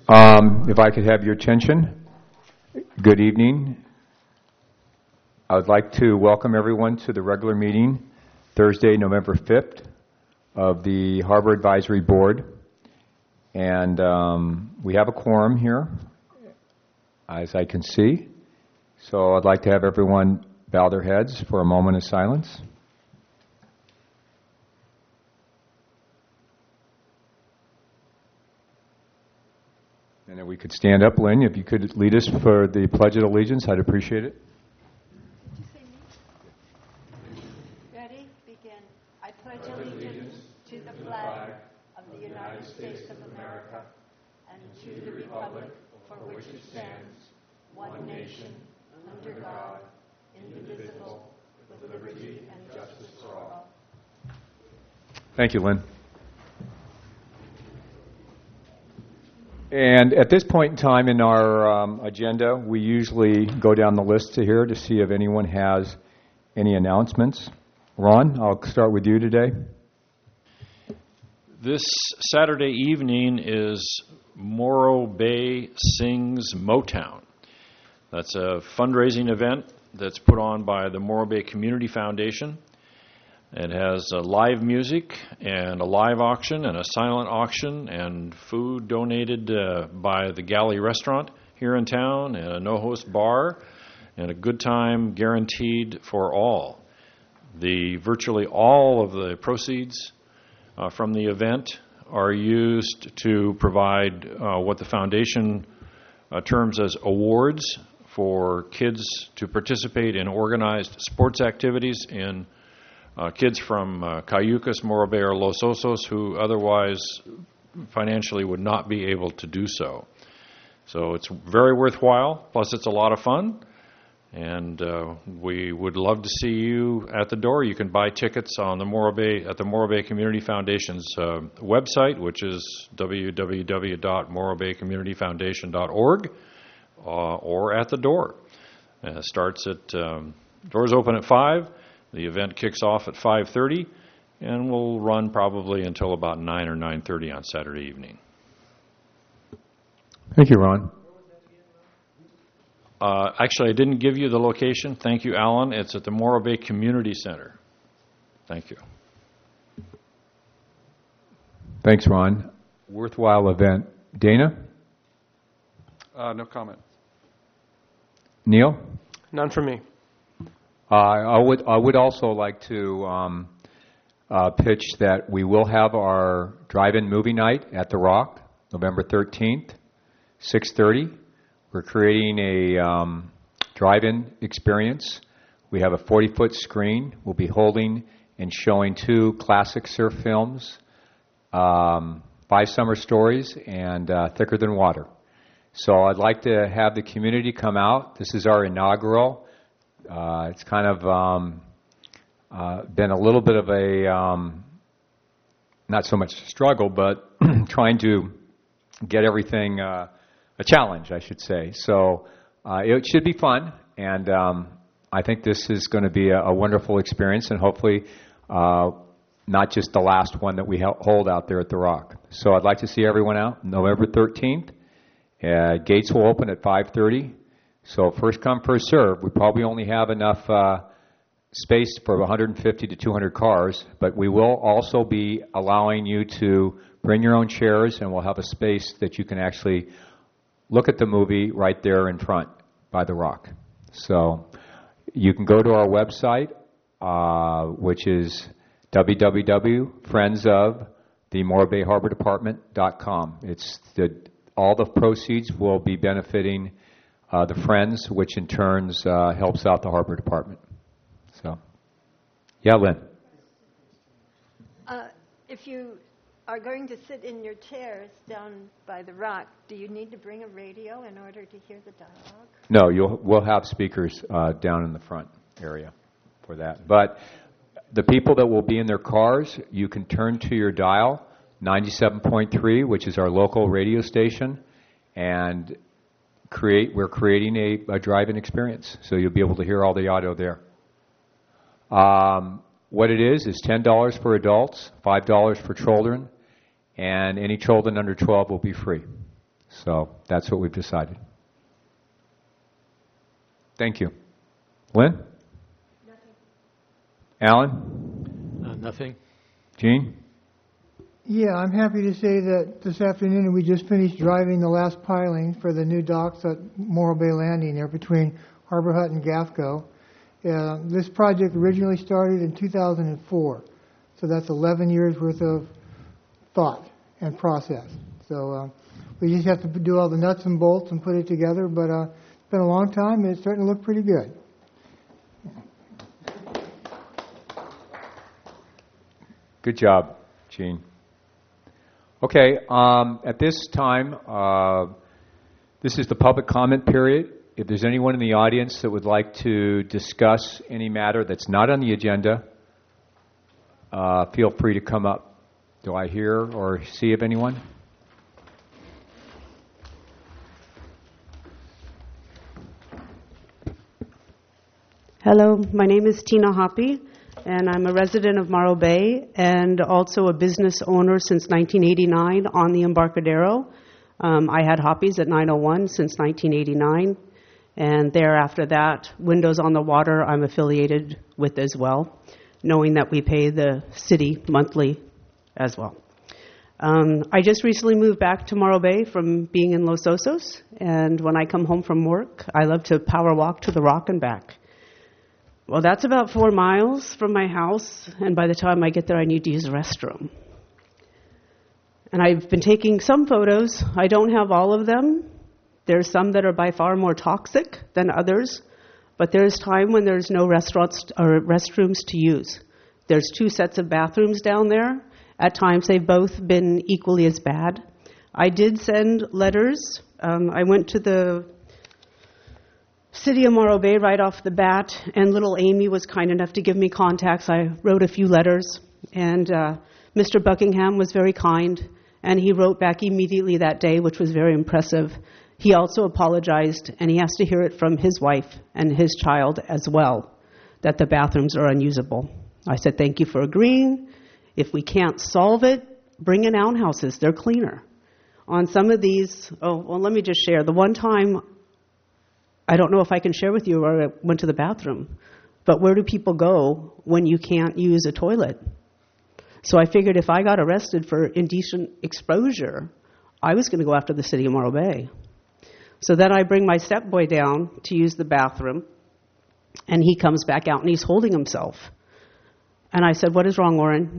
If I could have your attention, good evening. I would like to welcome everyone to the regular meeting, Thursday, November 5th, of the Harbor Advisory Board. And we have a quorum here, as I can see. So I'd like to have everyone bow their heads for a moment of silence. And if we could stand up, Lynn, if you could lead us for the Pledge of Allegiance, I'd appreciate it. Did you say me? Ready? Begin. I pledge allegiance to the flag of the United States of America and to the republic for which it stands, one nation, under God, indivisible, with liberty and justice for all. Thank you, Lynn. And at this point in time in our agenda, we usually go down the list here to see if anyone has any announcements. Ron, I'll start with you today. This Saturday evening is Morro Bay Sings Motown. That's a fundraising event that's put on by the Morro Bay Community Foundation. It has live music and a live auction and a silent auction and food donated by the Galley Restaurant here in town and a no-host bar and a good time guaranteed for all. Virtually all of the proceeds from the event are used to provide what the foundation terms as awards for kids to participate in organized sports activities in kids from Cayucas, Morro Bay, or Los Osos who otherwise financially would not be able to do so. So it's very worthwhile, plus it's a lot of fun, and we would love to see you at the door. You can buy tickets on the Morro Bay Community Foundation's website, which is www.morrobaycommunityfoundation.org, or at the door. Doors open at 5. The event kicks off at 5:30 and will run probably until about 9 or 9:30 on Saturday evening. Thank you, Ron. Actually, I didn't give you the location. Thank you, Alan. It's at the Morro Bay Community Center. Thank you. Thanks, Ron. Worthwhile event. Dana? No comment. Neil? None for me. I would also like to pitch that we will have our drive-in movie night at The Rock, November 13th, 6:30. We're creating a drive-in experience. We have a 40-foot screen. We'll be holding and showing 2 classic surf films, 5 Summer Stories, and Thicker Than Water. So I'd like to have the community come out. This is our inaugural. It's kind of been a little bit of a, not so much struggle, but trying to get everything a challenge, I should say. So it should be fun, and I think this is going to be a wonderful experience, and hopefully not just the last one that we hold out there at The Rock. So I'd like to see everyone out November 13th. Gates will open at 5:30. So first come, first serve. We probably only have enough space for 150 to 200 cars, but we will also be allowing you to bring your own chairs, and we'll have a space that you can actually look at the movie right there in front by The Rock. So you can go to our website, which is www.friendsofthemorrobayharbordepartment.com. All the proceeds will be benefiting the Friends, which in turn helps out the Harbor Department. So, yeah, Lynn. If you are going to sit in your chairs down by The Rock, do you need to bring a radio in order to hear the dialogue? No, we'll have speakers down in the front area for that. But the people that will be in their cars, you can turn to your dial, 97.3, which is our local radio station, and we're creating a drive-in experience, so you'll be able to hear all the audio there. What it is $10 for adults, $5 for children, and any children under 12 will be free. So that's what we've decided. Thank you. Lynn? Nothing. Alan? Nothing. Gene? Yeah, I'm happy to say that this afternoon we just finished driving the last piling for the new docks at Morro Bay Landing there between Harbor Hut and Gafco. This project originally started in 2004, so that's 11 years worth of thought and process. So we just have to do all the nuts and bolts and put it together, but it's been a long time and it's starting to look pretty good. Good job, Gene. Okay, at this time, this is the public comment period. If there's anyone in the audience that would like to discuss any matter that's not on the agenda, feel free to come up. Do I hear or see of anyone? Hello, my name is Tina Hoppy, and I'm a resident of Morro Bay and also a business owner since 1989 on the Embarcadero. I had Hoppies at 901 since 1989, and thereafter that, Windows on the Water I'm affiliated with as well, knowing that we pay the city monthly as well. I just recently moved back to Morro Bay from being in Los Osos, and when I come home from work, I love to power walk to the Rock and back. Well, that's about 4 miles from my house, and by the time I get there, I need to use the restroom. And I've been taking some photos. I don't have all of them. There's some that are by far more toxic than others, but there's time when there's no restaurants or restrooms to use. There's 2 sets of bathrooms down there. At times, they've both been equally as bad. I did send letters. I went to the City of Morro Bay right off the bat, and little Amy was kind enough to give me contacts. I wrote a few letters, and Mr. Buckingham was very kind, and he wrote back immediately that day, which was very impressive. He also apologized, and he has to hear it from his wife and his child as well, that the bathrooms are unusable. I said, thank you for agreeing. If we can't solve it, bring in outhouses. They're cleaner. On some of these, let me just share. The one time, I don't know if I can share with you where I went to the bathroom, but where do people go when you can't use a toilet? So I figured if I got arrested for indecent exposure, I was going to go after the City of Morro Bay. So then I bring my stepboy down to use the bathroom, and he comes back out, and he's holding himself. And I said, what is wrong, Oren?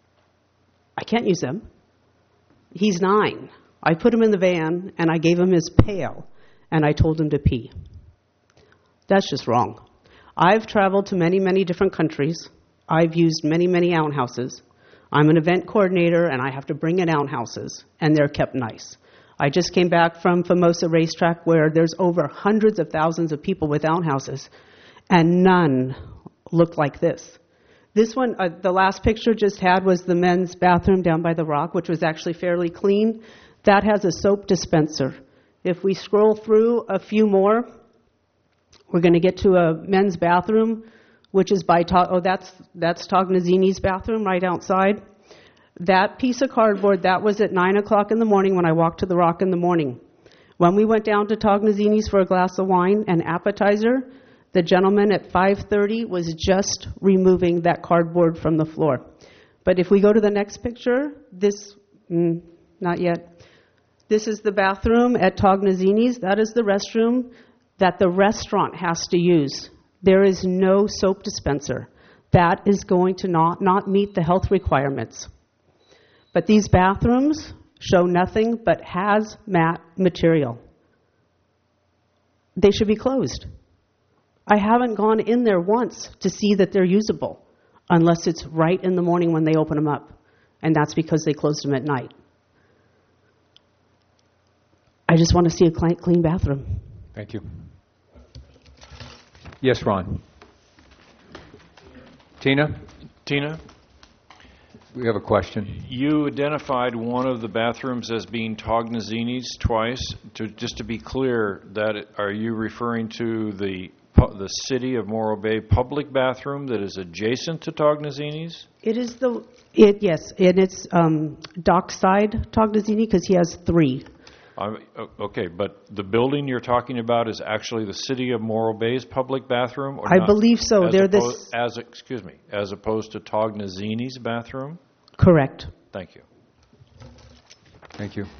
I can't use him. He's 9. I put him in the van, and I gave him his pail, and I told him to pee. That's just wrong. I've traveled to many, many different countries. I've used many, many outhouses. I'm an event coordinator, and I have to bring in outhouses, and they're kept nice. I just came back from Famosa Racetrack, where there's over hundreds of thousands of people with outhouses, and none look like this. This one, the last picture just had was the men's bathroom down by the Rock, which was actually fairly clean. That has a soap dispenser. If we scroll through a few more, we're going to get to a men's bathroom, which is by that's Tognazzini's bathroom right outside. That piece of cardboard, that was at 9 o'clock in the morning when I walked to the Rock in the morning. When we went down to Tognazzini's for a glass of wine and appetizer, the gentleman at 5:30 was just removing that cardboard from the floor. But if we go to the next picture, not yet. This is the bathroom at Tognazzini's. That is the restroom that the restaurant has to use. There is no soap dispenser. That is going to not meet the health requirements. But these bathrooms show nothing but hazmat material. They should be closed. I haven't gone in there once to see that they're usable, unless it's right in the morning when they open them up. And that's because they closed them at night. I just want to see a clean bathroom. Thank you. Yes, Ron. Tina? Tina, We have a question. you identified one of the bathrooms as being Tognazzini's twice. Just to be clear, are you referring to the City of Morro Bay public bathroom that is adjacent to Tognazzini's? It is yes, and it's dockside Tognazzini because he has 3. Okay, but the building you're talking about is actually the City of Morro Bay's public bathroom, or I not? believe so. They're As opposed to Tognazzini's bathroom? Correct. Thank you. Thank you.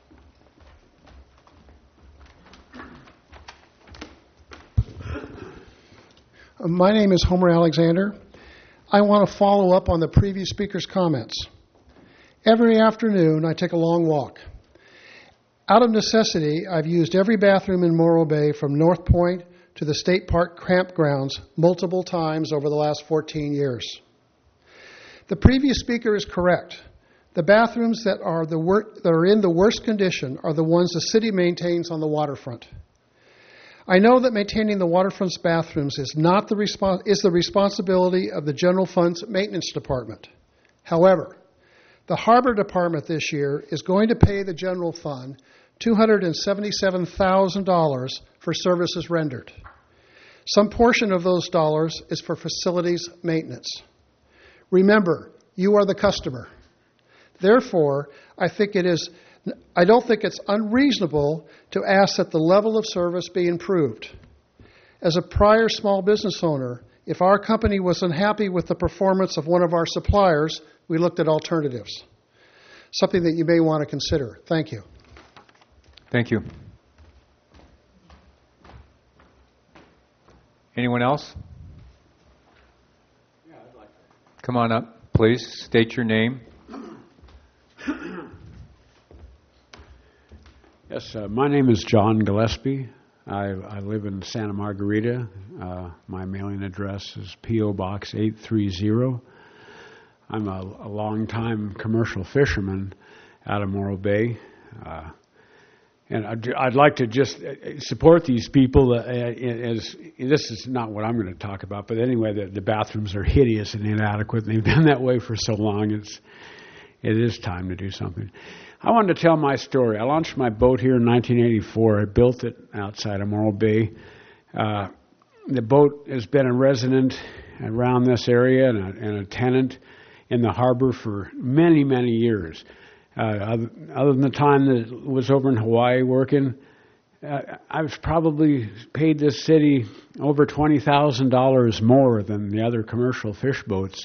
My name is Homer Alexander. I want to follow up on the previous speaker's comments. Every afternoon, I take a long walk. Out of necessity, I've used every bathroom in Morro Bay from North Point to the State Park campgrounds multiple times over the last 14 years. The previous speaker is correct. The bathrooms that are in the worst condition are the ones the city maintains on the waterfront. I know that maintaining the waterfront's bathrooms is the responsibility of the general fund's maintenance department. However, the harbor department this year is going to pay the general fund $277,000 for services rendered. Some portion of those dollars is for facilities maintenance. Remember, you are the customer. Therefore, I don't think it's unreasonable to ask that the level of service be improved. As a prior small business owner, if our company was unhappy with the performance of one of our suppliers, we looked at alternatives. Something that you may want to consider. Thank you. Thank you. Anyone else? Yeah, I'd like to. Come on up, please. State your name. Yes, my name is John Gillespie. I live in Santa Margarita. My mailing address is P.O. Box 830. I'm a long-time commercial fisherman out of Morro Bay. And I'd like to just support these people. As this is not what I'm going to talk about, but anyway, the bathrooms are hideous and inadequate. And they've been that way for so long. It is time to do something. I wanted to tell my story. I launched my boat here in 1984. I built it outside of Morro Bay. The boat has been a resident around this area and a tenant in the harbor for many, many years. Other than the time that it was over in Hawaii working, I've probably paid this city over $20,000 more than the other commercial fish boats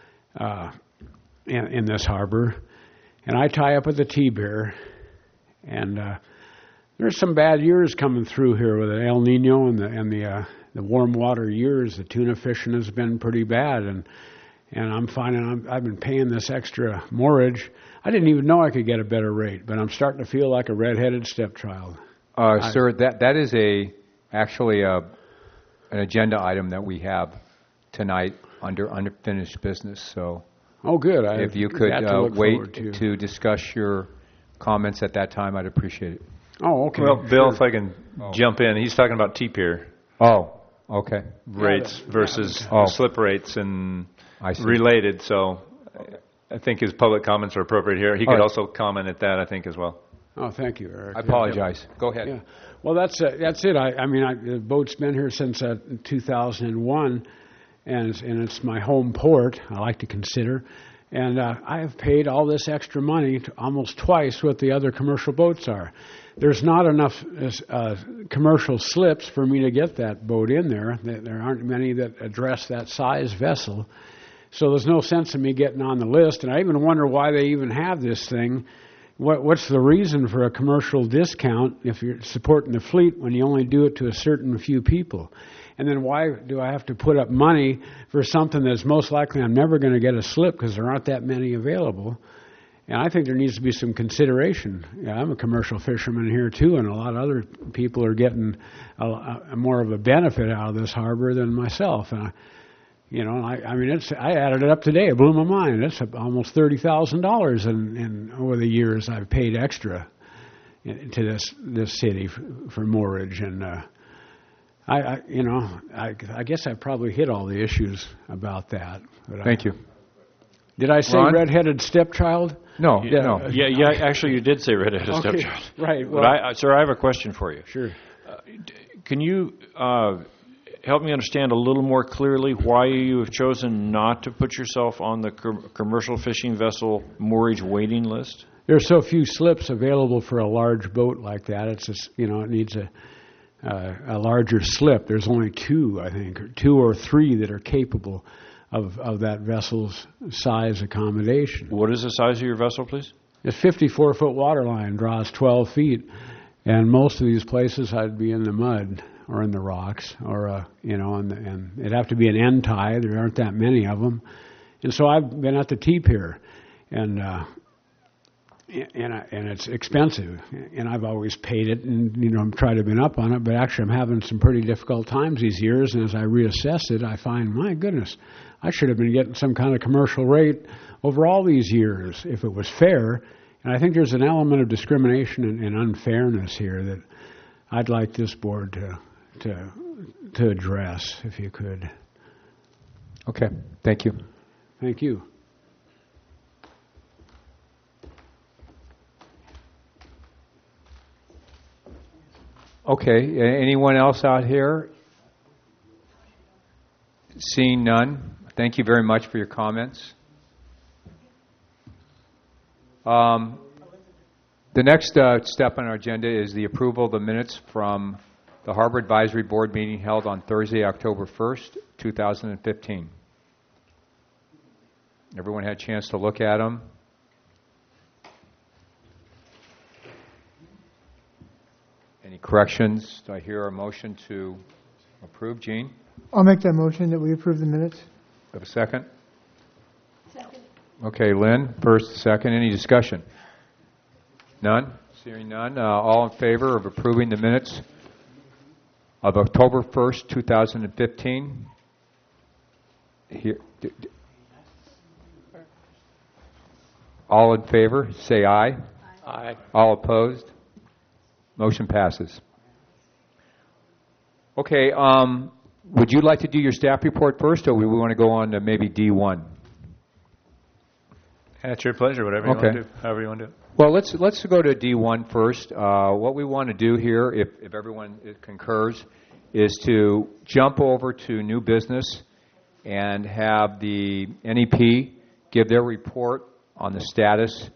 in this harbor. And I tie up with the T-Bear. And there's some bad years coming through here with the El Nino and the warm water years. The tuna fishing has been pretty bad. And I'm finding I've been paying this extra moorage. I didn't even know I could get a better rate, but I'm starting to feel like a red-headed stepchild. Sir, that is actually an agenda item that we have tonight under unfinished business. So, oh, good. If you could wait to discuss your comments at that time, I'd appreciate it. Oh, okay. Well, Bill, if I can jump in, he's talking about T-Pier. Oh, okay. Rates versus slip rates and related. So I think his public comments are appropriate here. He could also comment at that, I think, as well. Oh, thank you, Eric. I apologize. Go ahead. Yeah. Well, that's it. The boat's been here since 2001, and it's my home port, I like to consider. And I have paid all this extra money almost twice what the other commercial boats are. There's not enough commercial slips for me to get that boat in there. There aren't many that address that size vessel. So there's no sense in me getting on the list. And I even wonder why they even have this thing. What's the reason for a commercial discount if you're supporting the fleet when you only do it to a certain few people? And then why do I have to put up money for something that's most likely I'm never going to get a slip because there aren't that many available? And I think there needs to be some consideration. Yeah, I'm a commercial fisherman here too, and a lot of other people are getting more of a benefit out of this harbor than myself. And I added it up today. It blew my mind. It's almost $30,000 in over the years I've paid extra to this city for moorage. And I guess I probably hit all the issues about that. Thank you. Did I say red-headed stepchild? No. No. Yeah. Actually, you did say red-headed stepchild. Right. Well, but sir, I have a question for you. Sure. Can you help me understand a little more clearly why you have chosen not to put yourself on the commercial fishing vessel moorage waiting list? there's so few slips available for a large boat like that. It's just, it needs a larger slip. There's only 2, I think, or 2 or 3 that are capable of that vessel's size accommodation. What is the size of your vessel, please? A 54-foot water line draws 12 feet, and most of these places I'd be in the mud or in the rocks, or and it'd have to be an end tie. There aren't that many of them, and so I've been at the T-pier, and it's expensive, and I've always paid it, and tried to been up on it, but actually I'm having some pretty difficult times these years, and as I reassess it, I find, my goodness, I should have been getting some kind of commercial rate over all these years if it was fair. And I think there's an element of discrimination and unfairness here that I'd like this board to address, if you could. Okay, thank you. Thank you. Okay, anyone else out here? Seeing none, thank you very much for your comments. The next step on our agenda is the approval of the minutes from the Harbor Advisory Board meeting held on Thursday, October 1st, 2015. Everyone had a chance to look at them. Any corrections? Do I hear a motion to approve? Gene? I'll make that motion that we approve the minutes. Have a second? Second. Okay, Lynn, first, second. Any discussion? None? Hearing none. All in favor of approving the minutes of October 1st, 2015? Here. All in favor, say aye. Aye. All opposed? Motion passes. Okay, would you like to do your staff report first, or we want to go on to maybe D1? It's your pleasure, whatever you want to do, however you want to do it. Well, let's go to D1 first. What we want to do here, if everyone concurs, is to jump over to new business and have the NEP give their report on the status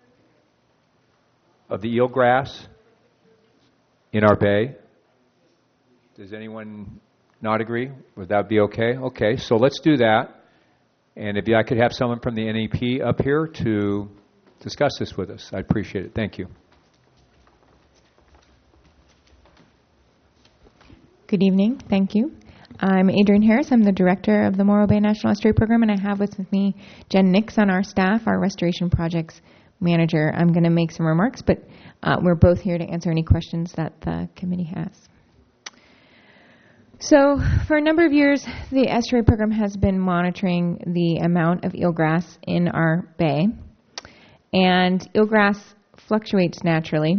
of the eelgrass in our bay. Does anyone not agree? Would that be okay? Okay, so let's do that. And if I could have someone from the NEP up here to discuss this with us, I'd appreciate it. Thank you. Good evening. Thank you. I'm Adrienne Harris. I'm the director of the Morro Bay National Estuary Program, and I have with me Jen Nix on our staff, our restoration projects manager. I'm going to make some remarks, but we're both here to answer any questions that the committee has. So for a number of years, the estuary program has been monitoring the amount of eelgrass in our bay. And eelgrass fluctuates naturally.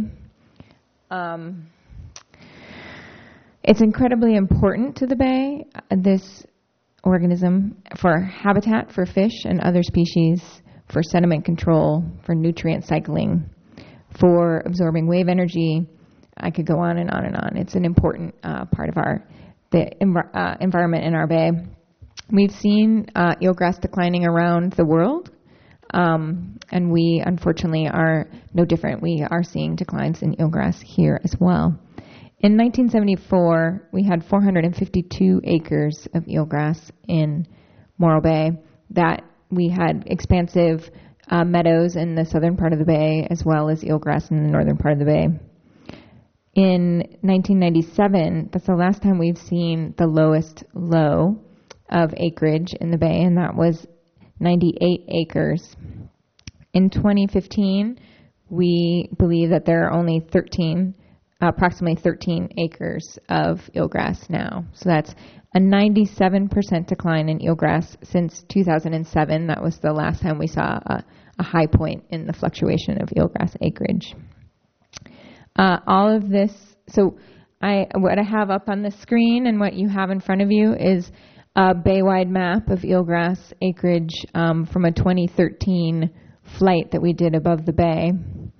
It's incredibly important to the bay, this organism, for habitat for fish and other species, for sediment control, for nutrient cycling, for absorbing wave energy. I could go on and on and on. It's an important part of the environment in our bay. We've seen eelgrass declining around the world, and we unfortunately are no different. We are seeing declines in eelgrass here as well. In 1974, we had 452 acres of eelgrass in Morro Bay. That we had expansive meadows in the southern part of the bay, as well as eelgrass in the northern part of the bay. In 1997, that's the last time we've seen the lowest low of acreage in the bay, and that was 98 acres. In 2015, we believe that there are only approximately 13 acres of eelgrass now. So that's a 97% decline in eelgrass since 2007. That was the last time we saw a high point in the fluctuation of eelgrass acreage. All of this, so what I have up on the screen and what you have in front of you is a bay-wide map of eelgrass acreage from a 2013 flight that we did above the bay.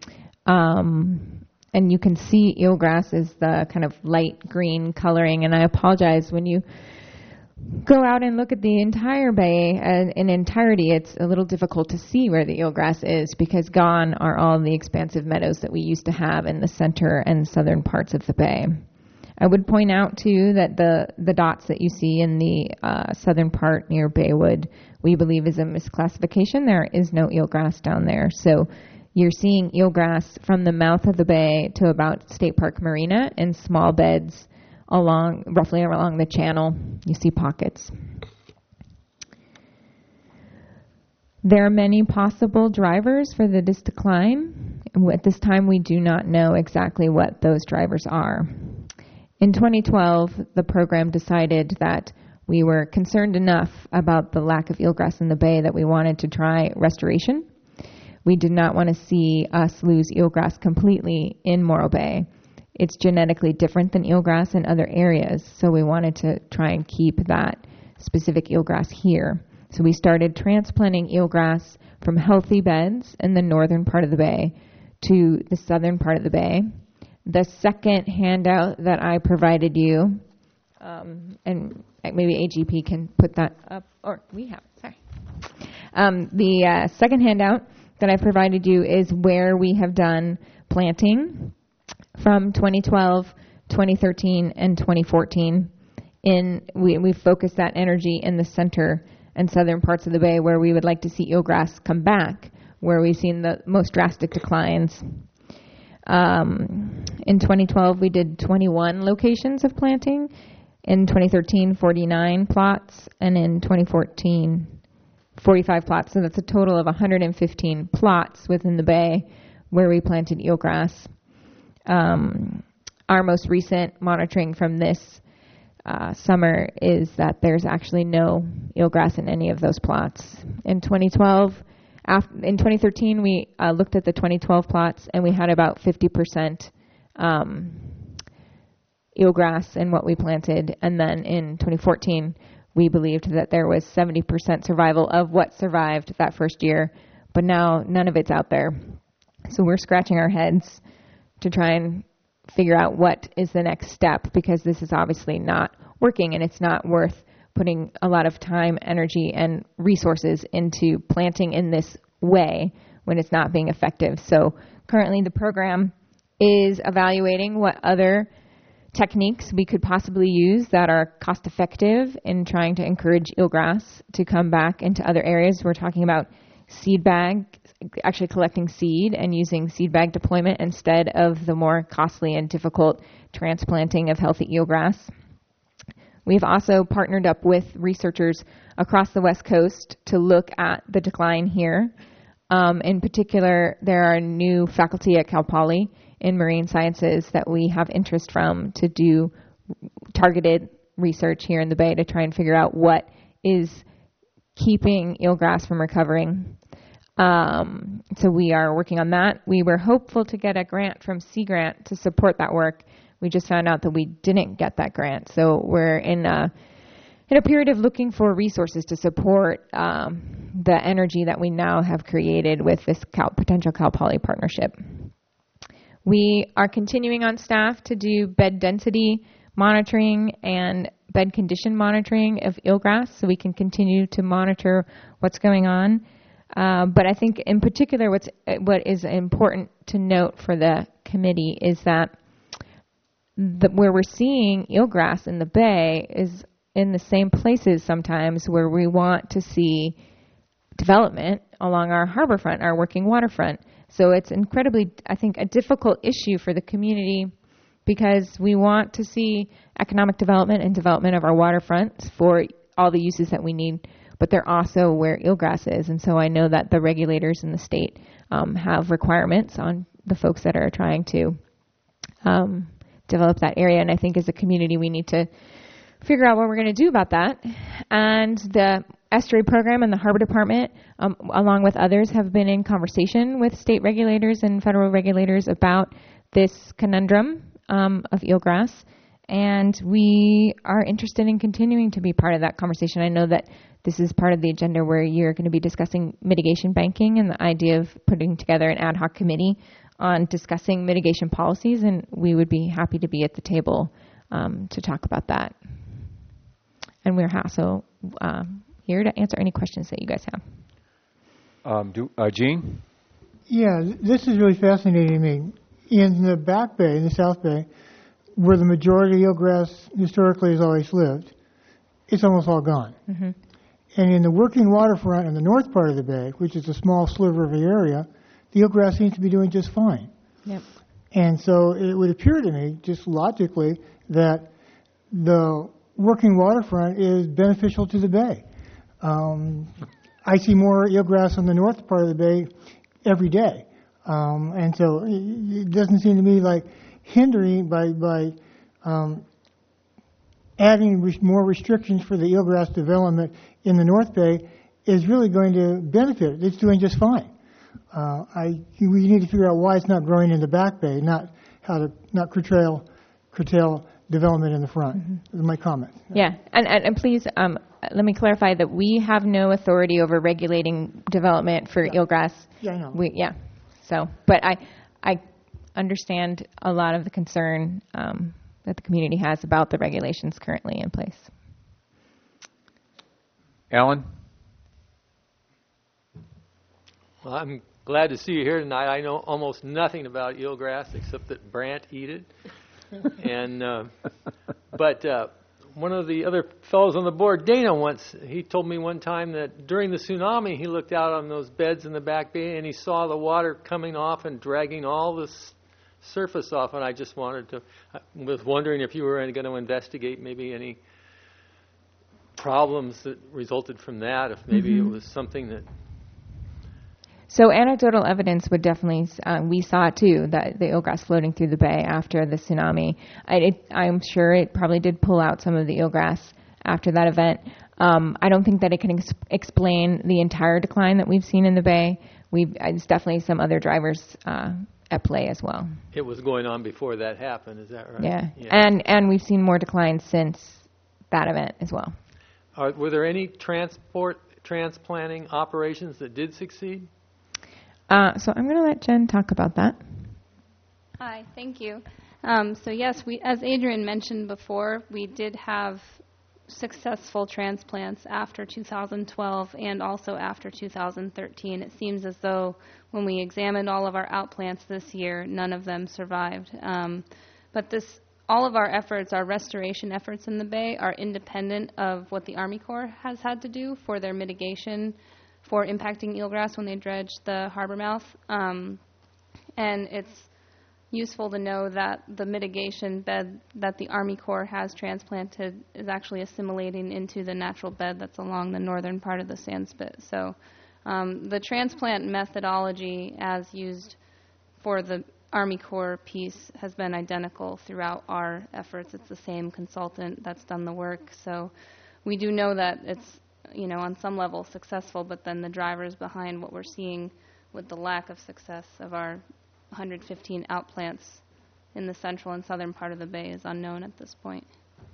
And you can see eelgrass is the kind of light green coloring, and I apologize, when you go out and look at the entire bay in entirety, it's a little difficult to see where the eelgrass is because gone are all the expansive meadows that we used to have in the center and southern parts of the bay. I would point out, too, that the dots that you see in the southern part near Baywood, we believe is a misclassification. There is no eelgrass down there. So you're seeing eelgrass from the mouth of the bay to about State Park Marina in small beds roughly along the channel. You see pockets. There are many possible drivers for this decline. At this time, we do not know exactly what those drivers are. In 2012, the program decided that we were concerned enough about the lack of eelgrass in the bay that we wanted to try restoration. We did not want to see us lose eelgrass completely in Morro Bay. It's genetically different than eelgrass in other areas, so we wanted to try and keep that specific eelgrass here. So we started transplanting eelgrass from healthy beds in the northern part of the bay to the southern part of the bay. The second handout that I provided you, and maybe AGP can put that up, or we have, sorry. The second handout that I provided you is where we have done planting from 2012, 2013, and 2014. We focused that energy in the center and southern parts of the bay where we would like to see eelgrass come back, where we've seen the most drastic declines. In 2012, we did 21 locations of planting. In 2013, 49 plots. And in 2014, 45 plots. So that's a total of 115 plots within the bay where we planted eelgrass. Our most recent monitoring from this summer is that there's actually no eelgrass in any of those plots. In 2013, we looked at the 2012 plots, and we had about 50% eelgrass in what we planted. And then in 2014, we believed that there was 70% survival of what survived that first year. But now none of it's out there. So we're scratching our heads to try and figure out what is the next step, because this is obviously not working, and it's not worth putting a lot of time, energy, and resources into planting in this way when it's not being effective. So currently the program is evaluating what other techniques we could possibly use that are cost effective in trying to encourage eelgrass to come back into other areas. We're talking about seed bag, actually collecting seed and using seed bag deployment instead of the more costly and difficult transplanting of healthy eelgrass. We've also partnered up with researchers across the West Coast to look at the decline here. In particular, there are new faculty at Cal Poly in marine sciences that we have interest from to do targeted research here in the Bay to try and figure out what is keeping eelgrass from recovering. So we are working on that. We were hopeful to get a grant from Sea Grant to support that work. We just found out that we didn't get that grant. So we're in a period of looking for resources to support the energy that we now have created with this potential Cal Poly partnership. We are continuing on staff to do bed density monitoring and bed condition monitoring of eelgrass, so we can continue to monitor what's going on. But I think in particular what is important to note for the committee is that where we're seeing eelgrass in the bay is in the same places sometimes where we want to see development along our harborfront, our working waterfront. So it's incredibly, I think, a difficult issue for the community because we want to see economic development and development of our waterfronts for all the uses that we need, but they're also where eelgrass is. And so I know that the regulators in the state have requirements on the folks that are trying to develop that area. And I think as a community, we need to figure out what we're going to do about that. And the estuary program and the harbor department, along with others, have been in conversation with state regulators and federal regulators about this conundrum of eelgrass. And we are interested in continuing to be part of that conversation. I know that this is part of the agenda where you're going to be discussing mitigation banking and the idea of putting together an ad hoc committee on discussing mitigation policies, and we would be happy to be at the table to talk about that. And we're also here to answer any questions that you guys have. Gene? Yeah, this is really fascinating to me. In the Back Bay, in the South Bay, where the majority of eelgrass historically has always lived, it's almost all gone. Mm-hmm. And in the working waterfront in the north part of the bay, which is a small sliver of the area, the eelgrass seems to be doing just fine. Yep. And so it would appear to me, just logically, that the working waterfront is beneficial to the bay. I see more eelgrass on the north part of the bay every day. And so it doesn't seem to me like hindering by adding more restrictions for the eelgrass development in the North Bay is really going to benefit it. It's doing just fine. We need to figure out why it's not growing in the Back Bay, not curtail development in the front. Mm-hmm. That's my comment. Yeah, and please let me clarify that we have no authority over regulating development for eelgrass. Yeah, I know. So, but I understand a lot of the concern that the community has about the regulations currently in place. Alan? Well, I'm glad to see you here tonight. I know almost nothing about eelgrass except that Brant eat it. And but one of the other fellows on the board, Dana, he told me one time that during the tsunami he looked out on those beds in the Back Bay and he saw the water coming off and dragging all this surface off. And I just was wondering if you were going to investigate maybe any problems that resulted from that, if maybe it was something that... So anecdotal evidence would definitely, we saw it too, that the eelgrass floating through the bay after the tsunami. I'm sure it probably did pull out some of the eelgrass after that event. I don't think that it can explain the entire decline that we've seen in the bay. It's definitely some other drivers at play as well. It was going on before that happened, is that right? Yeah. And we've seen more declines since that event as well. Were there any transplanting operations that did succeed? So I'm going to let Jen talk about that. Hi, thank you. So yes, as Adrian mentioned before, we did have successful transplants after 2012 and also after 2013. It seems as though when we examined all of our outplants this year, none of them survived. But all of our efforts, our restoration efforts in the bay, are independent of what the Army Corps has had to do for their mitigation for impacting eelgrass when they dredge the harbor mouth. And it's useful to know that the mitigation bed that the Army Corps has transplanted is actually assimilating into the natural bed that's along the northern part of the sand spit. So the transplant methodology as used for the Army Corps piece has been identical throughout our efforts. It's the same consultant that's done the work. So we do know that it's, on some level successful, but then the drivers behind what we're seeing with the lack of success of our 115 outplants in the central and southern part of the bay is unknown at this point.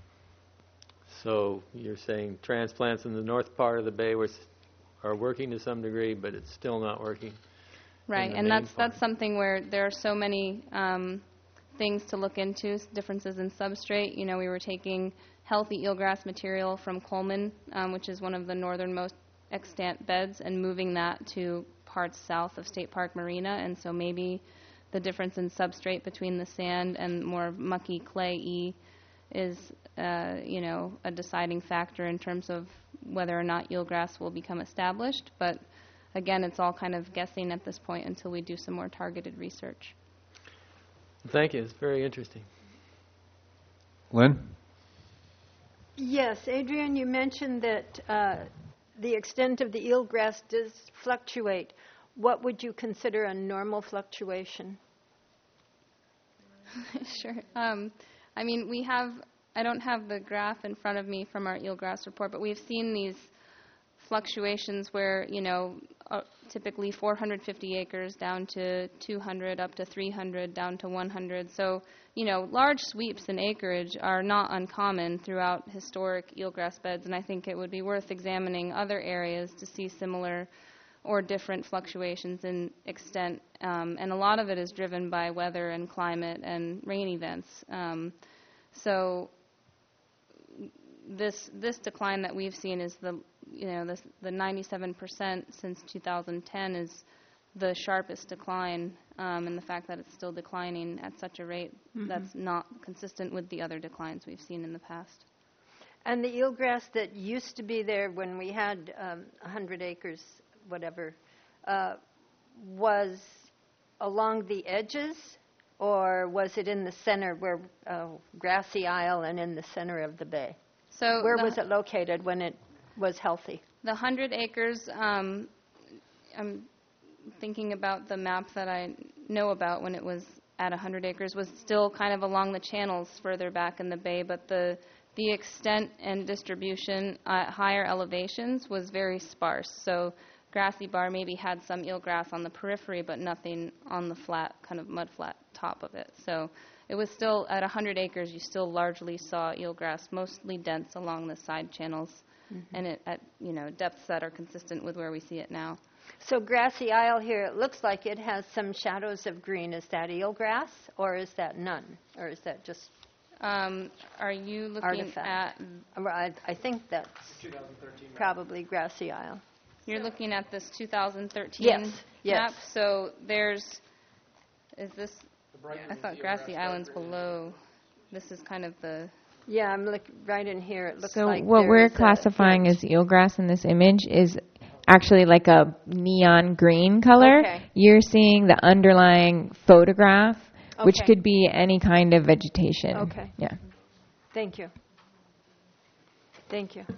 So you're saying transplants in the north part of the bay are working to some degree, but it's still not working. Right, and that's something where there are so many things to look into, differences in substrate. We were taking healthy eelgrass material from Coleman, which is one of the northernmost extant beds, and moving that to parts south of State Park Marina, and so maybe the difference in substrate between the sand and more mucky clay-y is, a deciding factor in terms of whether or not eelgrass will become established. But again, it's all kind of guessing at this point until we do some more targeted research. Thank you. It's very interesting. Lynn? Yes, Adrian, you mentioned that the extent of the eelgrass does fluctuate. What would you consider a normal fluctuation? Sure. I don't have the graph in front of me from our eelgrass report, but we've seen these fluctuations where, typically 450 acres down to 200, up to 300, down to 100. So, large sweeps in acreage are not uncommon throughout historic eelgrass beds, and I think it would be worth examining other areas to see similar or different fluctuations in extent. And a lot of it is driven by weather and climate and rain events. So this decline that we've seen is the 97% since 2010 is the sharpest decline, and the fact that it's still declining at such a rate that's not consistent with the other declines we've seen in the past. And the eelgrass that used to be there when we had 100 acres, whatever, was along the edges, or was it in the center where Grassy Isle and in the center of the bay? So where was it located when it was healthy? The 100 acres, I'm thinking about the map that I know about when it was at 100 acres, was still kind of along the channels further back in the bay, but the extent and distribution at higher elevations was very sparse. So Grassy Bar maybe had some eelgrass on the periphery, but nothing on the flat, kind of mud-flat top of it. So it was still, at 100 acres, you still largely saw eelgrass, mostly dense along the side channels, and at depths that are consistent with where we see it now. So Grassy Isle here, it looks like it has some shadows of green. Is that eelgrass, or is that none? Or is that just are you looking artifact? I think that's probably Grassy Isle. You're looking at this 2013 yes. map. So is this, I thought Grassy Island's below. This is kind of the... Yeah, I'm looking right in here. It looks so like what we're classifying as eelgrass in this image is actually like a neon green color. Okay. You're seeing the underlying photograph, which could be any kind of vegetation. Okay. Yeah. Thank you. Thank you.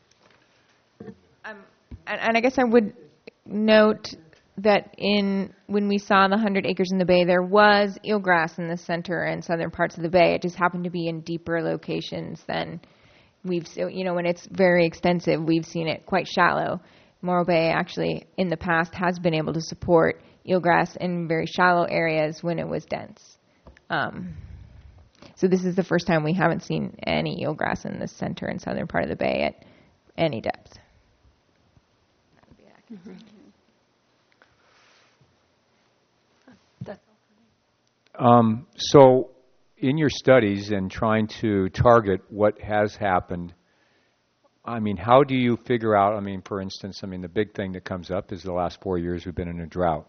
And I guess I would note that when we saw the 100 acres in the bay, there was eelgrass in the center and southern parts of the bay. It just happened to be in deeper locations than we've, when it's very extensive, we've seen it quite shallow. Morro Bay actually in the past has been able to support eelgrass in very shallow areas when it was dense. So this is the first time we haven't seen any eelgrass in the center and southern part of the bay at any depth. So in your studies and trying to target what has happened, I mean, how do you figure out, for instance, the big thing that comes up is the last 4 years we've been in a drought.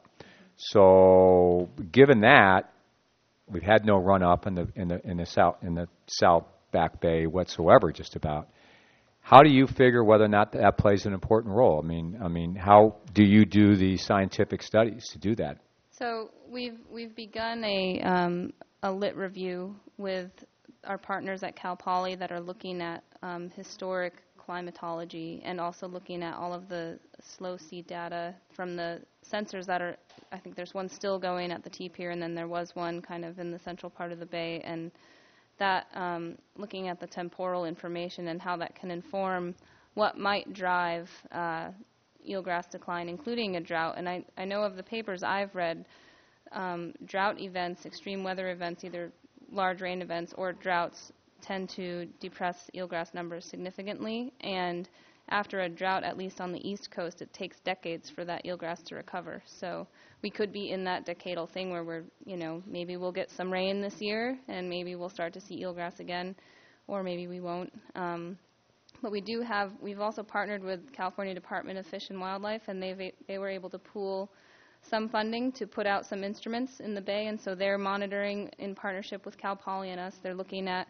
So given that, we've had no runoff in the south back bay whatsoever, just about. How do you figure whether or not that plays an important role? How do you do the scientific studies to do that? So we've begun a lit review with our partners at Cal Poly that are looking at historic climatology and also looking at all of the slow seed data from the sensors that are, I think there's one still going at the T Pier, and then there was one kind of in the central part of the bay, and that looking at the temporal information and how that can inform what might drive eelgrass decline, including a drought. And I know of the papers I've read, drought events, extreme weather events, either large rain events or droughts, tend to depress eelgrass numbers significantly. And after a drought, at least on the East Coast, it takes decades for that eelgrass to recover. So we could be in that decadal thing where we're, maybe we'll get some rain this year and maybe we'll start to see eelgrass again, or maybe we won't. But we've also partnered with California Department of Fish and Wildlife, and they were able to pool some funding to put out some instruments in the bay, and so they're monitoring in partnership with Cal Poly and us. They're looking at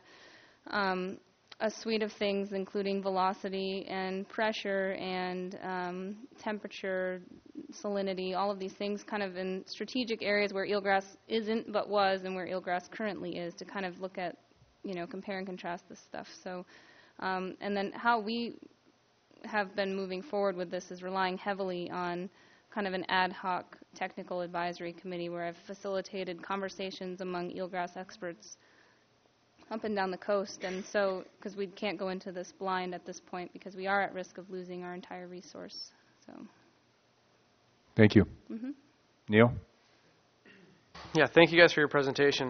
a suite of things, including velocity and pressure and temperature, salinity, all of these things kind of in strategic areas where eelgrass isn't but was, and where eelgrass currently is, to kind of look at, compare and contrast this stuff. So, and then how we have been moving forward with this is relying heavily on kind of an ad hoc technical advisory committee where I've facilitated conversations among eelgrass experts up and down the coast. And so, because we can't go into this blind at this point because we are at risk of losing our entire resource. So. Thank you. Neil? Yeah, thank you guys for your presentation.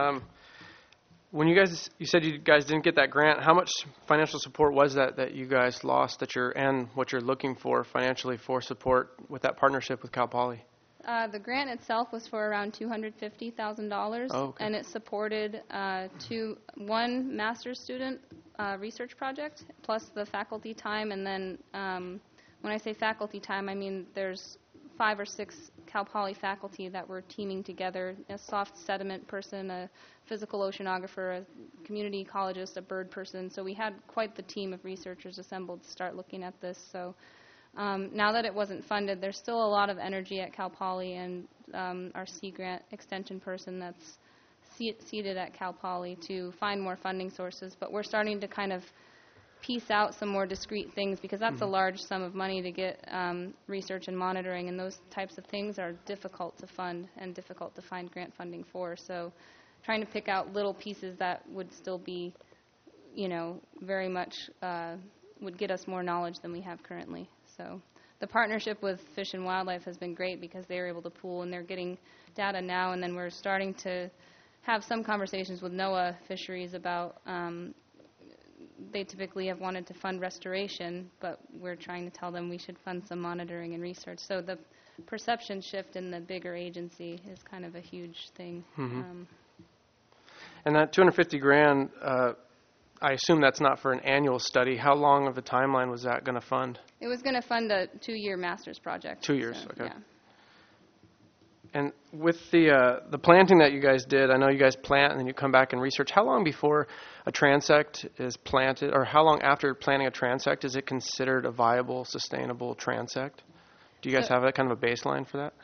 When you said you guys didn't get that grant, how much financial support was that you guys lost and what you're looking for financially for support with that partnership with Cal Poly? The grant itself was for around $250,000, and it supported one master's student research project, plus the faculty time. And then when I say faculty time, I mean there's 5 or 6 Cal Poly faculty that were teaming together, a soft sediment person, a physical oceanographer, a community ecologist, a bird person. So we had quite the team of researchers assembled to start looking at this. So now that it wasn't funded, there's still a lot of energy at Cal Poly, and our Sea Grant extension person that's seated at Cal Poly to find more funding sources. But we're starting to kind of piece out some more discrete things, because that's a large sum of money to get research and monitoring, and those types of things are difficult to fund and difficult to find grant funding for. So trying to pick out little pieces that would still be, very much would get us more knowledge than we have currently. So the partnership with Fish and Wildlife has been great, because they were able to pool, and they're getting data now, and then we're starting to have some conversations with NOAA Fisheries about they typically have wanted to fund restoration, but we're trying to tell them we should fund some monitoring and research. So the perception shift in the bigger agency is kind of a huge thing. And that $250,000, I assume that's not for an annual study. How long of a timeline was that going to fund? It was going to fund a 2-year master's project. 2 years, so, okay. Yeah. And with the planting that you guys did, I know you guys plant and then you come back and research. How long before a transect is planted, or how long after planting a transect is it considered a viable, sustainable transect? Do you guys have a kind of a baseline for that?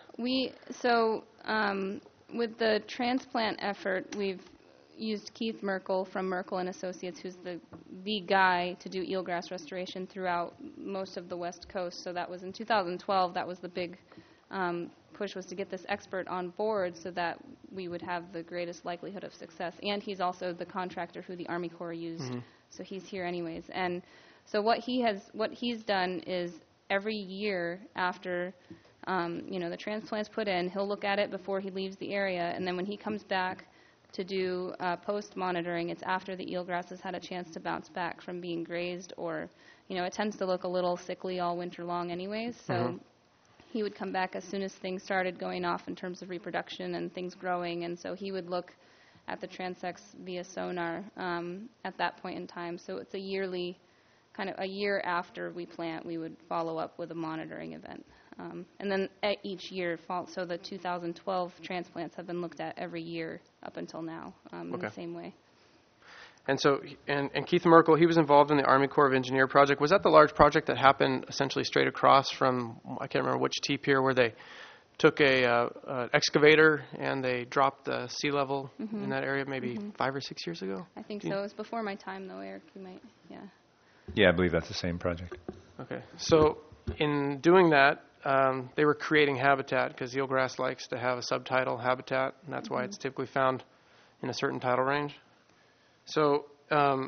With the transplant effort, we've used Keith Merkel from Merkel and Associates, who's the guy to do eelgrass restoration throughout most of the West Coast. So that was in 2012. That was the big push, was to get this expert on board so that we would have the greatest likelihood of success. And he's also the contractor who the Army Corps used, so he's here anyways. And so what he's done is every year after the transplant's put in, he'll look at it before he leaves the area, and then when he comes back to do post monitoring, it's after the eelgrass has had a chance to bounce back from being grazed, or it tends to look a little sickly all winter long anyways. So he would come back as soon as things started going off in terms of reproduction and things growing, and so he would look at the transects via sonar at that point in time. So it's a yearly, kind of a year after we plant, we would follow up with a monitoring event. And then each year, so the 2012 transplants have been looked at every year up until now in the same way. And so, and Keith Merkel, he was involved in the Army Corps of Engineer project. Was that the large project that happened essentially straight across from, I can't remember which T-pier, where they took an excavator and they dropped the sea level in that area maybe 5 or 6 years ago? I think so. It was before my time, though, Eric. You might, Yeah, I believe that's the same project. Okay. So in doing that, they were creating habitat, because eelgrass likes to have a subtidal habitat, and that's why it's typically found in a certain tidal range. So I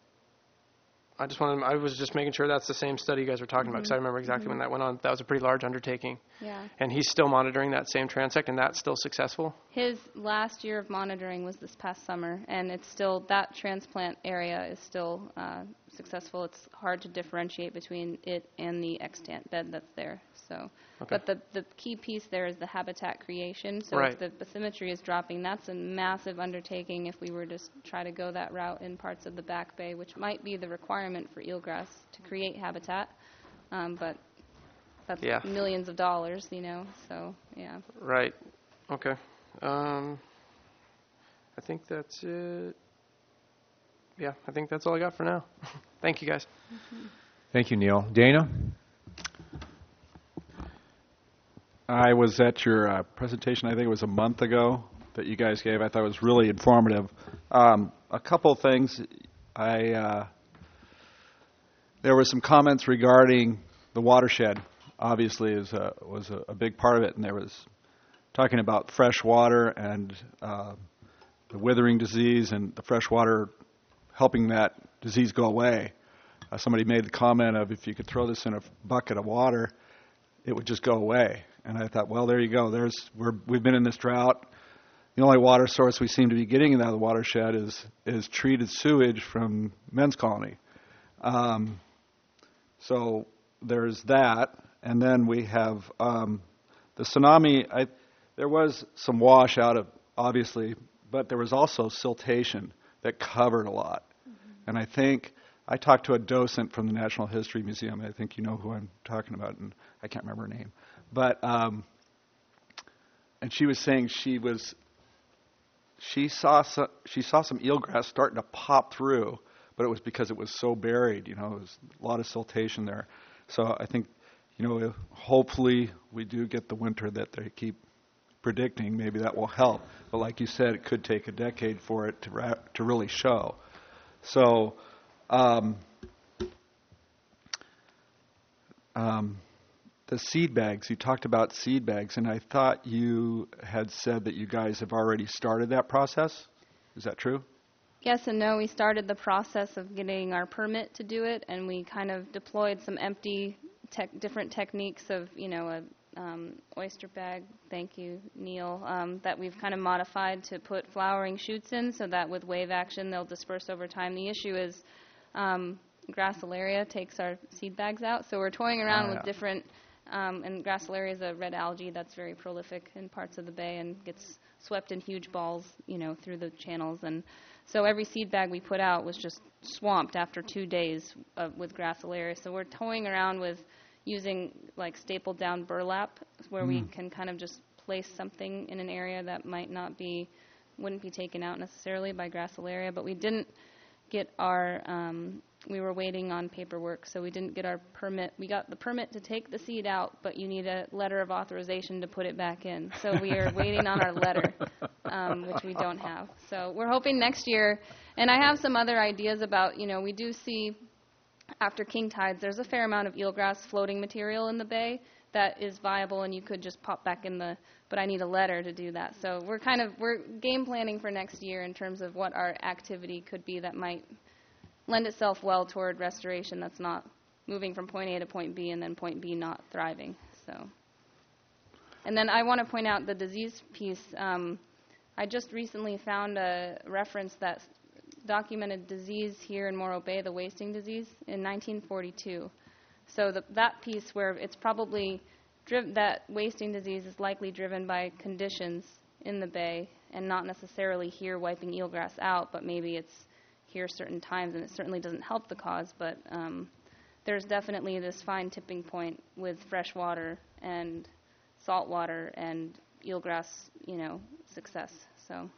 was just making sure that's the same study you guys were talking about, because I remember exactly when that went on. That was a pretty large undertaking. Yeah. And he's still monitoring that same transect, and that's still successful? His last year of monitoring was this past summer, and it's still, that transplant area is still successful. It's hard to differentiate between it and the extant bed that's there. So, but the key piece there is the habitat creation. So if the bathymetry is dropping, that's a massive undertaking if we were to try to go that route in parts of the Back Bay, which might be the requirement for eelgrass to create habitat. But that's millions of dollars, so yeah. Right. Okay. I think that's it. Yeah, I think that's all I got for now. Thank you, guys. Thank you, Neil. Dana? I was at your presentation, I think it was a month ago, that you guys gave. I thought it was really informative. A couple of things. There were some comments regarding the watershed. Obviously, was a big part of it, and there was talking about fresh water and the withering disease and the fresh water helping that disease go away. Somebody made the comment of, if you could throw this in a bucket of water, it would just go away. And I thought, well, there you go. We've been in this drought. The only water source we seem to be getting out of the watershed is treated sewage from Men's Colony. So there's that. And then we have the tsunami. There was some wash out of, obviously, but there was also siltation that covered a lot. And I think I talked to a docent from the Natural History Museum. I think you know who I'm talking about, and I can't remember her name. But and she was saying she saw some eelgrass starting to pop through, but it was because it was so buried. You know, there was a lot of siltation there. So I think, you know, hopefully we do get the winter that they keep predicting. Maybe that will help. But like you said, it could take a decade for it to really show. So the seed bags, you talked about seed bags, and I thought you had said that you guys have already started that process. Is that true? Yes and no. We started the process of getting our permit to do it, and we kind of deployed some different techniques of, you know, a oyster bag, thank you, Neil, that we've kind of modified to put flowering shoots in so that with wave action they'll disperse over time. The issue is Gracilaria takes our seed bags out, so we're toying around with different, and Gracilaria is a red algae that's very prolific in parts of the bay and gets swept in huge balls, you know, through the channels. And so every seed bag we put out was just swamped after 2 days with Gracilaria. So we're toying around with using like stapled down burlap where we can kind of just place something in an area that wouldn't be taken out necessarily by Gracilaria. But we didn't get our, we were waiting on paperwork, so we didn't get our permit. We got the permit to take the seed out, but you need a letter of authorization to put it back in. So we are waiting on our letter, which we don't have. So we're hoping next year, and I have some other ideas about, you know, we do see after king tides, there's a fair amount of eelgrass floating material in the bay that is viable, and you could just pop back in but I need a letter to do that. So we're game planning for next year in terms of what our activity could be that might lend itself well toward restoration that's not moving from point A to point B and then point B not thriving. So, and then I want to point out the disease piece. I just recently found a reference that documented disease here in Morro Bay, the wasting disease, in 1942. So that piece where it's probably that wasting disease is likely driven by conditions in the bay and not necessarily here wiping eelgrass out, but maybe it's here certain times, and it certainly doesn't help the cause, but there's definitely this fine tipping point with fresh water and salt water and eelgrass, you know, success. So.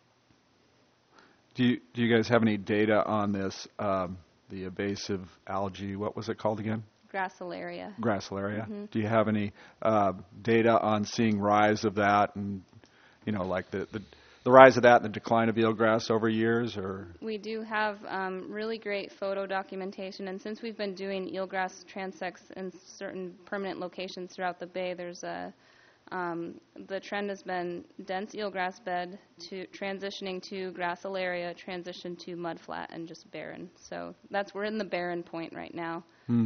Do you guys have any data on this, the invasive algae, what was it called again? Gracilaria. Gracilaria. Mm-hmm. Do you have any data on seeing rise of that and, you know, like the rise of that and the decline of eelgrass over years? Or we do have really great photo documentation, and since we've been doing eelgrass transects in certain permanent locations throughout the bay, there's the trend has been dense eelgrass bed to transitioning to Gracilaria, transition to mudflat, and just barren. So we're in the barren point right now.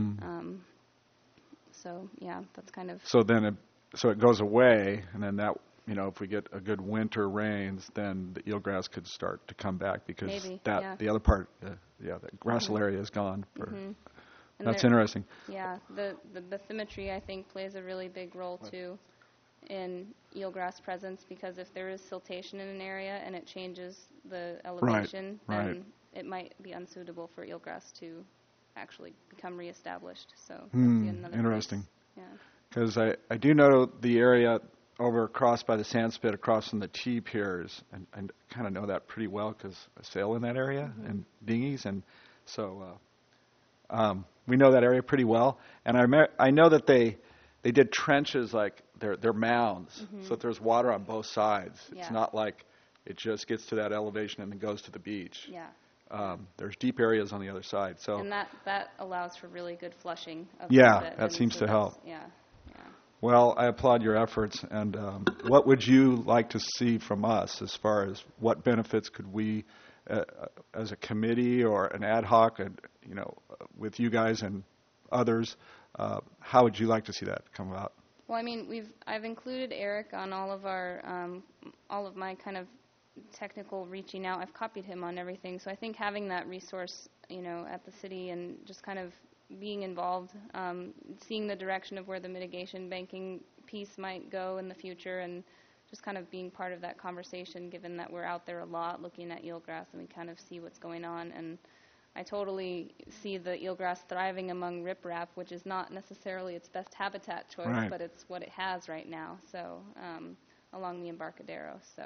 So yeah, that's kind of. So then, it goes away, and then that, you know, if we get a good winter rains, then the eelgrass could start to come back because the other part, the Gracilaria is gone. That's interesting. Yeah, the bathymetry I think plays a really big role too in eelgrass presence, because if there is siltation in an area and it changes the elevation, then it might be unsuitable for eelgrass to actually become reestablished. So that's another interesting. Place. Yeah. Because I do know the area over across by the sand spit across from the T piers, and I kind of know that pretty well because I sail in that area and dinghies, and so we know that area pretty well. And I know that they did trenches, like they're mounds, so that there's water on both sides. Yeah. It's not like it just gets to that elevation and then goes to the beach. Yeah. There's deep areas on the other side. So. And that allows for really good flushing of that seems to help. Yeah. Well, I applaud your efforts. And what would you like to see from us as far as what benefits could we, as a committee or an ad hoc, you know, with you guys and others, how would you like to see that come about? Well, I mean, I've included Eric on all of my kind of technical reaching out. I've copied him on everything. So I think having that resource, you know, at the city and just kind of being involved, seeing the direction of where the mitigation banking piece might go in the future, and just kind of being part of that conversation, given that we're out there a lot looking at eelgrass and we kind of see what's going on. And I totally see the eelgrass thriving among riprap, which is not necessarily its best habitat choice, Right. but it's what it has right now. So along the Embarcadero. So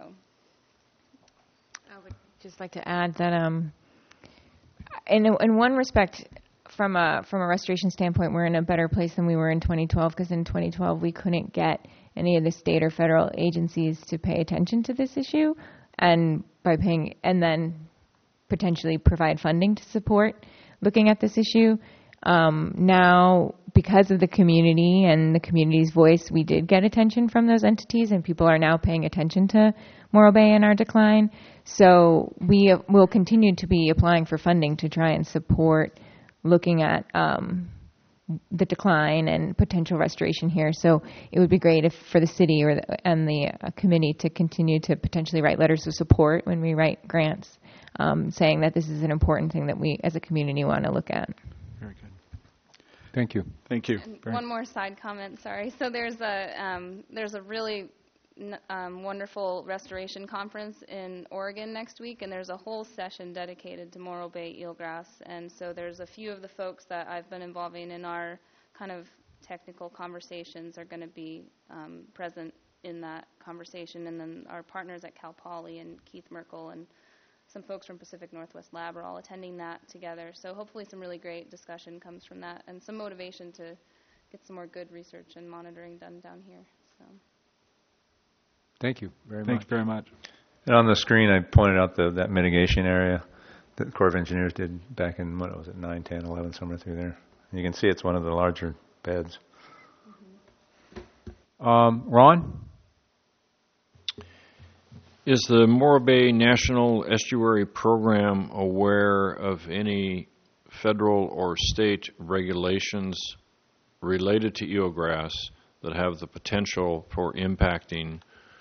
I would just like to add that in one respect, from a restoration standpoint, we're in a better place than we were in 2012, because in 2012 we couldn't get any of the state or federal agencies to pay attention to this issue, and by paying and then potentially provide funding to support looking at this issue. Now, because of the community and the community's voice, we did get attention from those entities, and people are now paying attention to Morro Bay and our decline. So we will continue to be applying for funding to try and support looking at the decline and potential restoration here. So it would be great if for the city and the committee to continue to potentially write letters of support when we write grants, saying that this is an important thing that we as a community want to look at. Very good. Thank you. Thank you. And one more side comment, sorry. So there's a really wonderful restoration conference in Oregon next week, and there's a whole session dedicated to Morro Bay eelgrass. And so there's a few of the folks that I've been involving in our kind of technical conversations are going to be present in that conversation. And then our partners at Cal Poly and Keith Merkel and some folks from Pacific Northwest Lab are all attending that together. So hopefully some really great discussion comes from that and some motivation to get some more good research and monitoring done down here. So. Thank you very much. Thank you very much. And on the screen, I pointed out that mitigation area that the Corps of Engineers did back in, what was it, 9, 10, 11, somewhere through there. You can see it's one of the larger beds. Ron? Is the Morro Bay National Estuary Program aware of any federal or state regulations related to eelgrass that have the potential for impacting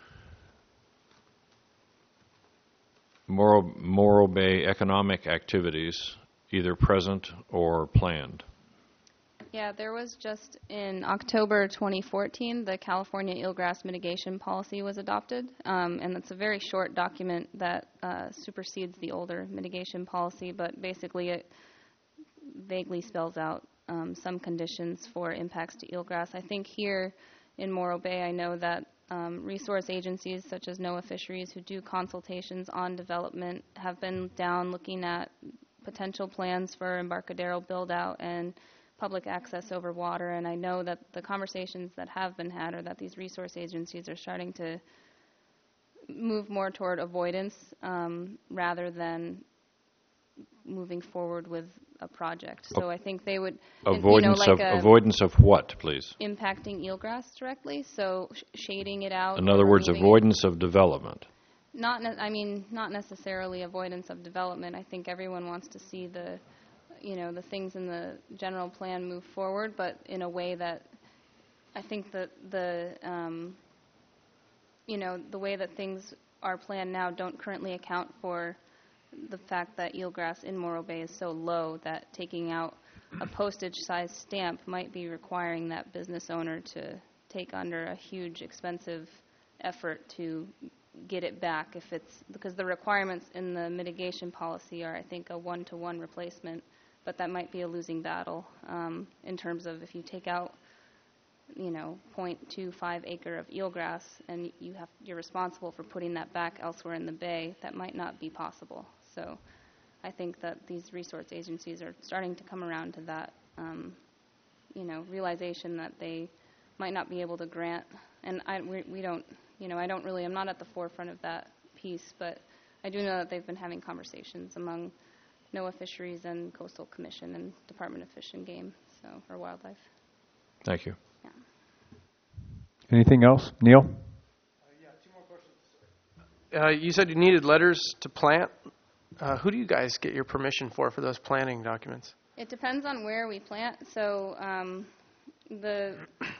Morro Bay economic activities, either present or planned? Yeah, there was just in October 2014, the California Eelgrass Mitigation Policy was adopted, and it's a very short document that supersedes the older mitigation policy, but basically it vaguely spells out some conditions for impacts to eelgrass. I think here in Morro Bay, I know that resource agencies such as NOAA Fisheries, who do consultations on development, have been down looking at potential plans for Embarcadero build-out and public access over water, and I know that the conversations that have been had are that these resource agencies are starting to move more toward avoidance rather than moving forward with a project. So I think they would avoidance of what, please? Impacting eelgrass directly, so shading it out. In other words, avoidance of development. Not necessarily avoidance of development. I think everyone wants to see the things in the general plan move forward, but in a way that I think that the way that things are planned now don't currently account for the fact that eelgrass in Morro Bay is so low that taking out a postage-sized stamp might be requiring that business owner to take under a huge, expensive effort to get it back because the requirements in the mitigation policy are, I think, a 1-to-1 replacement. But that might be a losing battle in terms of if you take out, 0.25 acre of eelgrass and you're responsible for putting that back elsewhere in the bay, that might not be possible. So I think that these resource agencies are starting to come around to that, realization that they might not be able to grant. And we don't, I'm not at the forefront of that piece, but I do know that they've been having conversations among NOAA Fisheries and Coastal Commission and Department of Fish and Game, or Wildlife. Thank you. Yeah. Anything else? Neil? Yeah, 2 more questions. You said you needed letters to plant. Who do you guys get your permission for those planting documents? It depends on where we plant. So the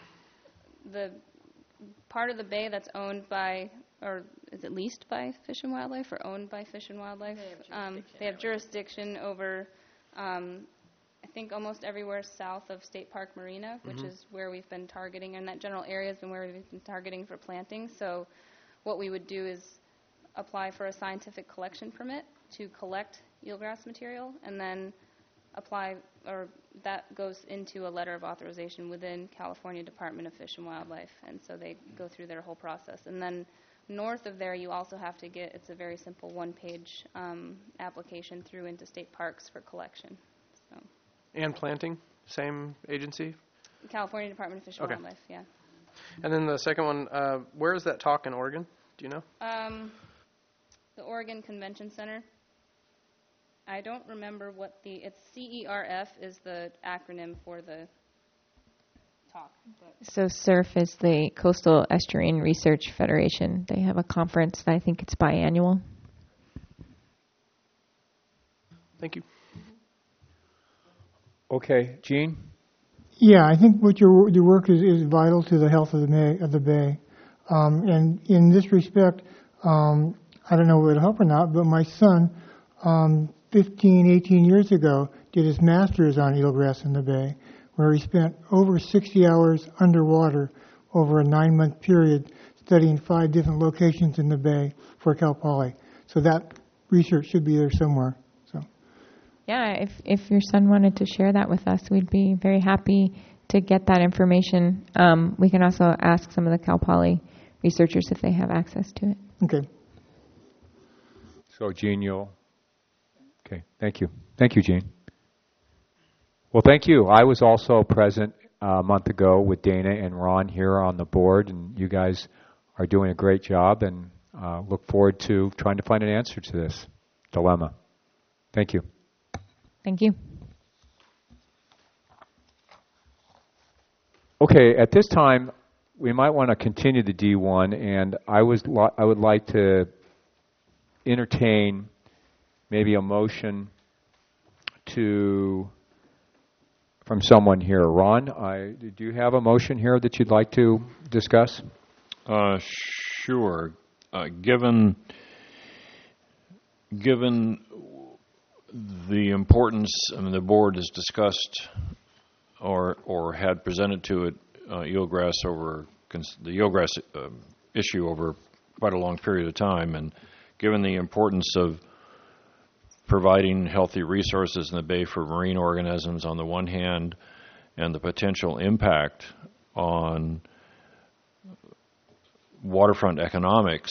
part of the bay that's owned by, or is it leased by Fish and Wildlife or owned by Fish and Wildlife? They have jurisdiction over, I think, almost everywhere south of State Park Marina, which is where we've been targeting, and that general area has been where we've been targeting for planting. So what we would do is apply for a scientific collection permit to collect eelgrass material, and then apply, or that goes into a letter of authorization within California Department of Fish and Wildlife, and so they go through their whole process. And then north of there, you also have to get, it's a very simple one-page application through Interstate Parks for collection. So. And planting, same agency? California Department of Fish and Wildlife, yeah. And then the second one, where is that talk in Oregon? Do you know? The Oregon Convention Center. I don't remember what it's CERF is the acronym for the talk. But. So CERF is the Coastal Estuarine Research Federation. They have a conference that I think it's biannual. Thank you. Okay, Gene? Yeah, I think what your work is vital to the health of the bay. And in this respect, I don't know if it would help or not, but my son, 15, 18 years ago, did his master's on eelgrass in the bay, where he spent over 60 hours underwater over a 9-month period studying 5 different locations in the bay for Cal Poly. So that research should be there somewhere. So, yeah, if your son wanted to share that with us, we'd be very happy to get that information. We can also ask some of the Cal Poly researchers if they have access to it. Okay. So, Gene, okay, thank you. Thank you, Gene. Well, thank you. I was also present a month ago with Dana and Ron here on the board, and you guys are doing a great job, and look forward to trying to find an answer to this dilemma. Thank you. Thank you. Okay, at this time, we might want to continue the D1, and I would like to entertain maybe a motion from someone here. Ron, do you have a motion here that you'd like to discuss? Sure. Given the importance, I mean, the board has discussed or had presented to it eelgrass issue over quite a long period of time, and given the importance of providing healthy resources in the bay for marine organisms on the one hand, and the potential impact on waterfront economics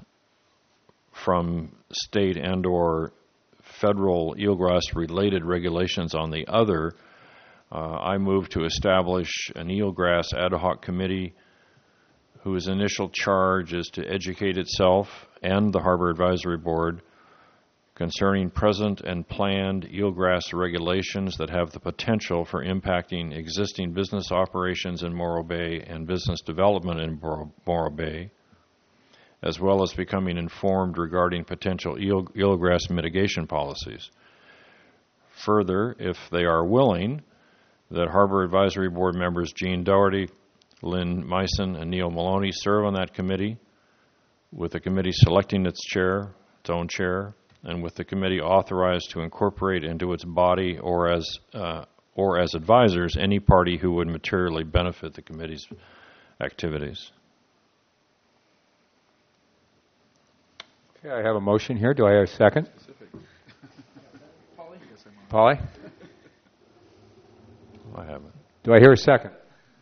from state and or federal eelgrass-related regulations on the other, I move to establish an eelgrass ad hoc committee whose initial charge is to educate itself and the Harbor Advisory Board concerning present and planned eelgrass regulations that have the potential for impacting existing business operations in Morro Bay and business development in Morro Bay, as well as becoming informed regarding potential eelgrass mitigation policies. Further, if they are willing, that Harbor Advisory Board members Gene Doherty, Lynn Meissen, and Neil Maloney serve on that committee, with the committee selecting its own chair, and with the committee authorized to incorporate into its body or as advisors any party who would materially benefit the committee's activities. Okay, I have a motion here. Do I have a second? Polly? I haven't. Do I hear a second?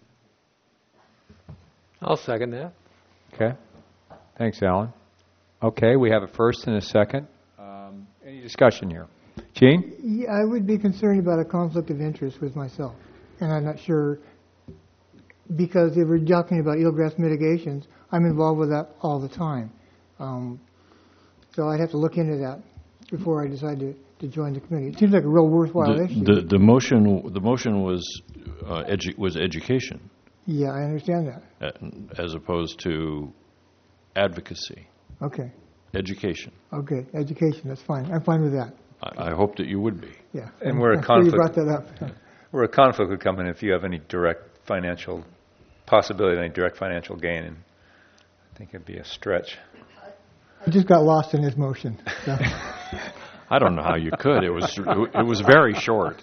I'll second that. Okay. Thanks, Alan. Okay, we have a first and a second. Any discussion here? Gene? Yeah, I would be concerned about a conflict of interest with myself, and I'm not sure, because if we're talking about eelgrass mitigations, I'm involved with that all the time. So I'd have to look into that before I decide to join the committee. It seems like a real worthwhile issue. The motion was education. Yeah, I understand that. As opposed to advocacy. Okay. Education. Okay, education, that's fine. I'm fine with that. I hope that you would be. Yeah. And we're a conflict. conflict. You brought that up. We're a conflict would come in if you have any direct financial possibility of any direct financial gain, and I think it'd be a stretch. I just got lost in his motion. So. I don't know how you could. It was very short.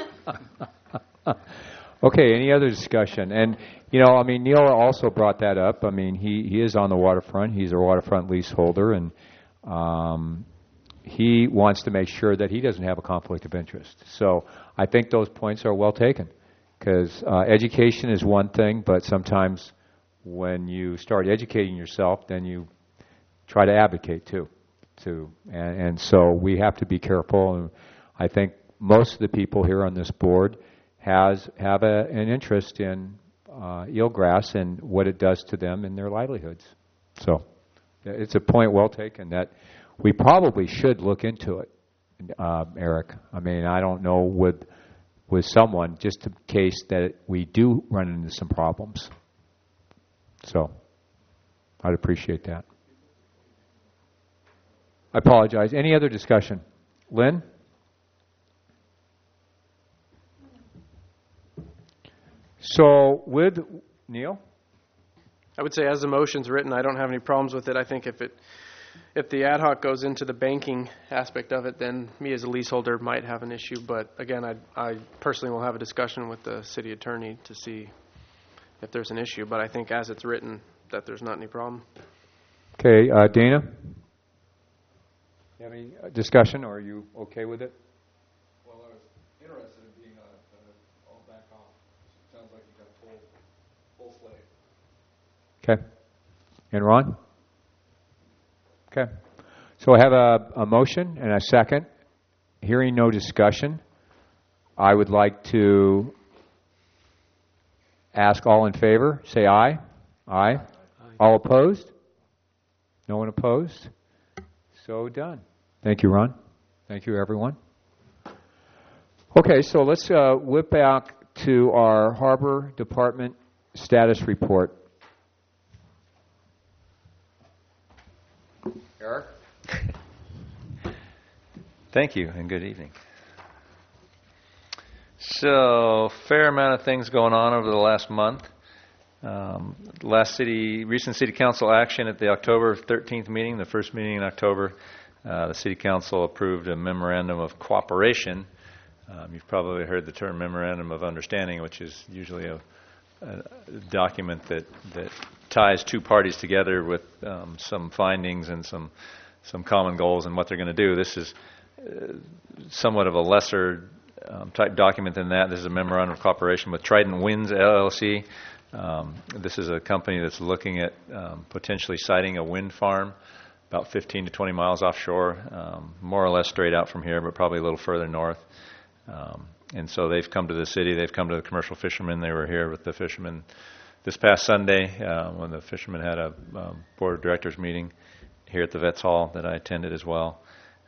Okay, any other discussion? And, I mean, Neil also brought that up. I mean, he is on the waterfront. He's a waterfront leaseholder, and he wants to make sure that he doesn't have a conflict of interest. So I think those points are well taken, because education is one thing, but sometimes when you start educating yourself, then you try to advocate too. And so we have to be careful. And I think most of the people here on this board have an interest in eelgrass and what it does to them in their livelihoods. So it's a point well taken that we probably should look into it, Eric. I mean, I don't know with someone, just in case that we do run into some problems. So I'd appreciate that. I apologize. Any other discussion? Lynn? So with Neil? I would say as the motion's written, I don't have any problems with it. I think if the ad hoc goes into the banking aspect of it, then me as a leaseholder might have an issue. But again, I personally will have a discussion with the city attorney to see if there's an issue. But I think as it's written, that there's not any problem. Okay, Dana? You have any discussion, or are you okay with it? Well, I was interested in being all back off. Sounds like you got full slate. Okay. And Ron? Okay. So I have a motion and a second. Hearing no discussion, I would like to ask all in favor, say aye. Aye. Aye. All opposed? No one opposed? So done. Thank you, Ron. Thank you, everyone. Okay, so let's whip back to our Harbor Department status report. Eric? Thank you, and good evening. So, fair amount of things going on over the last month. Recent City Council action at the October 13th meeting, the first meeting in October, the City Council approved a memorandum of cooperation. You've probably heard the term memorandum of understanding, which is usually a document that ties two parties together with some findings and some common goals and what they're going to do. This is somewhat of a lesser type document than that. This is a memorandum of cooperation with Trident Winds LLC. This is a company that's looking at potentially siting a wind farm about 15 to 20 miles offshore, more or less straight out from here, but probably a little further north. And so they've come to the city. They've come to the commercial fishermen. They were here with the fishermen this past Sunday when the fishermen had a board of directors meeting here at the Vets Hall that I attended as well.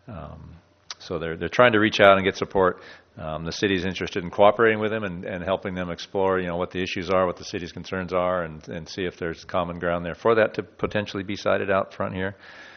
So they're trying to reach out and get support. The city's interested in cooperating with them and helping them explore, what the issues are, what the city's concerns are, and see if there's common ground there for that to potentially be sited out front here.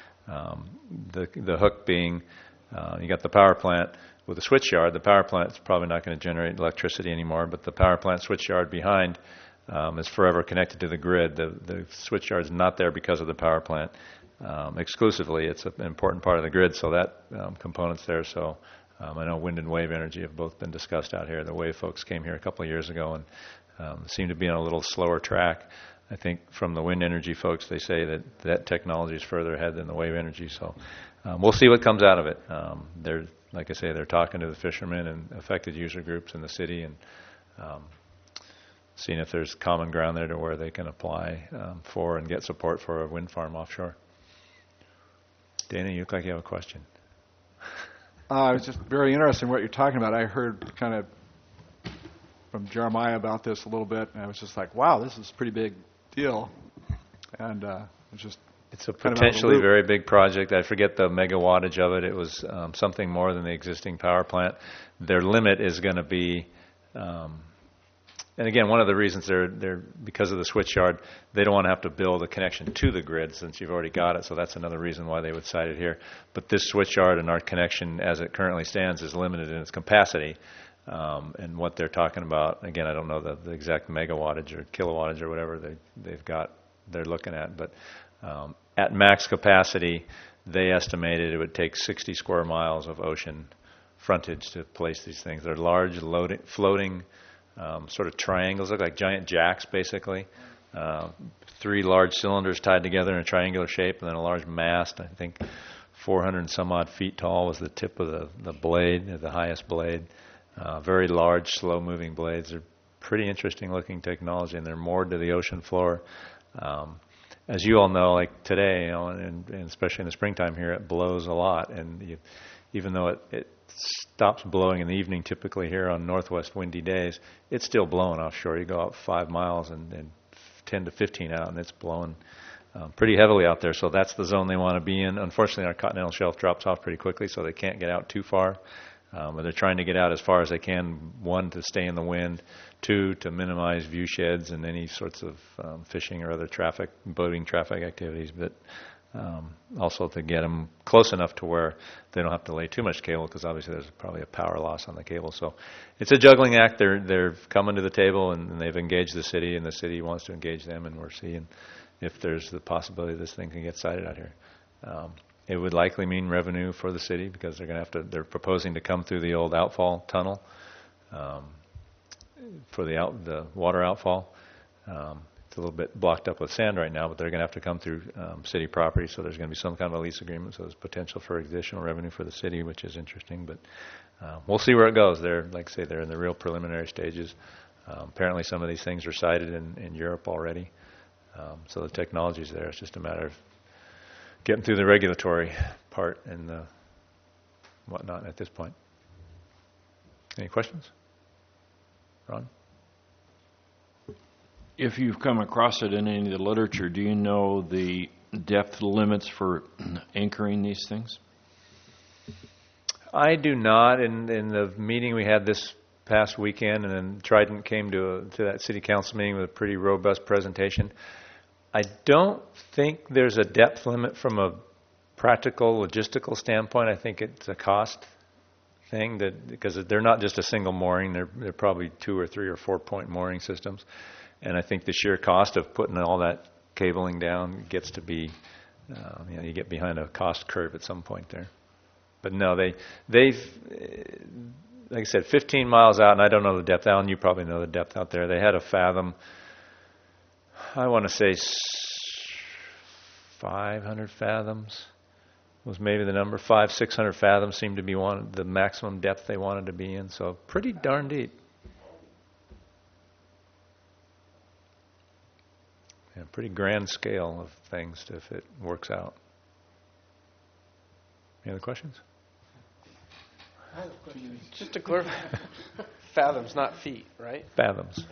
The hook being, you got the power plant with the switchyard. The power plant's probably not going to generate electricity anymore, but the power plant switchyard behind is forever connected to the grid. The switchyard is not there because of the power plant exclusively. It's an important part of the grid, so that component's there. So I know wind and wave energy have both been discussed out here. The wave folks came here a couple of years ago and seem to be on a little slower track. I think from the wind energy folks, they say that technology is further ahead than the wave energy. So we'll see what comes out of it. Like I say, they're talking to the fishermen and affected user groups in the city and seeing if there's common ground there to where they can apply for and get support for a wind farm offshore. Dana, you look like you have a question. It was just very interesting what you're talking about. I heard kind of from Jeremiah about this a little bit, and I was just like, wow, this is a pretty big deal. And it's a potentially very big project. I forget the megawattage of it. It was something more than the existing power plant. Their limit is going to be, and again, one of the reasons they're because of the switchyard, they don't want to have to build a connection to the grid since you've already got it. So that's another reason why they would site it here. But this switchyard and our connection, as it currently stands, is limited in its capacity. And what they're talking about, again, I don't know the exact megawattage or kilowattage or whatever they're looking at, but at max capacity, they estimated it would take 60 square miles of ocean frontage to place these things. They're large, floating sort of triangles, look like giant jacks, basically. 3 large cylinders tied together in a triangular shape, and then a large mast, I think 400 and some odd feet tall was the tip of the blade, the highest blade. Very large, slow-moving blades. They're pretty interesting looking technology, and they're moored to the ocean floor. As you all know, like today, and especially in the springtime here, it blows a lot, and even though it stops blowing in the evening typically here on northwest windy days, it's still blowing offshore. You go out 5 miles and 10 to 15 out, and it's blowing pretty heavily out there. So that's the zone they want to be in. Unfortunately, our continental shelf drops off pretty quickly, so they can't get out too far. But they're trying to get out as far as they can, 1, to stay in the wind, 2, to minimize view sheds and any sorts of fishing or other boating traffic activities, but also to get them close enough to where they don't have to lay too much cable, because obviously there's probably a power loss on the cable. So it's a juggling act. They're coming to the table, and they've engaged the city, and the city wants to engage them, and we're seeing if there's the possibility this thing can get sited out here. It would likely mean revenue for the city, because they're proposing to come through the old outfall tunnel for the water outfall. It's a little bit blocked up with sand right now, but they're going to have to come through city property, so there's going to be some kind of a lease agreement, so there's potential for additional revenue for the city, which is interesting, but we'll see where it goes. Like I say, they're in the real preliminary stages. Apparently some of these things are sited in Europe already, so the technology's there. It's just a matter of getting through the regulatory part and whatnot at this point. Any questions? Ron? If you've come across it in any of the literature, do you know the depth limits for anchoring these things? I do not. In the meeting we had this past weekend, and then Trident came to that city council meeting with a pretty robust presentation. I don't think there's a depth limit from a practical, logistical standpoint. I think it's a cost thing, because they're not just a single mooring. They're probably 2 or 3 or 4 point mooring systems. And I think the sheer cost of putting all that cabling down gets to be, you get behind a cost curve at some point there. But no, they've, like I said, 15 miles out, and I don't know the depth. Alan, you probably know the depth out there. They had a fathom, I want to say 500 fathoms was maybe the number. 500-600 fathoms seemed to be the maximum depth they wanted to be in. So pretty darn deep. Yeah, pretty grand scale of things if it works out. Any other questions? Just to clarify, fathoms, not feet, right? Fathoms.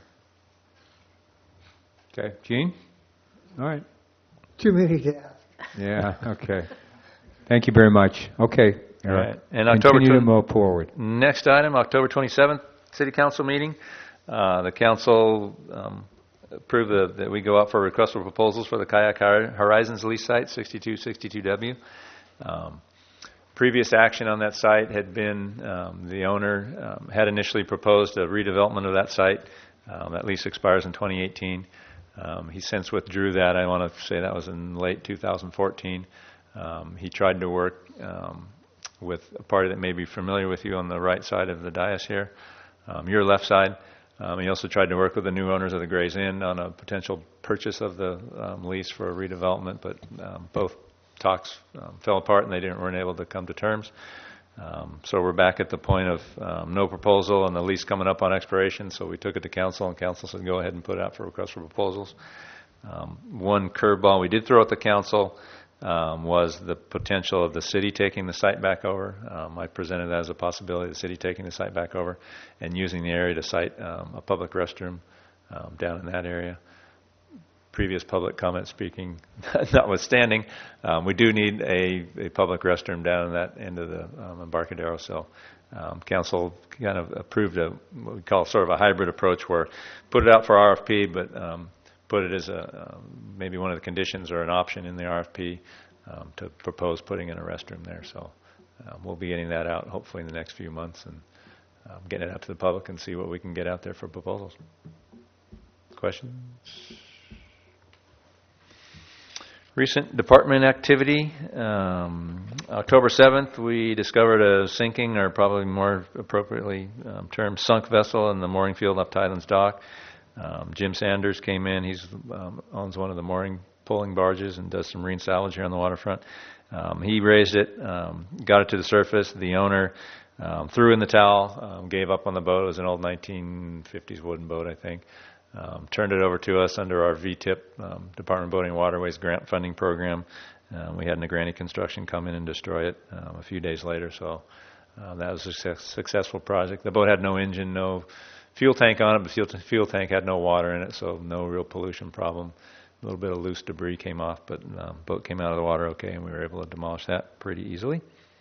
Okay, Gene? All right. Too many to ask. Yeah, okay. Thank you very much. Okay. All right. And continue to move forward. Next item, October 27th, City Council meeting. The Council approved that we go out for a request for proposals for the Kayak Horizons lease site, 6262W. Previous action on that site had been the owner had initially proposed a redevelopment of that site. That lease expires in 2018. He since withdrew that. I want to say that was in late 2014. He tried to work with a party that may be familiar with you on the right side of the dais here, your left side. He also tried to work with the new owners of the Gray's Inn on a potential purchase of the lease for a redevelopment, but both talks fell apart and they weren't able to come to terms. So we're back at the point of no proposal and the lease coming up on expiration, so we took it to council, and council said go ahead and put it out for request for proposals. One curveball we did throw at the council was the potential of the city taking the site back over. I presented that as a possibility, the city taking the site back over and using the area to site a public restroom down in that area. Previous public comment speaking notwithstanding, we do need a public restroom down in that end of the Embarcadero. So council kind of approved what we call sort of a hybrid approach, where put it out for RFP, but put it as maybe one of the conditions or an option in the RFP to propose putting in a restroom there. So we'll be getting that out hopefully in the next few months and getting it out to the public and see what we can get out there for proposals. Questions? Recent department activity. October 7th, we discovered a sinking, or probably more appropriately termed sunk vessel in the mooring field off Tylands Dock. Jim Sanders came in. He owns one of the mooring pulling barges and does some marine salvage here on the waterfront. He raised it, got it to the surface. The owner threw in the towel, gave up on the boat. It was an old 1950s wooden boat, I think. Turned it over to us under our VTIP, Department of Boating and Waterways grant funding program. We had Negrani Construction come in and destroy it a few days later, so that was a successful project. The boat had no engine, no fuel tank on it, but the fuel tank had no water in it, so no real pollution problem. A little bit of loose debris came off, but the boat came out of the water okay, and we were able to demolish that pretty easily.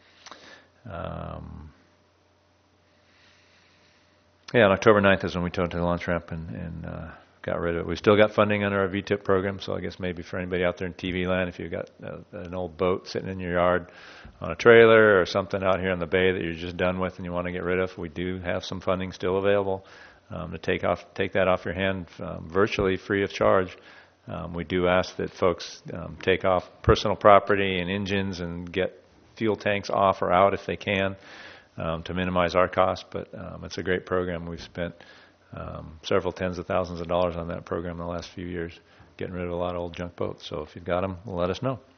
Yeah, on October 9th is when we towed it to the launch ramp and got rid of it. We still got funding under our VTIP program, so I guess maybe for anybody out there in TV land, if you've got an old boat sitting in your yard on a trailer or something out here on the bay that you're just done with and you want to get rid of, we do have some funding still available to take that off your hand virtually free of charge. We do ask that folks take off personal property and engines and get fuel tanks off or out if they can to minimize our costs, but it's a great program. We've spent several tens of thousands of dollars on that program in the last few years, getting rid of a lot of old junk boats. So if you've got them, let us know.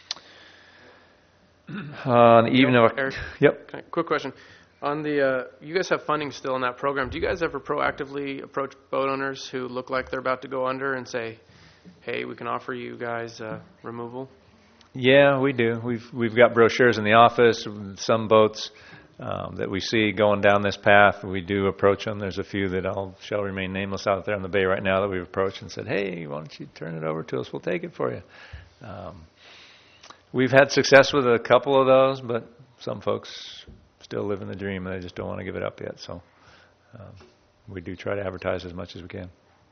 On the evening of Eric, yep. Okay, quick question. On the, you guys have funding still in that program. Do you guys ever proactively approach boat owners who look like they're about to go under and say, "Hey, we can offer you guys removal"? Yeah, we do. We've got brochures in the office. Some boats that we see going down this path, we do approach them. There's a few that shall remain nameless out there on the bay right now that we've approached and said, "Hey, why don't you turn it over to us? We'll take it for you." We've had success with a couple of those, but some folks still live in the dream and they just don't want to give it up yet. So we do try to advertise as much as we can.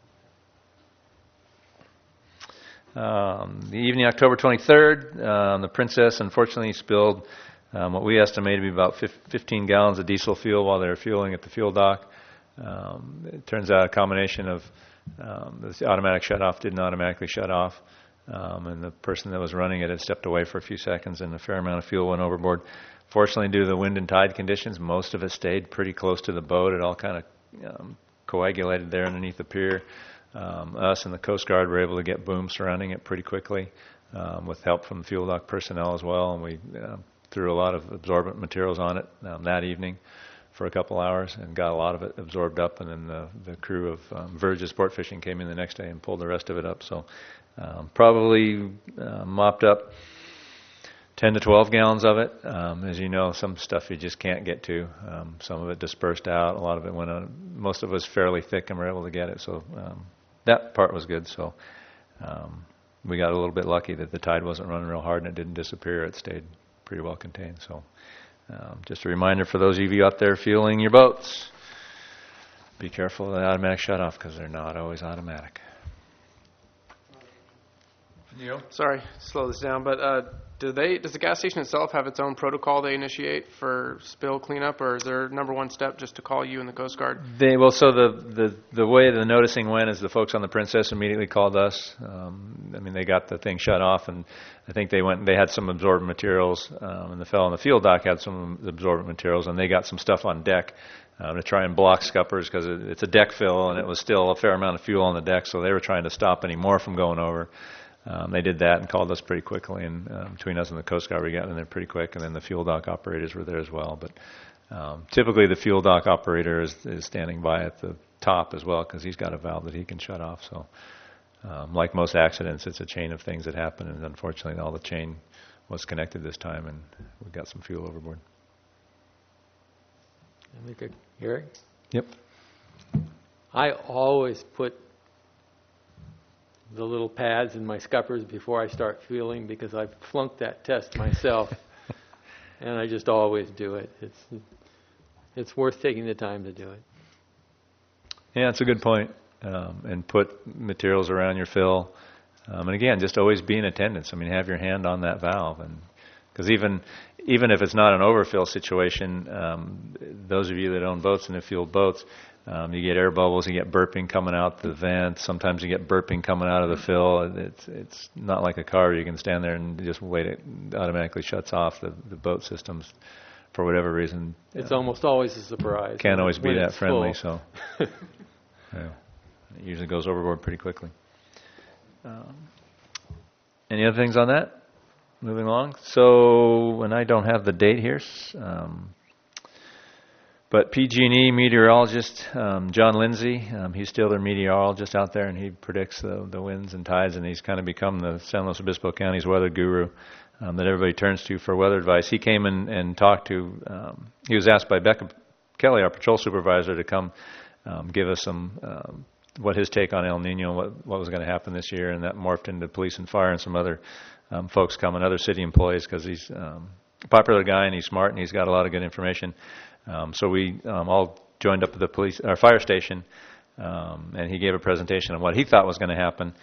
The evening, October 23rd, the Princess unfortunately spilled what we estimate to be about 15 gallons of diesel fuel while they were fueling at the fuel dock. It turns out a combination of the automatic shutoff didn't automatically shut off, and the person that was running it had stepped away for a few seconds and a fair amount of fuel went overboard. Fortunately, due to the wind and tide conditions, most of it stayed pretty close to the boat. It all kind of coagulated there underneath the pier. Us and the Coast Guard were able to get booms surrounding it pretty quickly with help from the fuel dock personnel as well, and we threw a lot of absorbent materials on it that evening for a couple hours and got a lot of it absorbed up, and then the crew of Verge Sport Fishing came in the next day and pulled the rest of it up. So probably mopped up 10 to 12 gallons of it. As you know, some stuff you just can't get to. Some of it dispersed out. A lot of it went on. Most of it was fairly thick and we were able to get it. So that part was good. So we got a little bit lucky that the tide wasn't running real hard and it didn't disappear. It stayed pretty well contained. So just a reminder for those of you out there fueling your boats, be careful of the automatic shutoff because they're not always automatic. Sorry, slow this down, but does the gas station itself have its own protocol they initiate for spill cleanup, or is their number one step just to call you and the Coast Guard? So the way the noticing went is the folks on the Princess immediately called us. They got the thing shut off, and I think they had some absorbent materials, and the fellow on the field dock had some absorbent materials, and they got some stuff on deck to try and block scuppers because it's a deck fill, and it was still a fair amount of fuel on the deck, so they were trying to stop any more from going over. They did that and called us pretty quickly, and between us and the Coast Guard, we got in there pretty quick, and then the fuel dock operators were there as well. But typically the fuel dock operator is standing by at the top as well because he's got a valve that he can shut off. So like most accidents, it's a chain of things that happen, and unfortunately all the chain was connected this time, and we got some fuel overboard. Eric? Yep. I always put the little pads in my scuppers before I start fueling because I've flunked that test myself, and I just always do it. It's worth taking the time to do it. Yeah, that's a good point. And put materials around your fill, and again, just always be in attendance. Have your hand on that valve, and because even if it's not an overfill situation, those of you that own boats and have fueled boats. You get air bubbles, you get burping coming out the vent. Sometimes you get burping coming out of the fill. It's not like a car. You can stand there and just wait. It automatically shuts off the boat systems for whatever reason. It's almost always a surprise. Can't always be that friendly. Full. So yeah, it usually goes overboard pretty quickly. Any other things on that? moving along. So, and I don't have the date here, but PG&E meteorologist John Lindsay, he's still their meteorologist out there, and he predicts the winds and tides, and he's kind of become the San Luis Obispo County's weather guru that everybody turns to for weather advice. He came and talked to, he was asked by Becca Kelly, our patrol supervisor, to come give us some, what his take on El Nino, what was going to happen this year, and that morphed into police and fire and some other folks coming, other city employees, because he's a popular guy and he's smart and he's got a lot of good information. So we all joined up at the fire station, and he gave a presentation on what he thought was going to happen.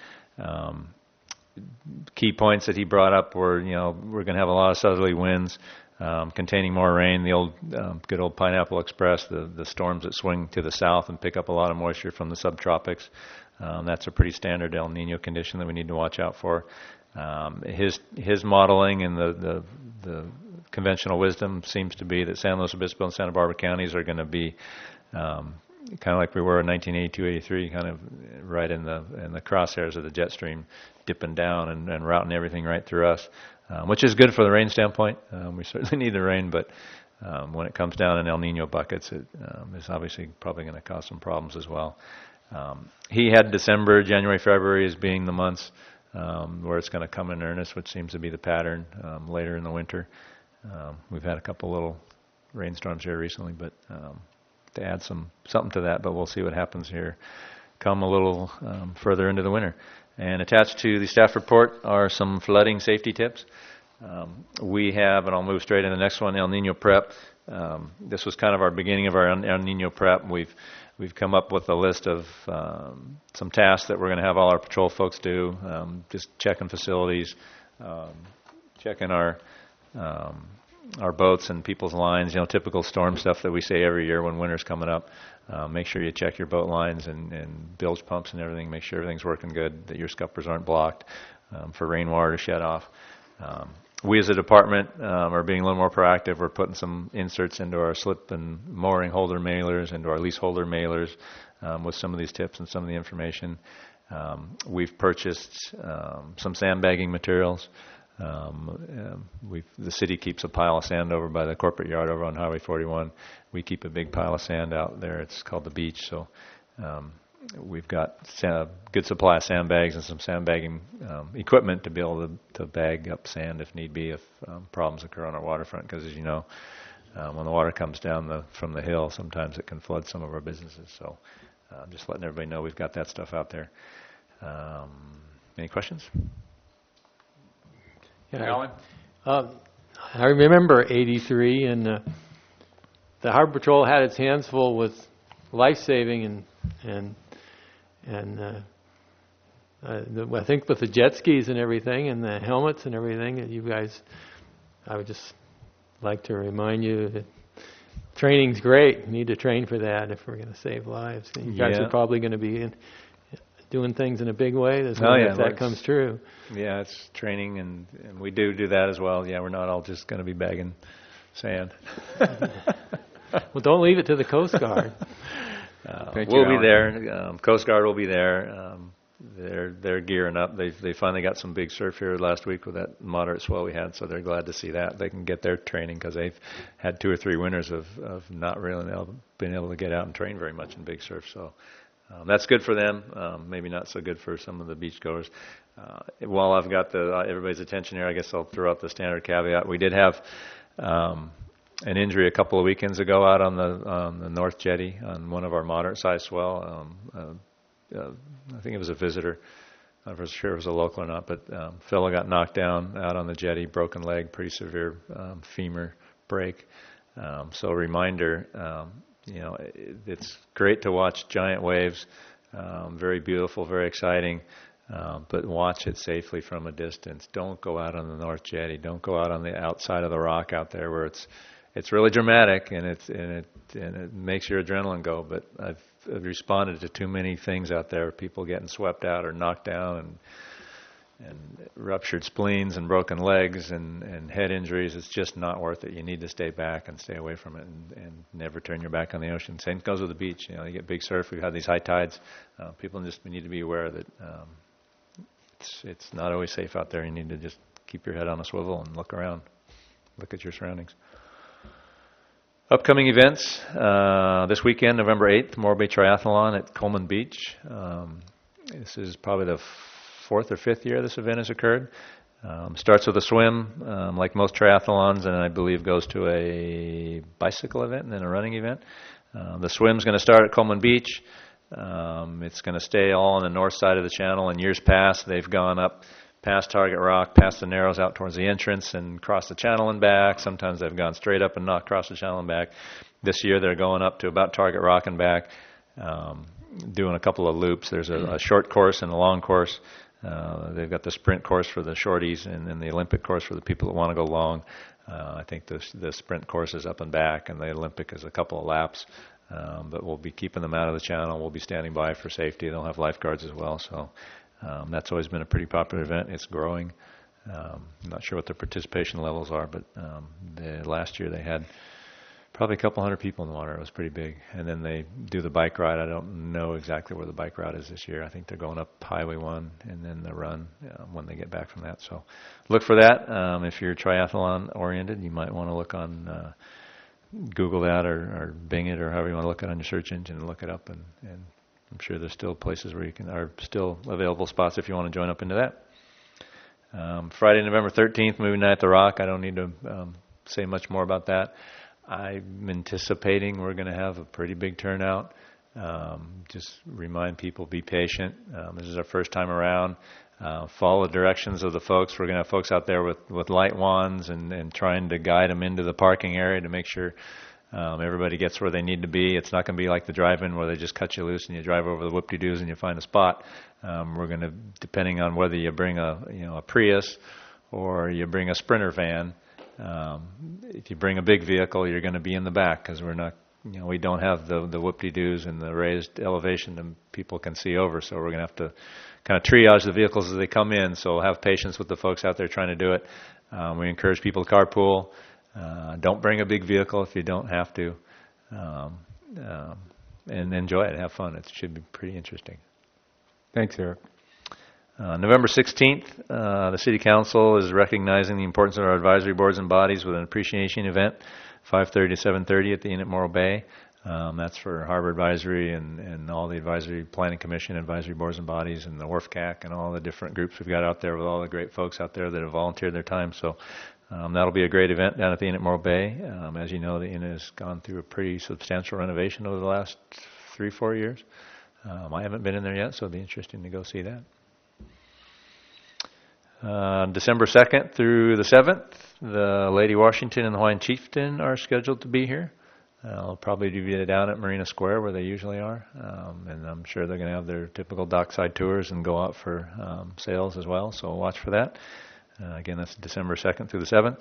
Key points that he brought up were, we're going to have a lot of southerly winds, containing more rain. The old, good old Pineapple Express, the storms that swing to the south and pick up a lot of moisture from the subtropics. That's a pretty standard El Nino condition that we need to watch out for. His modeling and the conventional wisdom seems to be that San Luis Obispo and Santa Barbara counties are going to be kind of like we were in 1982-83, kind of right in the crosshairs of the jet stream, dipping down and routing everything right through us, which is good for the rain standpoint. We certainly need the rain, but when it comes down in El Nino buckets, it is obviously probably going to cause some problems as well. He had December, January, February as being the months where it's going to come in earnest, which seems to be the pattern later in the winter. We've had a couple little rainstorms here recently, but to add something to that, but we'll see what happens here come a little further into the winter. And attached to the staff report are some flooding safety tips. We have, and I'll move straight into the next one, El Nino prep. This was kind of our beginning of our El Nino prep. We've come up with a list of some tasks that we're going to have all our patrol folks do, just checking facilities, checking our boats and people's lines, typical storm stuff that we say every year when winter's coming up. Make sure you check your boat lines and bilge pumps and everything. Make sure everything's working good, that your scuppers aren't blocked for rainwater to shed off. We as a department are being a little more proactive. We're putting some inserts into our slip and mooring holder mailers, into our leaseholder mailers with some of these tips and some of the information. We've purchased some sandbagging materials. The city keeps a pile of sand over by the corporate yard over on Highway 41. We keep a big pile of sand out there. It's called the beach. So we've got a good supply of sandbags and some sandbagging equipment to be able to bag up sand if need be, if problems occur on our waterfront. Because as you know, when the water comes down from the hill, sometimes it can flood some of our businesses. So just letting everybody know we've got that stuff out there. Any questions? Yeah, Alan? I remember '83, and the Harbor Patrol had its hands full with life-saving and I think with the jet skis and everything, and the helmets and everything. You guys, I would just like to remind you that training's great. You need to train for that if we're going to save lives. And you guys are probably going to be doing things in a big way as long as that comes true. Yeah, it's training, and we do that as well. Yeah, we're not all just going to be bagging sand. Well, don't leave it to the Coast Guard. We'll be there. Coast Guard will be there. They're gearing up. They finally got some big surf here last week with that moderate swell we had, so they're glad to see that. They can get their training because they've had 2 or 3 winters of not really been able to get out and train very much in big surf. So that's good for them. Maybe not so good for some of the beachgoers. While I've got everybody's attention here, I guess I'll throw out the standard caveat. We did have an injury a couple of weekends ago out on the North Jetty on one of our moderate-sized swell. I think it was a visitor. I'm not sure it was a local or not, but fellow got knocked down out on the jetty, broken leg, pretty severe femur break. So a reminder, it's great to watch giant waves, very beautiful, very exciting, but watch it safely from a distance. Don't go out on the North Jetty. Don't go out on the outside of the rock out there where it's really dramatic and it makes your adrenaline go. But I've responded to too many things out there, people getting swept out or knocked down and ruptured spleens and broken legs and head injuries. It's just not worth it. You need to stay back and stay away from it and never turn your back on the ocean. Same goes with the beach. You get big surf. We've had these high tides. People just need to be aware that it's not always safe out there. You need to just keep your head on a swivel and look around, look at your surroundings. Upcoming events this weekend, November 8th, Morro Bay Triathlon at Coleman Beach. This is probably the 4th or 5th year this event has occurred. Starts with a swim, like most triathlons, and I believe goes to a bicycle event and then a running event. The swim's going to start at Coleman Beach. It's going to stay all on the north side of the channel. In years past, they've gone up past Target Rock, past the Narrows out towards the entrance and cross the channel and back. Sometimes they've gone straight up and not cross the channel and back. This year they're going up to about Target Rock and back, doing a couple of loops. There's a short course and a long course. They've got the sprint course for the shorties and then the Olympic course for the people that want to go long. I think the sprint course is up and back, and the Olympic is a couple of laps. But we'll be keeping them out of the channel. We'll be standing by for safety. They'll have lifeguards as well. So that's always been a pretty popular event. It's growing. I'm not sure what the participation levels are, but last year they had probably a couple hundred people in the water. It was pretty big. And then they do the bike ride. I don't know exactly where the bike route is this year. I think they're going up Highway 1 and then the run when they get back from that. So look for that. If you're triathlon oriented, you might want to look on Google that or Bing it or however you want to look it on your search engine and look it up. And I'm sure there's still places where are still available spots if you want to join up into that. Friday, November 13th, movie night at the Rock. I don't need to say much more about that. I'm anticipating we're going to have a pretty big turnout. Just remind people, be patient. This is our first time around. Follow the directions of the folks. We're going to have folks out there with light wands and trying to guide them into the parking area to make sure everybody gets where they need to be. It's not going to be like the drive-in where they just cut you loose and you drive over the whoop-de-doos and you find a spot. We're going to, depending on whether you bring a Prius or you bring a Sprinter van, if you bring a big vehicle, you're going to be in the back because we don't have the whoop-de-doos and the raised elevation that people can see over. So we're going to have to kind of triage the vehicles as they come in. So have patience with the folks out there trying to do it. We encourage people to carpool. Don't bring a big vehicle if you don't have to. And enjoy it. Have fun. It should be pretty interesting. Thanks, Eric. November 16th, the City Council is recognizing the importance of our advisory boards and bodies with an appreciation event, 5:30 to 7:30 at the Inn at Morro Bay. That's for Harbor Advisory and all the Advisory Planning Commission, advisory boards and bodies, and the WRFCAC and all the different groups we've got out there with all the great folks out there that have volunteered their time. So that'll be a great event down at the Inn at Morro Bay. As you know, the Inn has gone through a pretty substantial renovation over the last 3-4 years. I haven't been in there yet, so it'll be interesting to go see that. December 2nd through the 7th, the Lady Washington and the Hawaiian Chieftain are scheduled to be here. I'll probably be down at Marina Square where they usually are, and I'm sure they're going to have their typical dockside tours and go out for sales as well, so watch for that. Again, that's December 2nd through the 7th.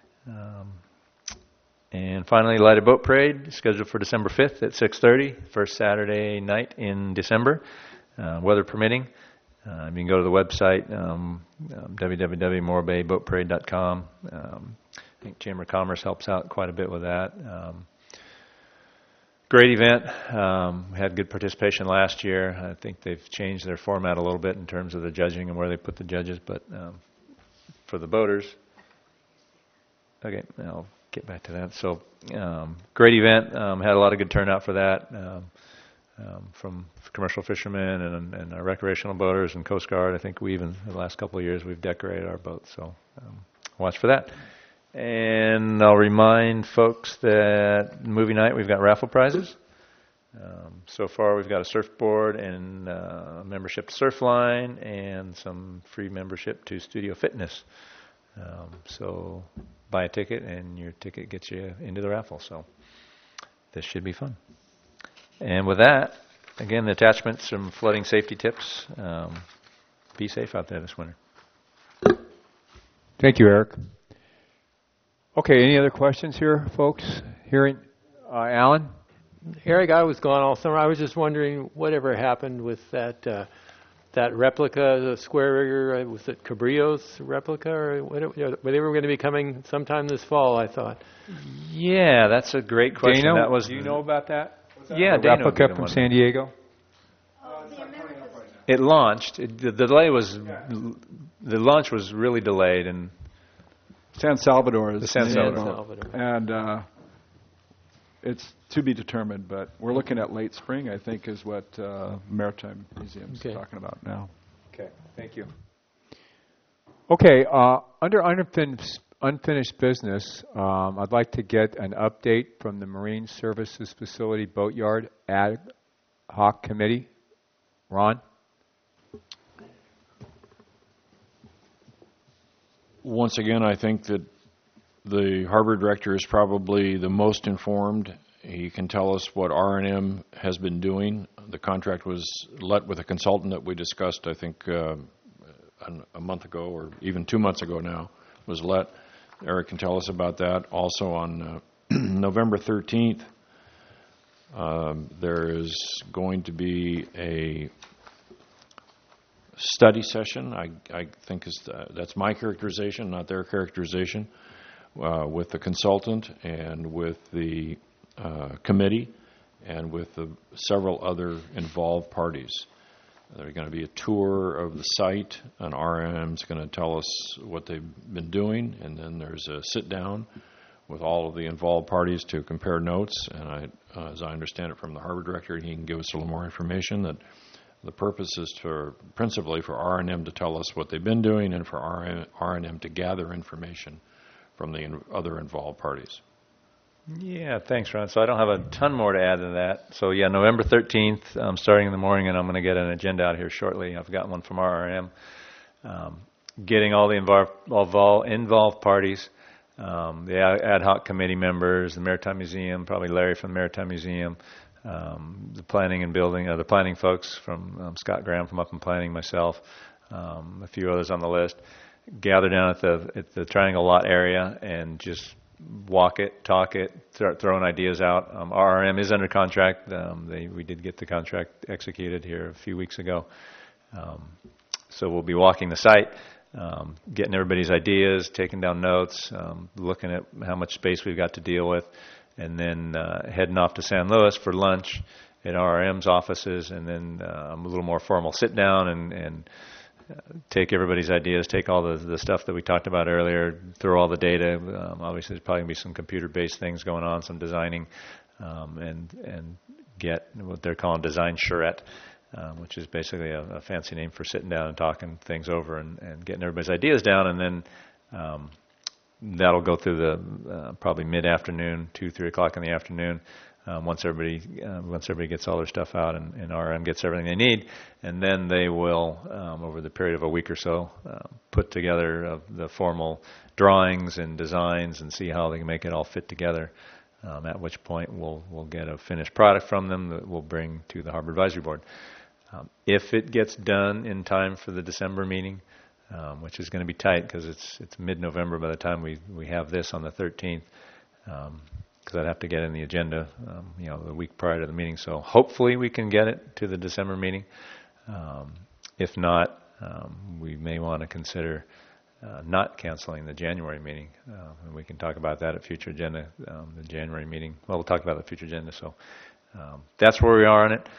And finally, Lighted Boat Parade, scheduled for December 5th at 6:30, first Saturday night in December, weather permitting. You can go to the website, www.morrobayboatparade.com. I think Chamber of Commerce helps out quite a bit with that. Great event. We had good participation last year. I think they've changed their format a little bit in terms of the judging and where they put the judges, but for the boaters. Okay, I'll get back to that. So, great event. Had a lot of good turnout for that. From commercial fishermen and our recreational boaters and Coast Guard. I think the last couple of years, we've decorated our boats, so watch for that. And I'll remind folks that movie night, we've got raffle prizes. So far, we've got a surfboard and a membership to Surfline and some free membership to Studio Fitness. So buy a ticket, and your ticket gets you into the raffle. So this should be fun. And with that, again, the attachments, some flooding safety tips. Be safe out there this winter. Thank you, Eric. Okay, any other questions here, folks? Hearing Alan? Eric, I was gone all summer. I was just wondering whatever happened with that replica, the square rigger. Was it Cabrillo's replica, or were they going to be coming sometime this fall? I thought. Yeah, that's a great question. Dana, do you know about that? Yeah, the replica from San Diego. It launched. The launch was really delayed, and San Salvador is the San Salvador. And it's to be determined, but we're looking at late spring, I think, is what Maritime Museum's talking about now. Okay, thank you. Okay, under unfinished business, I'd like to get an update from the Marine Services Facility Boatyard Ad Hoc Committee. Ron? Once again, I think that the harbor director is probably the most informed. He can tell us what R&M has been doing. The contract was let with a consultant that we discussed, I think, a month ago or even 2 months ago now, was let. Eric can tell us about that. Also on November 13th, there is going to be a study session. I think that's my characterization, not their characterization, with the consultant and with the committee and with the several other involved parties. There's going to be a tour of the site, and RM is going to tell us what they've been doing, and then there's a sit-down with all of the involved parties to compare notes. And as I understand it from the harbor director, he can give us a little more information that the purpose is principally for R&M to tell us what they've been doing and for R&M to gather information from the other involved parties. Yeah, thanks, Ron. So I don't have a ton more to add to that. So yeah, November 13th, starting in the morning, and I'm going to get an agenda out here shortly. I've got one from R&M, getting all the involved parties, the ad hoc committee members, the Maritime Museum, probably Larry from the Maritime Museum, the planning and building, the planning folks from Scott Graham from Up in Planning, myself, a few others on the list, gather down at the Triangle Lot area and just walk it, talk it, start throwing ideas out. RRM is under contract. We did get the contract executed here a few weeks ago. So we'll be walking the site, getting everybody's ideas, taking down notes, looking at how much space we've got to deal with, and then heading off to San Luis for lunch at RRM's offices, and then a little more formal sit down and take everybody's ideas, take all the stuff that we talked about earlier, throw all the data. Obviously, there's probably going to be some computer-based things going on, some designing, and get what they're calling design charrette, which is basically a fancy name for sitting down and talking things over and getting everybody's ideas down. And then that'll go through the probably mid-afternoon, 2, 3 o'clock in the afternoon. Once everybody gets all their stuff out and RM gets everything they need, and then they will, over the period of a week or so, put together the formal drawings and designs and see how they can make it all fit together. At which point we'll get a finished product from them that we'll bring to the Harbor Advisory Board. If it gets done in time for the December meeting, which is going to be tight because it's mid-November by the time we have this on the 13th. Because I'd have to get in the agenda, the week prior to the meeting. So hopefully we can get it to the December meeting. If not, we may want to consider not canceling the January meeting. And we can talk about that at future agenda, the January meeting. Well, we'll talk about the future agenda. So that's where we are on it.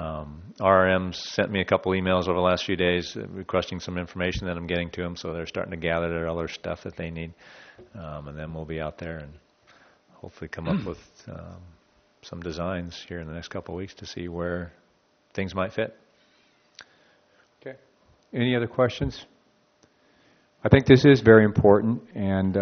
RRM sent me a couple emails over the last few days requesting some information that I'm getting to them. So they're starting to gather their other stuff that they need. And then we'll be out there and hopefully come up with some designs here in the next couple of weeks to see where things might fit. Okay. Any other questions? I think this is very important, and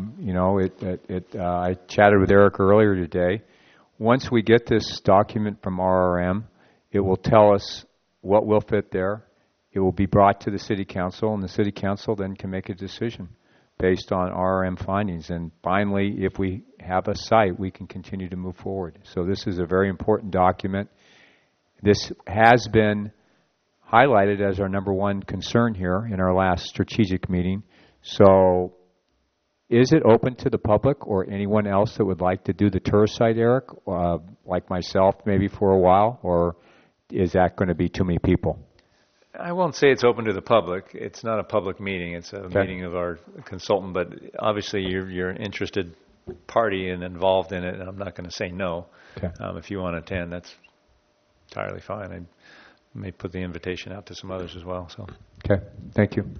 I chatted with Eric earlier today. Once we get this document from RRM, it will tell us what will fit there. It will be brought to the City Council, and the City Council then can make a decision based on RRM findings. And finally, if we have a site, we can continue to move forward. So this is a very important document. This has been highlighted as our number one concern here in our last strategic meeting. So is it open to the public or anyone else that would like to do the tour site, Eric, like myself maybe for a while, or is that going to be too many people? I won't say it's open to the public. It's not a public meeting. It's a meeting of our consultant, but obviously you're an interested party and involved in it, and I'm not going to say no. If you want to attend, that's entirely fine. may put the invitation out to some others as well. So. Okay, thank you.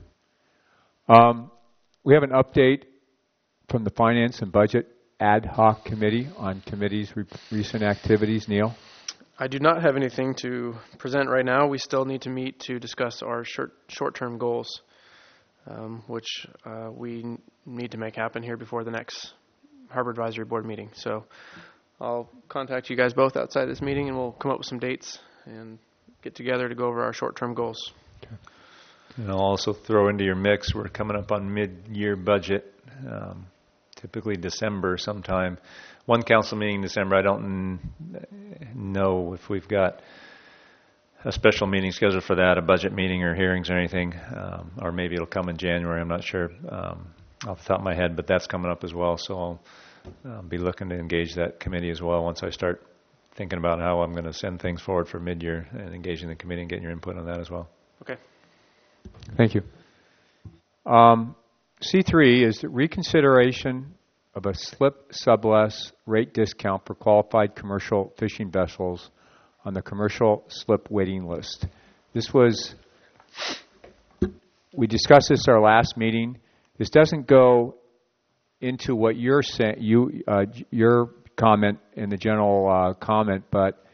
We have an update from the Finance and Budget Ad Hoc Committee on committee's recent activities. Neil? I do not have anything to present right now. We still need to meet to discuss our short-term goals, which we need to make happen here before the next Harbor Advisory Board meeting. So I'll contact you guys both outside this meeting, and we'll come up with some dates and get together to go over our short-term goals. Okay. And I'll also throw into your mix, we're coming up on mid-year budget, typically December sometime. One council meeting in December. I don't know if we've got a special meeting scheduled for that, a budget meeting or hearings or anything, or maybe it'll come in January. I'm not sure off the top of my head, but that's coming up as well. So I'll be looking to engage that committee as well once I start thinking about how I'm going to send things forward for mid-year and engaging the committee and getting your input on that as well. Okay. Thank you. C3 is the reconsideration of a slip subless rate discount for qualified commercial fishing vessels on the commercial slip waiting list. We discussed this at our last meeting. This doesn't go into what you're saying, your comment in the general comment, but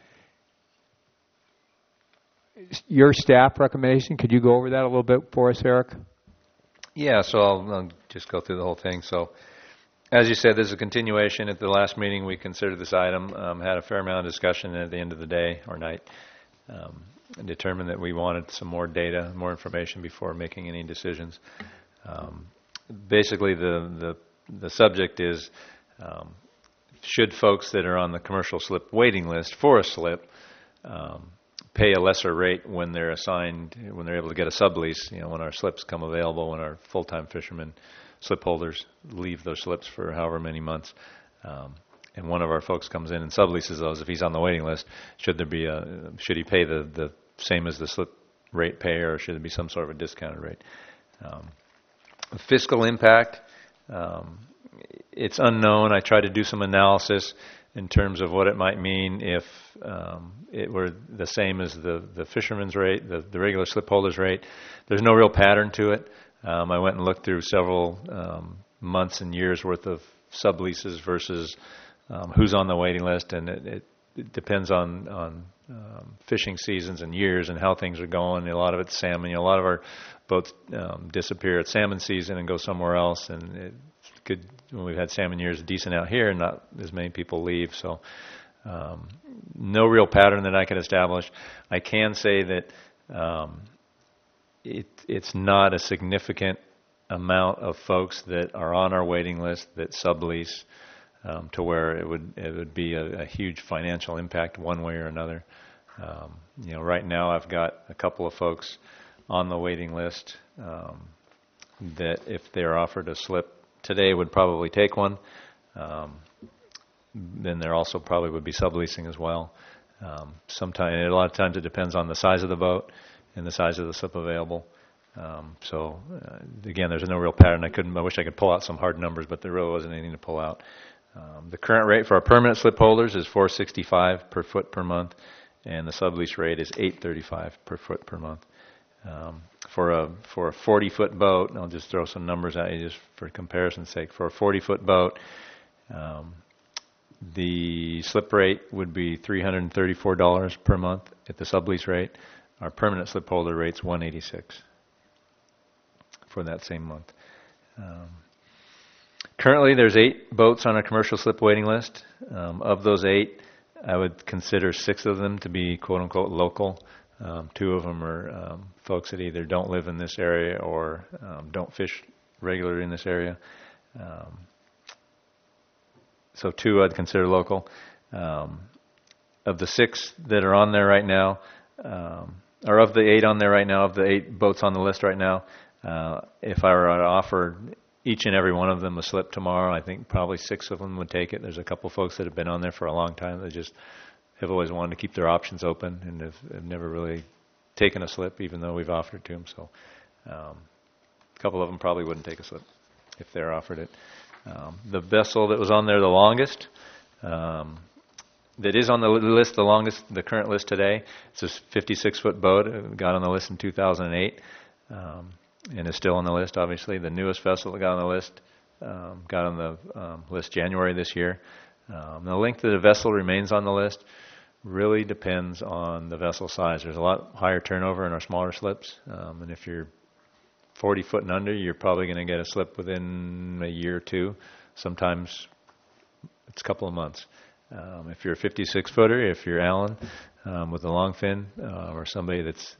your staff recommendation, could you go over that a little bit for us, Eric? Yeah, so I'll just go through the whole thing. So, as you said, this is a continuation. At the last meeting, we considered this item, had a fair amount of discussion, and at the end of the day or night, determined that we wanted some more data, more information before making any decisions. Basically, the subject is, should folks that are on the commercial slip waiting list for a slip pay a lesser rate when they're assigned, when they're able to get a sublease, when our slips come available, when our full-time fishermen, slip holders leave those slips for however many months, and one of our folks comes in and subleases those. If he's on the waiting list, should he pay the same as the slip rate payer, or should there be some sort of a discounted rate? Fiscal impact, it's unknown. I tried to do some analysis in terms of what it might mean if it were the same as the fisherman's rate, the regular slip holder's rate. There's no real pattern to it. I went and looked through several months and years worth of subleases versus who's on the waiting list, and it depends on fishing seasons and years and how things are going. A lot of it's salmon. A lot of our boats disappear at salmon season and go somewhere else, and it could, when we've had salmon years, decent out here, and not as many people leave. So no real pattern that I can establish. I can say that it's not a significant amount of folks that are on our waiting list that sublease to where it would be a huge financial impact one way or another. Right now I've got a couple of folks on the waiting list that if they're offered a slip today would probably take one. Then there also probably would be subleasing as well. A lot of times it depends on the size of the boat and the size of the slip available. Again, there's no real pattern. I wish I could pull out some hard numbers, but there really wasn't anything to pull out. The current rate for our permanent slip holders is $465 per foot per month, and the sublease rate is $835 per foot per month. For a 40-foot boat, and I'll just throw some numbers at you just for comparison's sake. For a 40-foot boat, the slip rate would be $334 per month at the sublease rate. Our permanent slip holder rate's $186 for that same month. Currently, there's 8 boats on a commercial slip waiting list. Of those 8, I would consider 6 of them to be quote-unquote local. 2 of them are folks that either don't live in this area or don't fish regularly in this area. So 2 I'd consider local. Of the 6 that are on there right now, or of the 8 on there right now, of the 8 boats on the list right now, if I were to offer each and every one of them a slip tomorrow, I think probably 6 of them would take it. There's a couple folks that have been on there for a long time that just have always wanted to keep their options open and have never really taken a slip, even though we've offered it to them. So a couple of them probably wouldn't take a slip if they're offered it. The vessel that was on there the longest that is on the list, the current list today. It's a 56-foot boat. It got on the list in 2008, and is still on the list. Obviously, the newest vessel that got on the list got on the list January this year. The length of the vessel remains on the list. Really depends on the vessel size. There's a lot higher turnover in our smaller slips, and if you're 40 foot and under, you're probably going to get a slip within a year or two. Sometimes it's a couple of months. If you're a 56 footer, if you're Allen with a long fin, or somebody that's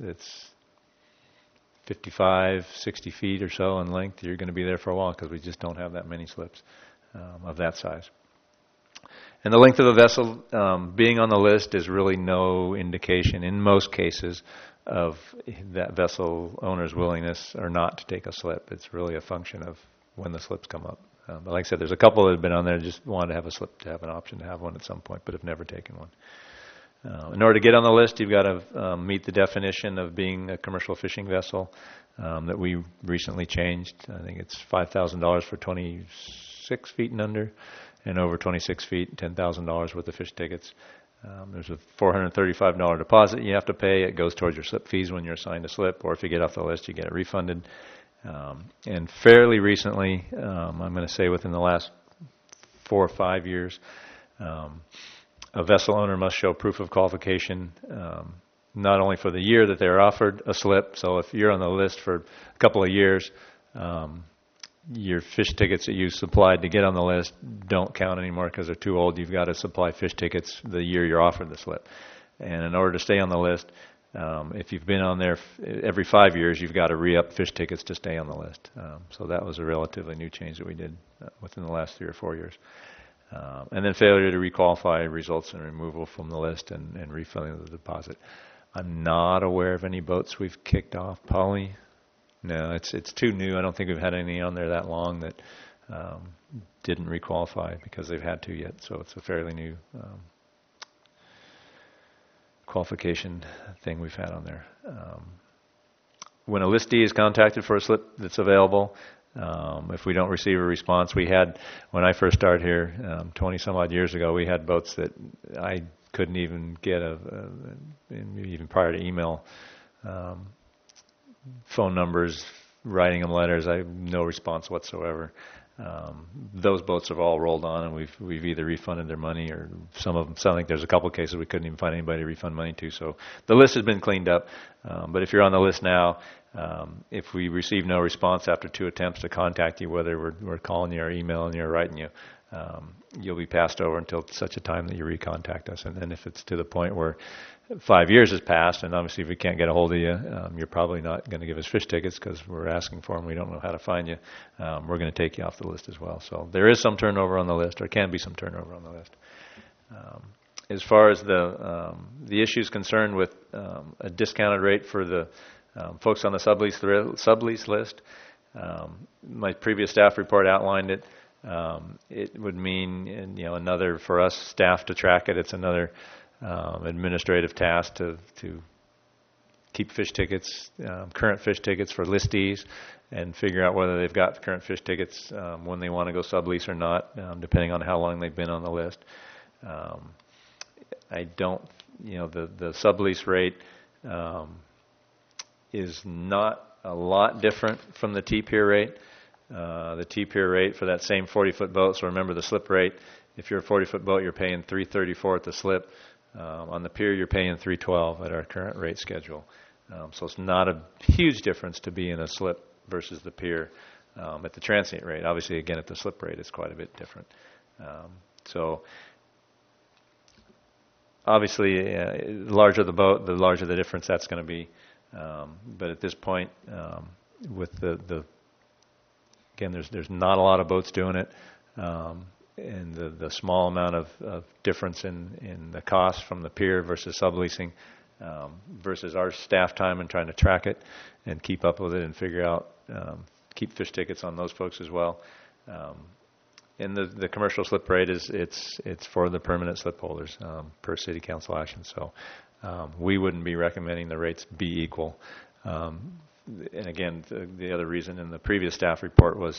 55, 60 feet or so in length, you're going to be there for a while because we just don't have that many slips of that size. And the length of the vessel being on the list is really no indication, in most cases, of that vessel owner's willingness or not to take a slip. It's really a function of when the slips come up. But like I said, there's a couple that have been on there just wanted to have a slip, to have an option to have one at some point, but have never taken one. In order to get on the list, you've got to meet the definition of being a commercial fishing vessel that we recently changed. I think it's $5,000 for 26 feet and under, and over 26 feet, $10,000 worth of fish tickets. There's a $435 deposit you have to pay. It goes towards your slip fees when you're assigned a slip, or if you get off the list, you get it refunded. And fairly recently, I'm going to say within the last 4 or 5 years, a vessel owner must show proof of qualification, not only for the year that they're offered a slip. So if you're on the list for a couple of years, your fish tickets that you supplied to get on the list don't count anymore because they're too old. You've got to supply fish tickets the year you're offered the slip. And in order to stay on the list, if you've been on there every 5 years, you've got to re-up fish tickets to stay on the list. So that was a relatively new change that we did within the last 3 or 4 years. And then failure to requalify results in removal from the list and refunding of the deposit. I'm not aware of any boats we've kicked off. Polly? No, it's too new. I don't think we've had any on there that long that didn't requalify because they've had to yet. So it's a fairly new qualification thing we've had on there. When a listee is contacted for a slip that's available, if we don't receive a response, we had, when I first started here 20 some odd years ago, we had boats that I couldn't even get even prior to email phone numbers, writing them letters. I have no response whatsoever. Those boats have all rolled on, and we've either refunded their money, or some of them. I think there's a couple of cases we couldn't even find anybody to refund money to. So the list has been cleaned up. But if you're on the list now, if we receive no response after 2 attempts to contact you, whether we're calling you or emailing you or writing you, you'll be passed over until such a time that you recontact us. And then if it's to the point where 5 years has passed, and obviously if we can't get a hold of you, you're probably not going to give us fish tickets because we're asking for them. We don't know how to find you. We're going to take you off the list as well. So there is some turnover on the list, or can be some turnover on the list. As far as the issues concerned with a discounted rate for the folks on the sublease list, my previous staff report outlined it. It would mean, another, for us staff to track it, it's another administrative task to keep fish tickets, current fish tickets for listees, and figure out whether they've got current fish tickets when they want to go sublease or not, depending on how long they've been on the list. I don't, the sublease rate is not a lot different from the T-Pier rate. The T-Pier rate for that same 40-foot boat, so remember the slip rate, if you're a 40-foot boat, you're paying $334 at the slip. On the pier, you're paying $312 at our current rate schedule. So it's not a huge difference to be in a slip versus the pier at the transient rate. Obviously, again, at the slip rate, it's quite a bit different. So obviously, the larger the boat, the larger the difference that's going to be. But at this point, with the again, there's not a lot of boats doing it, and the small amount of difference in the cost from the pier versus subleasing versus our staff time and trying to track it and keep up with it and figure out, keep fish tickets on those folks as well. And the commercial slip rate it's for the permanent slip holders per city council action. So we wouldn't be recommending the rates be equal. And again, the other reason in the previous staff report was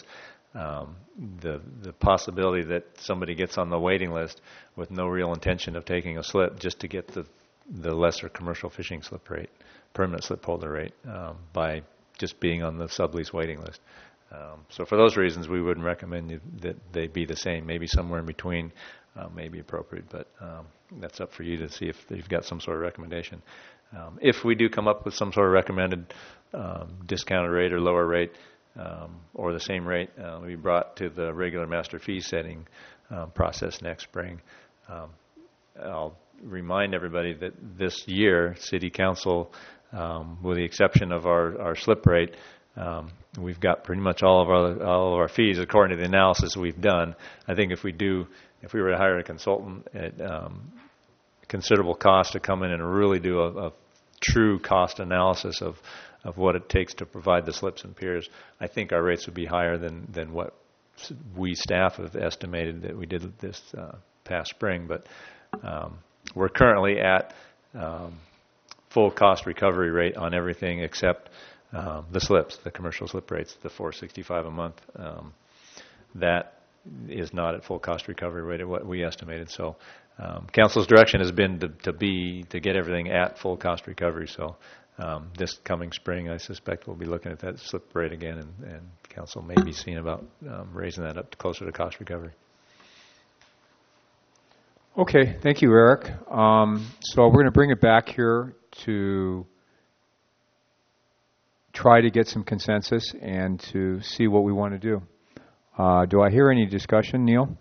the possibility that somebody gets on the waiting list with no real intention of taking a slip just to get the lesser commercial fishing slip rate, permanent slip holder rate, by just being on the sublease waiting list. So for those reasons, we wouldn't recommend that they be the same. Maybe somewhere in between may be appropriate, but that's up for you to see if you've got some sort of recommendation. If we do come up with some sort of recommended discounted rate or lower rate, or the same rate, will be brought to the regular master fee setting process next spring. I'll remind everybody that this year, City Council, with the exception of our slip rate, we've got pretty much all of our fees according to the analysis we've done. I think if we were to hire a consultant at considerable cost to come in and really do a true cost analysis of what it takes to provide the slips and piers, I think our rates would be higher than what we staff have estimated that we did this past spring. But we're currently at full cost recovery rate on everything except the slips, the commercial slip rates, the $465 a month. That is not at full cost recovery rate at what we estimated. So Council's direction has been to get everything at full cost recovery. So this coming spring, I suspect we'll be looking at that slip rate again, and Council may be seeing about raising that up to closer to cost recovery. Okay, thank you, Eric. So we're going to bring it back here to try to get some consensus and to see what we want to do. Do I hear any discussion, Neil?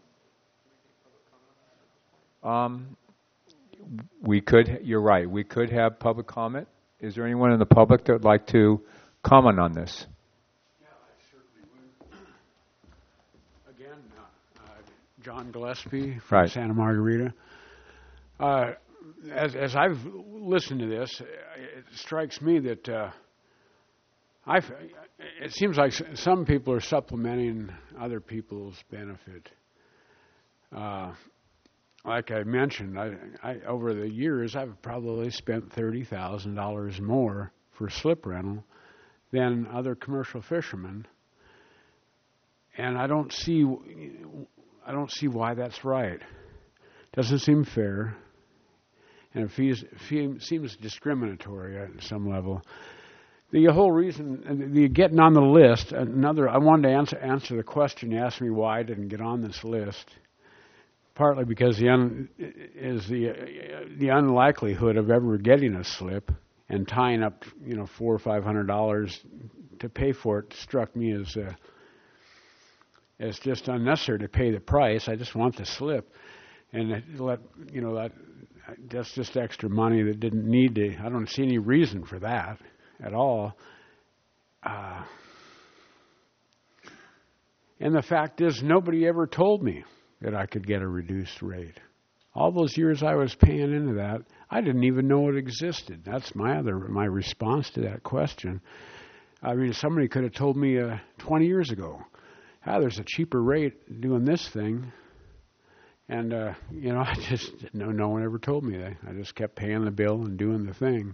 You're right, we could have public comment. Is there anyone in the public that would like to comment on this? Yeah, I certainly would. Again, John Gillespie from Santa Margarita. As I've listened to this, it strikes me that it seems like some people are supplementing other people's benefit. Like I mentioned, I over the years I've probably spent $30,000 more for slip rental than other commercial fishermen, and I don't see why that's right. Doesn't seem fair, and it seems discriminatory at some level. The whole reason, the getting on the list, I wanted to answer the question you asked me why I didn't get on this list. Partly because the unlikelihood of ever getting a slip and tying up, $400 or $500 to pay for it struck me as just unnecessary to pay the price. I just want the slip, and that's just extra money that didn't need to. I don't see any reason for that at all. And the fact is, nobody ever told me that I could get a reduced rate. All those years I was paying into that, I didn't even know it existed. That's my response to that question. I mean, somebody could have told me 20 years ago, there's a cheaper rate doing this thing. And, I just, no one ever told me that. I just kept paying the bill and doing the thing.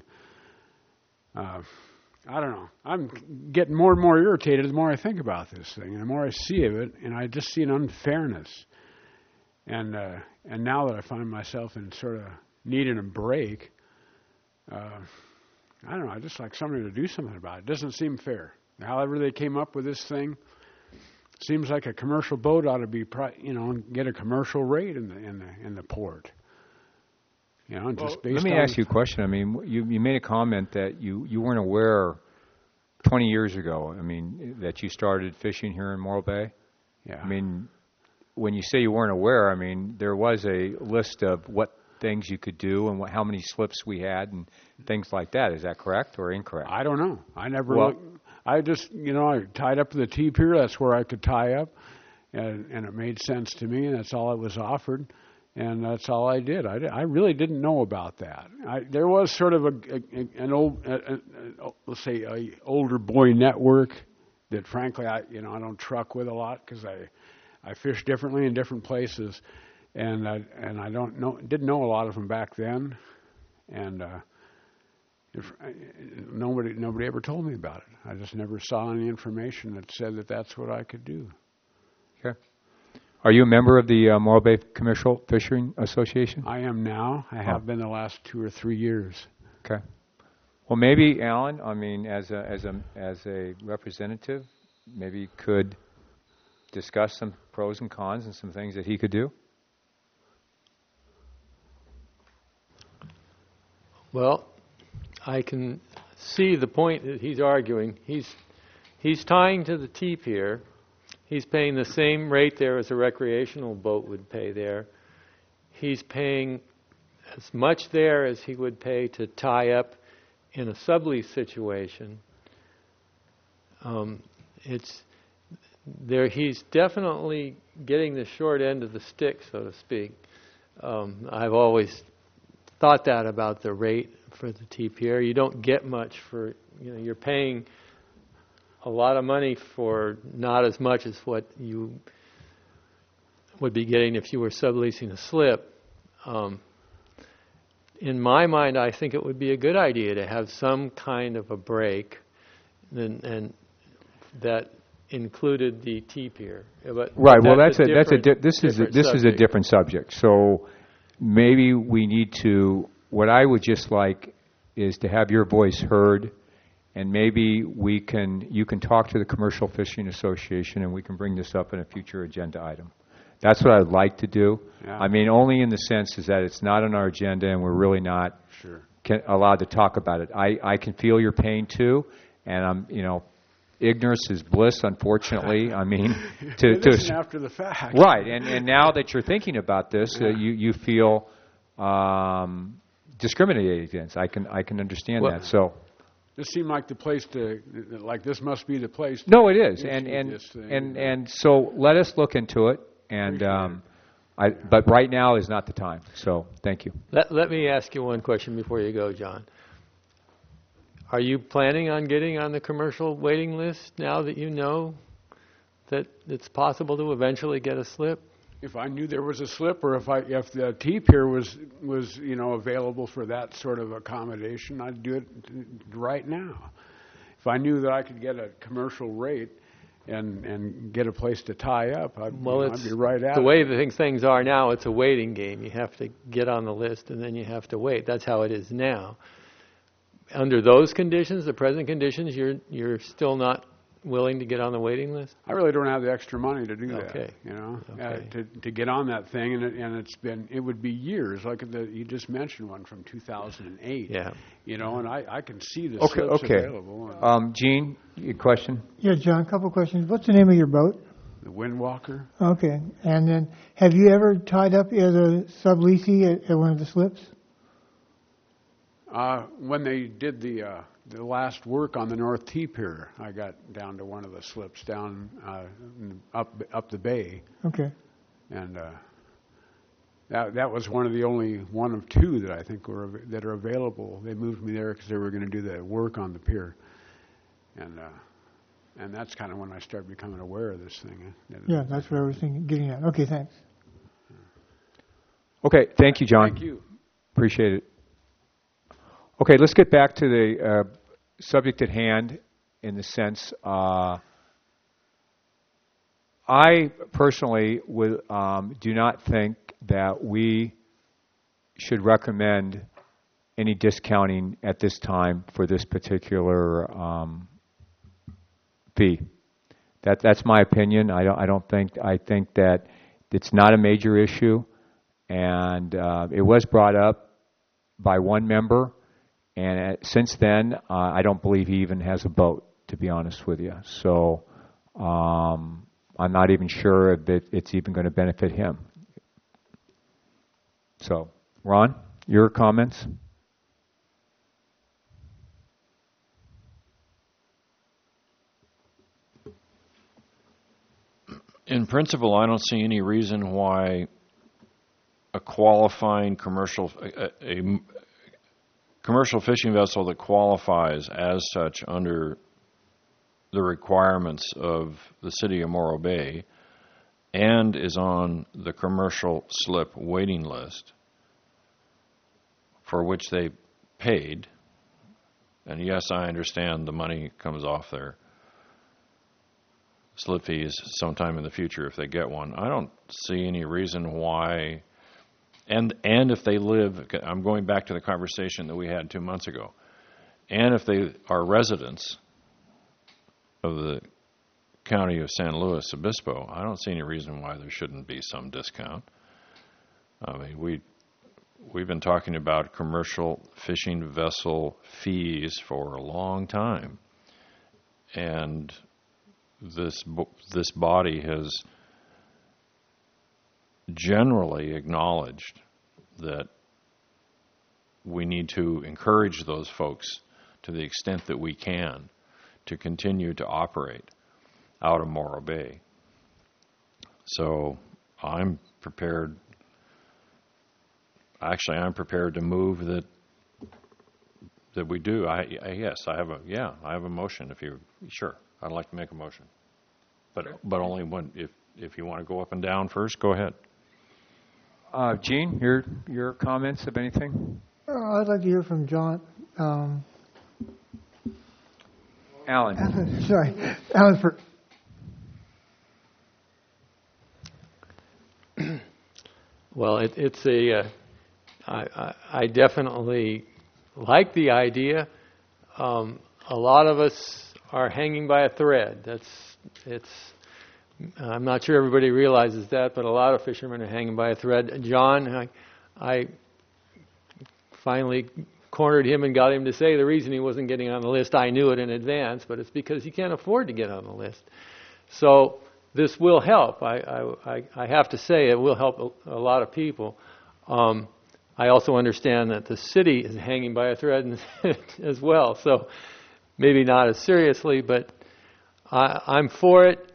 I don't know. I'm getting more and more irritated the more I think about this thing, and the more I see of it, and I just see an unfairness. And now that I find myself in sort of needing a break, I don't know. I just like somebody to do something about it. It doesn't seem fair. However they came up with this thing, seems like a commercial boat ought to be, get a commercial rate in the port. Just based let me ask you a question. I mean, you made a comment that you weren't aware 20 years ago. I mean, that you started fishing here in Morro Bay. Yeah. I mean, when you say you weren't aware, I mean, there was a list of what things you could do and how many slips we had and things like that. Is that correct or incorrect? I don't know. I never looked. I just, I tied up to the T-pier. That's where I could tie up, and it made sense to me, and that's all it was offered. And that's all I did. I really didn't know about that. There was sort of an old, let's say, a older boy network that, frankly, I don't truck with a lot because I fish differently in different places, and I didn't know a lot of them back then, and nobody ever told me about it. I just never saw any information that said that that's what I could do. Okay. Are you a member of the Morro Bay Commercial Fishing Association? I am now. I have been the last 2 or 3 years. Okay. Well, maybe Alan, I mean, as a representative, maybe you could discuss some pros and cons and some things that he could do. Well, I can see the point that he's arguing. He's tying to the T pier. He's paying the same rate there as a recreational boat would pay there. He's paying as much there as he would pay to tie up in a sublease situation. It's there. He's definitely getting the short end of the stick, so to speak. I've always thought that about the rate for the TPR. You don't get much for, you're paying a lot of money for not as much as what you would be getting if you were subleasing a slip. In my mind, I think it would be a good idea to have some kind of a break, and that included the T-pier. Right. Well, this is a different subject. So maybe we need to. What I would just like is to have your voice heard, and maybe you can talk to the Commercial Fishing Association, and we can bring this up in a future agenda item. That's what I'd like to do. Yeah. I mean, only in the sense is that it's not on our agenda, and we're really not allowed to talk about it. I can feel your pain too, and ignorance is bliss, unfortunately. I mean, to after the fact, right? And now that you're thinking about this, you feel discriminated against. I can understand that. So this seemed like the place this must be the place. No, it is, and so let us look into it. And but right now is not the time. So thank you. Let me ask you one question before you go, John. Are you planning on getting on the commercial waiting list now that you know that it's possible to eventually get a slip? If I knew there was a slip, or if the T-pier was available for that sort of accommodation, I'd do it right now. If I knew that I could get a commercial rate and get a place to tie up, I'd be right at it. The way things are now, it's a waiting game. You have to get on the list, and then you have to wait. That's how it is now. Under those conditions, the present conditions, you're still not willing to get on the waiting list? I really don't have the extra money to do that. Okay. To get on that thing, and it would be years. Like you just mentioned one from 2008. Yeah. And I can see the slips available. Gene, your question? Yeah, John, a couple of questions. What's the name of your boat? The Windwalker. Okay. And then, have you ever tied up as a subleasee at one of the slips? When they did the last work on the North T-pier, I got down to one of the slips down up the bay. Okay. And that was one of two that I think that are available. They moved me there because they were going to do the work on the pier, and that's kind of when I started becoming aware of this thing. Yeah, that's what I was getting at. Okay, thanks. Okay, thank you, John. Thank you. Appreciate it. Okay, let's get back to the subject at hand in the sense, I personally do not think that we should recommend any discounting at this time for this particular fee. That's my opinion. I think that it's not a major issue, and it was brought up by one member. And since then, I don't believe he even has a boat, to be honest with you. So I'm not even sure if it's even going to benefit him. So, Ron, your comments? In principle, I don't see any reason why a qualifying commercial fishing vessel that qualifies as such under the requirements of the city of Morro Bay and is on the commercial slip waiting list for which they paid, and yes, I understand the money comes off slip fees sometime in the future if they get one. I don't see any reason why, and if they live, I'm going back to the conversation that we had 2 months ago, and if they are residents of the County of San Luis Obispo, I don't see any reason why there shouldn't be some discount. I mean, we've been talking about commercial fishing vessel fees for a long time, and this body has generally acknowledged that we need to encourage those folks to the extent that we can to continue to operate out of Morro Bay. So I'm prepared to move that we do. I have a motion. If you're sure, I'd like to make a motion, but only when if you want to go up and down first, go ahead. Gene, your comments of anything? I'd like to hear from John. Alan. Sorry, Alan. Well, it's a. I definitely like the idea. A lot of us are hanging by a thread. I'm not sure everybody realizes that, but a lot of fishermen are hanging by a thread. John, I finally cornered him and got him to say the reason he wasn't getting on the list. I knew it in advance, but it's because he can't afford to get on the list. So this will help. I have to say it will help a lot of people. I also understand that the city is hanging by a thread as well. So maybe not as seriously, but I'm for it.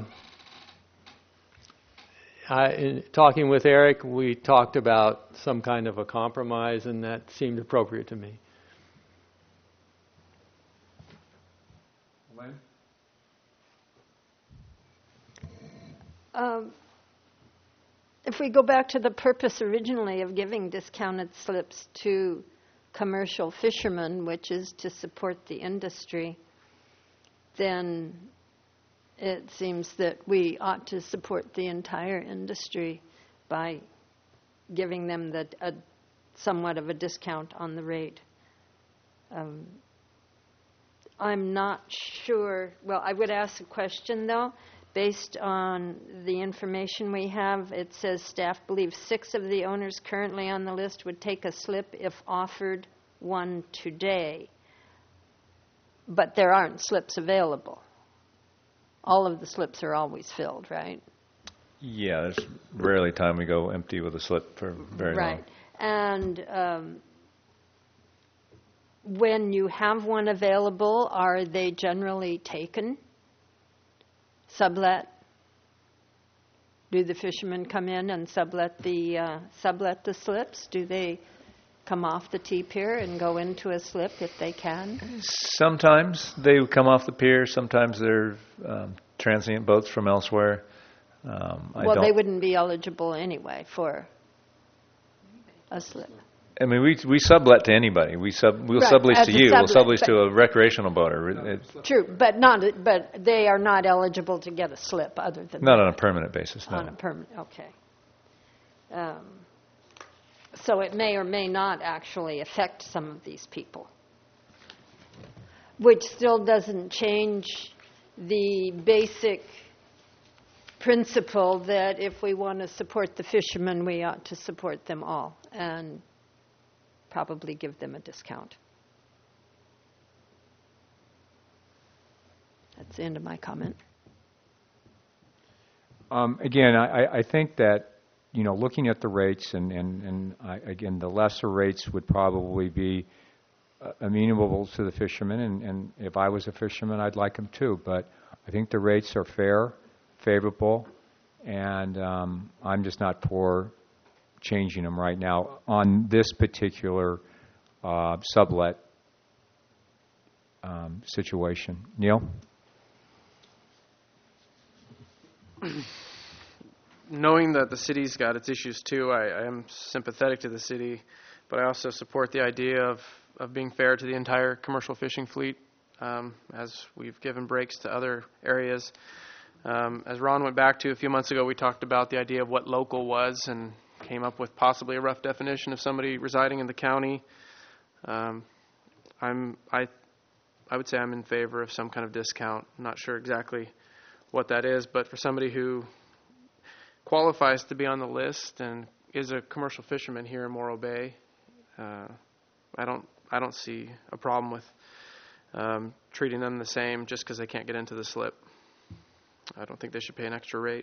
In talking with Eric, we talked about some kind of a compromise, and that seemed appropriate to me. Lynn? If we go back to the purpose originally of giving discounted slips to commercial fishermen, which is to support the industry, then it seems that we ought to support the entire industry by giving them somewhat of a discount on the rate. I'm not sure. Well, I would ask a question, though. Based on the information we have, it says staff believes 6 of the owners currently on the list would take a slip if offered one today. But there aren't slips available. All of the slips are always filled, right? Yeah, there's rarely time we go empty with a slip for very long. Right. And when you have one available, are they generally taken? Sublet? Do the fishermen come in and sublet the slips? Do they come off the T-pier and go into a slip if they can? Sometimes they come off the pier. Sometimes they're transient boats from elsewhere. They wouldn't be eligible anyway for a slip. I mean, we sublet to anybody. We'll sublease to you. We'll sublease to a recreational boater. True, but they are not eligible to get a slip other than not on a permanent basis. No. On a permanent, okay. So it may or may not actually affect some of these people, which still doesn't change the basic principle that if we want to support the fishermen, we ought to support them all and probably give them a discount. That's the end of my comment. Again, I think that, looking at the rates, again, the lesser rates would probably be amenable to the fishermen, and if I was a fisherman, I'd like them too. But I think the rates are fair, favorable, and I'm just not for changing them right now on this particular sublet situation. Neil? Knowing that the city's got its issues too, I am sympathetic to the city, but I also support the idea of being fair to the entire commercial fishing fleet, as we've given breaks to other areas. As Ron went back to a few months ago, we talked about the idea of what local was and came up with possibly a rough definition of somebody residing in the county. I would say I'm in favor of some kind of discount. I'm not sure exactly what that is, but for somebody who qualifies to be on the list and is a commercial fisherman here in Morro Bay, I don't see a problem with treating them the same just because they can't get into the slip. I don't think they should pay an extra rate.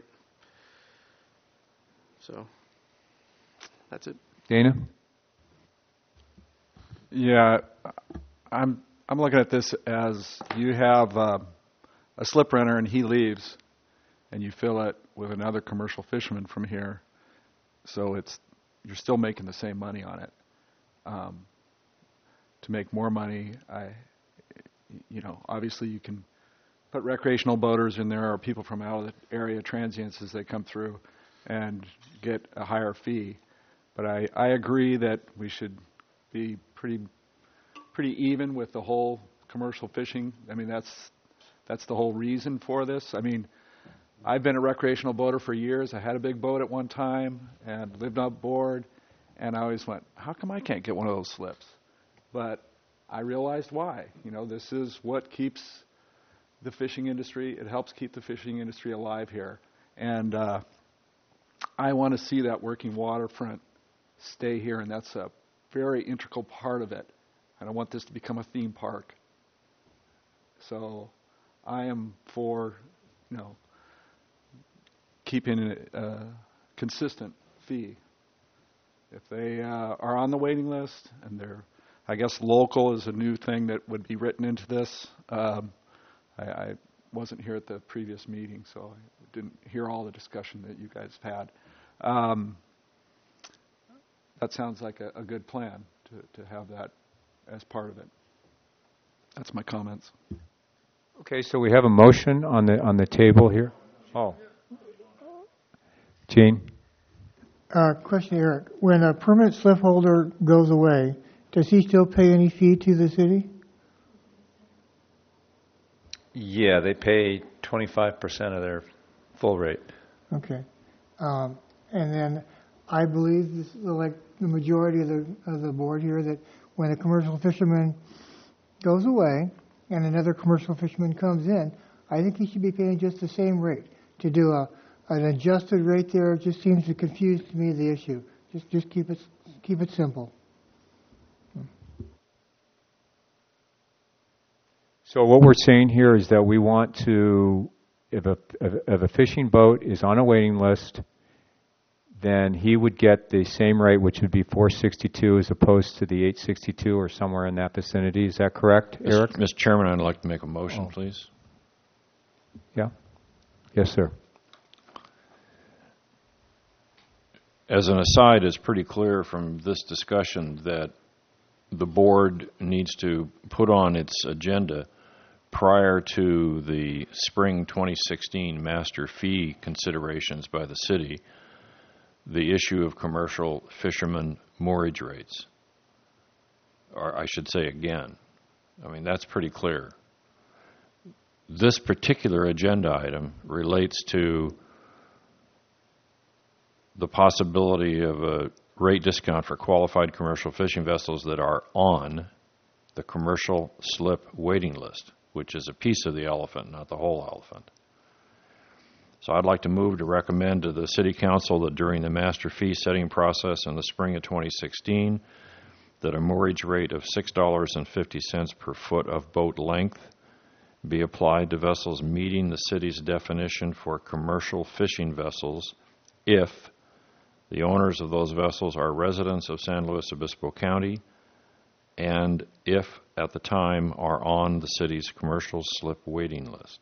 So that's it. Dana? Yeah, I'm looking at this as you have a slip renter and he leaves, and you fill it with another commercial fisherman from here, so you're still making the same money on it. To make more money, obviously you can put recreational boaters in there or people from out of the area, transients as they come through, and get a higher fee. But I agree that we should be pretty even with the whole commercial fishing. I mean, that's the whole reason for this. I mean, I've been a recreational boater for years. I had a big boat at one time and lived on board, and I always went, how come I can't get one of those slips? But I realized why. This is what keeps the fishing industry. It helps keep the fishing industry alive here. And I want to see that working waterfront stay here, and that's a very integral part of it. I don't want this to become a theme park. So I am for, keeping a consistent fee. If they are on the waiting list and they're, I guess local is a new thing that would be written into this. I wasn't here at the previous meeting, so I didn't hear all the discussion that you guys had. That sounds like a good plan to have that as part of it. That's my comments. Okay, so we have a motion on the table here. Oh. Gene? Question, Eric. When a permanent slip holder goes away, does he still pay any fee to the city? Yeah, they pay 25% of their full rate. Okay. And then I believe, this, like the majority of the board here, that when a commercial fisherman goes away and another commercial fisherman comes in, I think he should be paying just the same rate. To do an adjusted rate there just seems to confuse to me the issue. Just keep it simple. So what we're saying here is that we want to, if a fishing boat is on a waiting list, then he would get the same rate, which would be $462 as opposed to the $862 or somewhere in that vicinity. Is that correct, Eric? Mr. Chairman, I'd like to make a motion, please. Yeah. Yes, sir. As an aside, it's pretty clear from this discussion that the board needs to put on its agenda prior to the spring 2016 master fee considerations by the city, the issue of commercial fishermen moorage rates. Or I should say again, I mean, that's pretty clear. This particular agenda item relates to the possibility of a rate discount for qualified commercial fishing vessels that are on the commercial slip waiting list, which is a piece of the elephant, not the whole elephant. So I'd like to move to recommend to the City Council that during the master fee setting process in the spring of 2016, that a moorage rate of $6.50 per foot of boat length be applied to vessels meeting the city's definition for commercial fishing vessels if the owners of those vessels are residents of San Luis Obispo County and if at the time are on the city's commercial slip waiting list.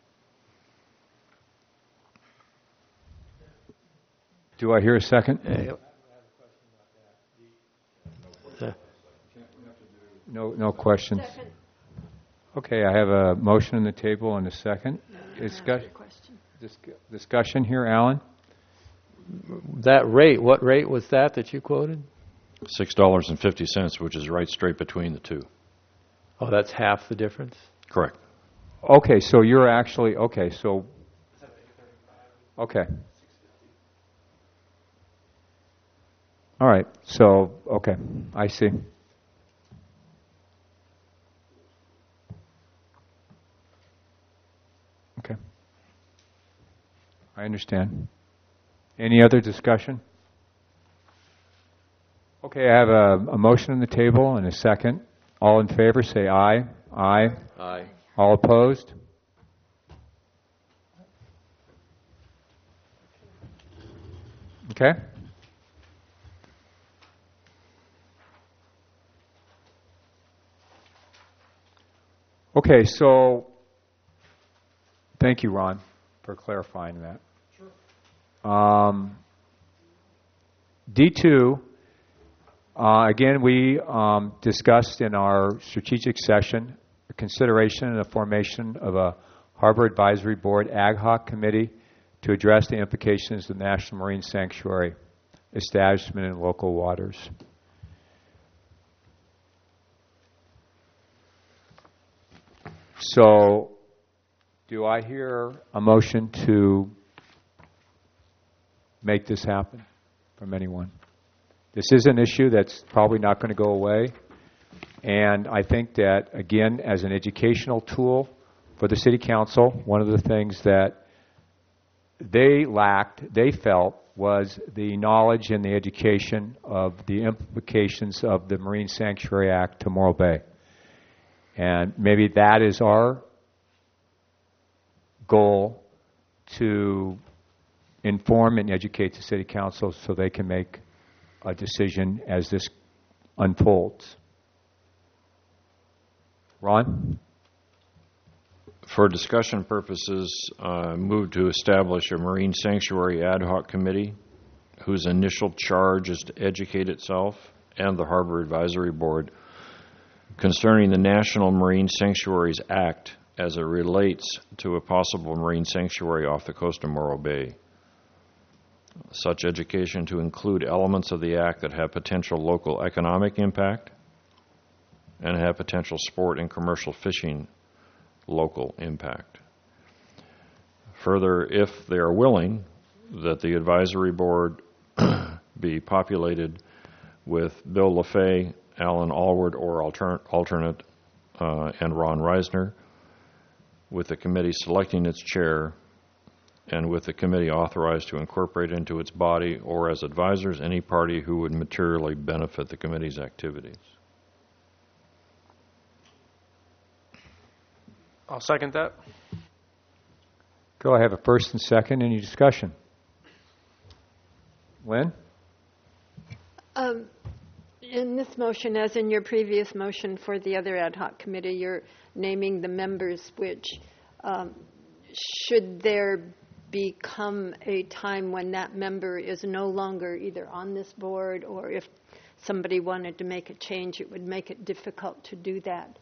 Do I hear a second? No questions. Second. Okay, I have a motion on the table and a second. Discussion here, Alan? That rate, what rate was that you quoted? $6.50, which is right straight between the two. Oh, that's half the difference? Correct. Okay, so you're actually, okay, so Okay. All right. So, okay. I see. Okay. I understand. Any other discussion? Okay, I have a motion on the table and a second. All in favor, say aye. Aye. Aye. All opposed? Okay. Okay, so thank you, Ron, for clarifying that. Sure. D2, again, we discussed in our strategic session the consideration and the formation of a Harbor Advisory Board ad hoc committee to address the implications of the National Marine Sanctuary establishment in local waters. So, do I hear a motion to make this happen from anyone? This is an issue that's probably not going to go away. And I think that, again, as an educational tool for the City Council, one of the things that they lacked, they felt, was the knowledge and the education of the implications of the Marine Sanctuary Act to Morro Bay. And maybe that is our goal, to inform and educate the City Council so they can make a decision as this unfolds. Ron? For discussion purposes, move to establish a Marine Sanctuary Ad Hoc Committee whose initial charge is to educate itself and the Harbor Advisory Board concerning the National Marine Sanctuaries Act as it relates to a possible marine sanctuary off the coast of Morro Bay. Such education to include elements of the Act that have potential local economic impact and have potential sport and commercial fishing local impact. Further, if they are willing, that the advisory board be populated with Bill LaFay, Alan Allward, or alternate, and Ron Reisner, with the committee selecting its chair, and with the committee authorized to incorporate into its body or as advisors any party who would materially benefit the committee's activities. I'll second that. Go, I have a first and second. Any discussion? Lynn? In this motion, as in your previous motion for the other ad hoc committee, you're naming the members, which should there become a time when that member is no longer either on this board, or if somebody wanted to make a change, it would make it difficult to do that.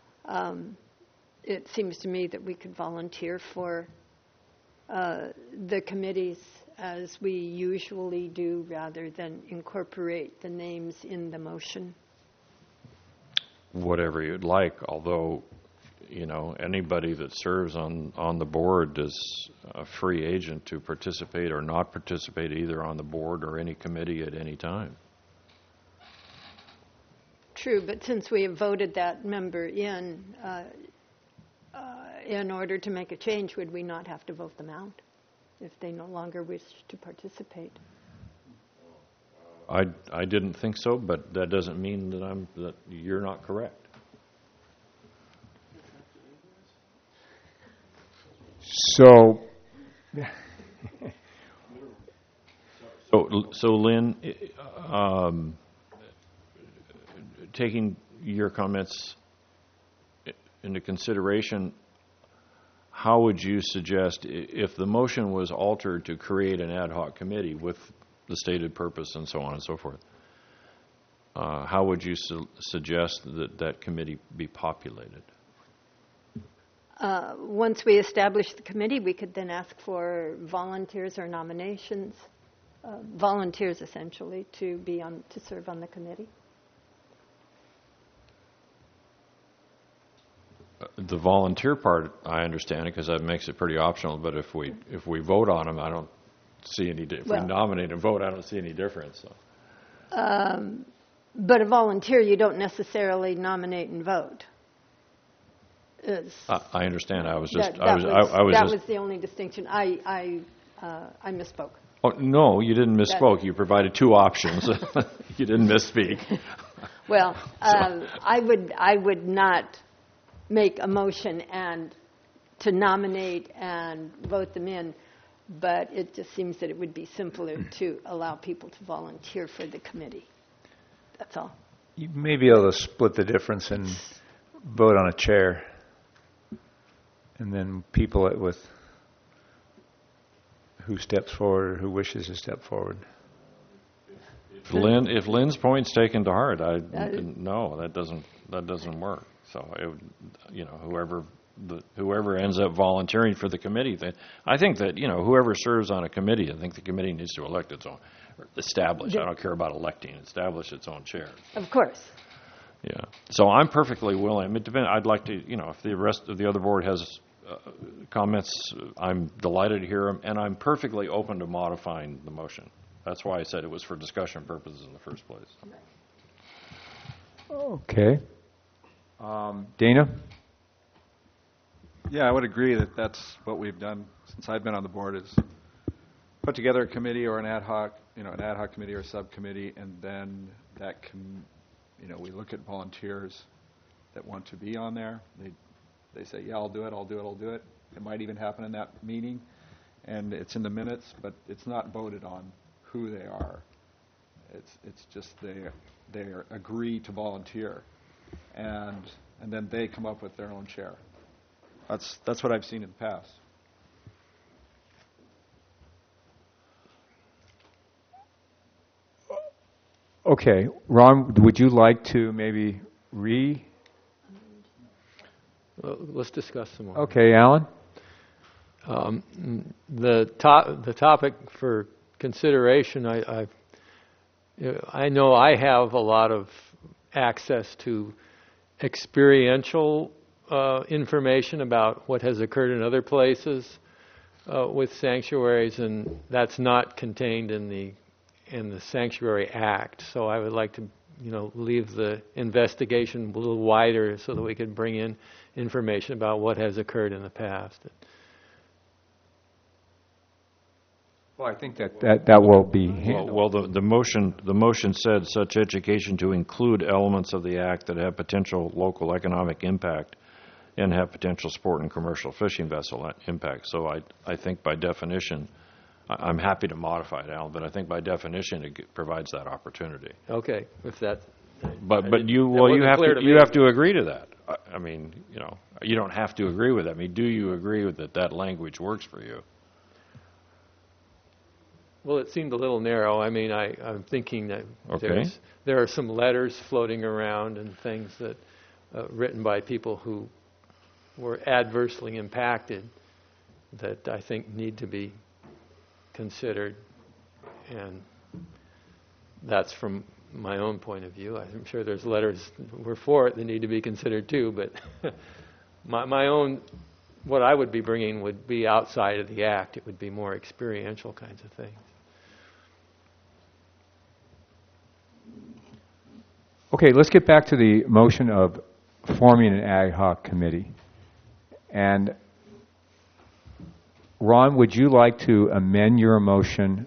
It seems to me that we could volunteer for the committees as we usually do, rather than incorporate the names in the motion. Whatever you'd like, although, you know, anybody that serves on the board is a free agent to participate or not participate either on the board or any committee at any time. True, but since we have voted that member in order to make a change, would we not have to vote them out if they no longer wish to participate? I didn't think so, but that doesn't mean that you're not correct. So, so Lynn, taking your comments into consideration, how would you suggest, if the motion was altered to create an ad hoc committee with the stated purpose and so on and so forth, how would you suggest that that committee be populated? Once we establish the committee, we could then ask for volunteers or nominations, volunteers essentially, to serve on the committee. The volunteer part, I understand it because that makes it pretty optional. But if we vote on them, I don't see any. If we nominate and vote, I don't see any difference. So. But a volunteer, you don't necessarily nominate and vote. I understand. I was just. That was the only distinction. I misspoke. Oh no, you didn't misspoke. You provided two options. You didn't misspeak. Well, I would not make a motion and to nominate and vote them in, but it just seems that it would be simpler to allow people to volunteer for the committee. That's all. You may be able to split the difference and vote on a chair, and then people with who steps forward or who wishes to step forward. If Lynn's point's taken to heart, no, that doesn't work. So whoever ends up volunteering for the committee, I think that whoever serves on a committee, I think the committee needs to elect its own, or establish. I don't care about electing, establish its own chair. Of course. Yeah. So I'm perfectly willing. I'd like to, if the rest of the other board has comments, I'm delighted to hear them, and I'm perfectly open to modifying the motion. That's why I said it was for discussion purposes in the first place. Okay. Dana? Yeah, I would agree that that's what we've done since I've been on the board, is put together a committee or an ad hoc committee or a subcommittee, and then that we look at volunteers that want to be on there. They say, yeah, I'll do it. It might even happen in that meeting, and it's in the minutes, but it's not voted on who they are. It's just they agree to volunteer, and then they come up with their own chair. That's what I've seen in the past. Okay, Ron, would you like to maybe let's discuss some more. Okay, Alan? The topic for consideration, I know I have a lot of access to experiential information about what has occurred in other places with sanctuaries, and that's not contained in the Sanctuary Act. So I would like to leave the investigation a little wider so that we could bring in information about what has occurred in the past. Well, I think that will be handled. Well, the motion said such education to include elements of the Act that have potential local economic impact and have potential sport and commercial fishing vessel impact. So I think by definition, I'm happy to modify it, Alan, but I think by definition it provides that opportunity. Okay, if that. But you have to agree to that. I mean, you don't have to agree with that. I mean, do you agree with that language works for you? Well, it seemed a little narrow. I mean, I'm thinking that there are some letters floating around and things that written by people who were adversely impacted that I think need to be considered, and that's from my own point of view. I'm sure there's letters we're for it that need to be considered too, but my own, what I would be bringing would be outside of the Act. It would be more experiential kinds of things. Okay, let's get back to the motion of forming an ad hoc committee. And Ron, would you like to amend your motion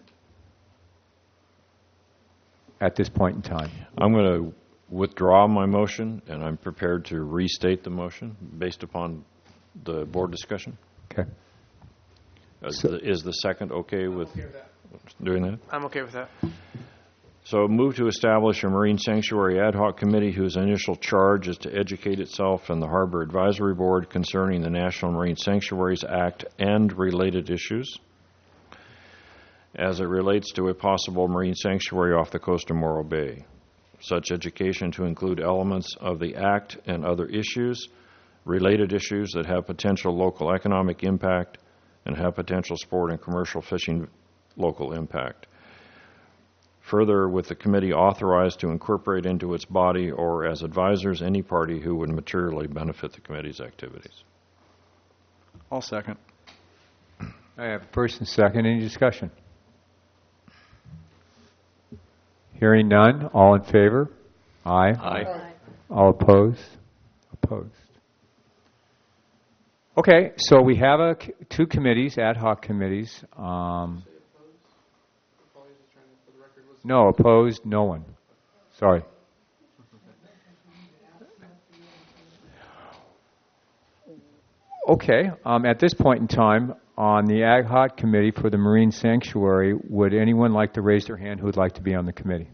at this point in time? I'm going to withdraw my motion, and I'm prepared to restate the motion based upon the board discussion. Okay. Is the second okay with doing that? I'm okay with that. So move to establish a Marine Sanctuary Ad Hoc Committee whose initial charge is to educate itself and the Harbor Advisory Board concerning the National Marine Sanctuaries Act and related issues as it relates to a possible marine sanctuary off the coast of Morro Bay. Such education to include elements of the Act and other issues, related issues that have potential local economic impact and have potential sport and commercial fishing local impact. Further, with the committee authorized to incorporate into its body or as advisors any party who would materially benefit the committee's activities. I'll second. I have first and second. Any discussion? Hearing none. All in favor? Aye. Aye. All opposed? Opposed. Okay, so we have two committees, ad hoc committees. No, opposed, no one. Sorry. Okay, at this point in time, on the ad hoc committee for the Marine Sanctuary, would anyone like to raise their hand who would like to be on the committee?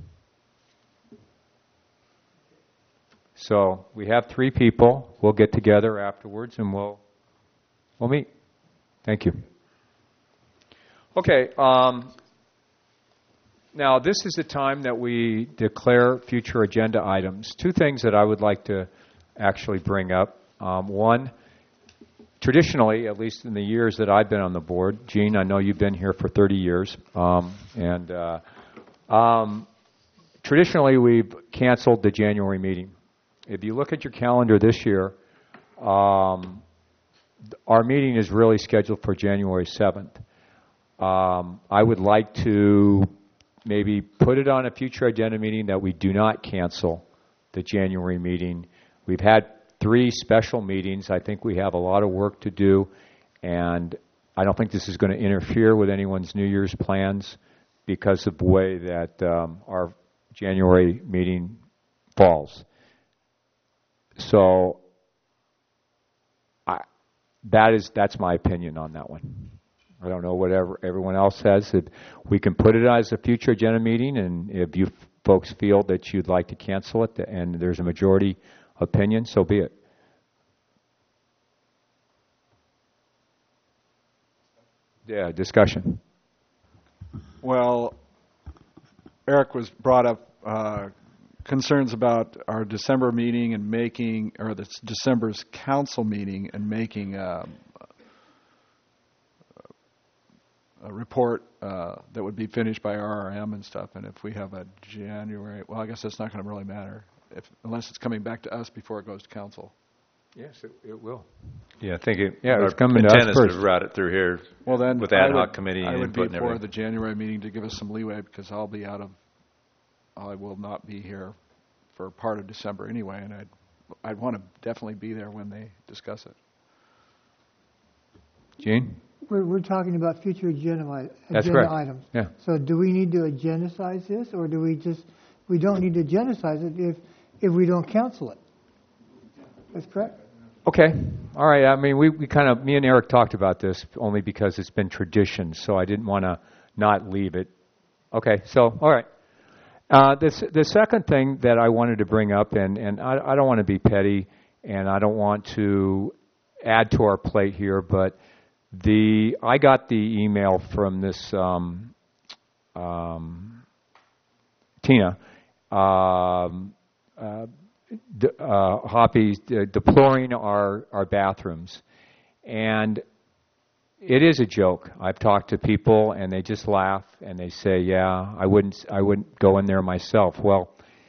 So we have 3 people. We'll get together afterwards and we'll meet. Thank you. Okay, now this is the time that we declare future agenda items. 2 things that I would like to actually bring up. One, traditionally, at least in the years that I've been on the board, Gene, I know you've been here for 30 years, traditionally we've canceled the January meeting. If you look at your calendar this year, our meeting is really scheduled for January 7th. I would like to maybe put it on a future agenda meeting that we do not cancel the January meeting. We've had 3 special meetings. I think we have a lot of work to do, and I don't think this is going to interfere with anyone's New Year's plans because of the way that our January meeting falls. So that's my opinion on that one. I don't know what everyone else says. We can put it as a future agenda meeting, and if you folks feel that you'd like to cancel it and there's a majority opinion, so be it. Yeah, discussion. Well, Eric was brought up concerns about our December meeting and making, or this December's council meeting and making a report that would be finished by RRM and stuff. And if we have a January, well, I guess that's not going to really matter unless it's coming back to us before it goes to council. Yes, it will. Yeah, I think it's coming to us intent is first. to route it through here. Well, then with ad hoc committee I would input be and for everything. the January meeting to give us some leeway because I will not be here for part of December anyway, and I'd want to definitely be there when they discuss it. Gene? We're talking about future agenda That's correct. items. Yeah. So do we need to agendicize this, or do we don't need to agendicize it if we don't cancel it? That's correct? Okay. All right. I mean, we kind of, me and Eric talked about this only because it's been tradition, so I didn't want to not leave it. Okay. So, all right. The second thing that I wanted to bring up, and I don't want to be petty, and I don't want to add to our plate here, but I got the email from this Tina Hoppy deploring our bathrooms, and it is a joke. I've talked to people and they just laugh and they say, "Yeah, I wouldn't go in there myself." Well,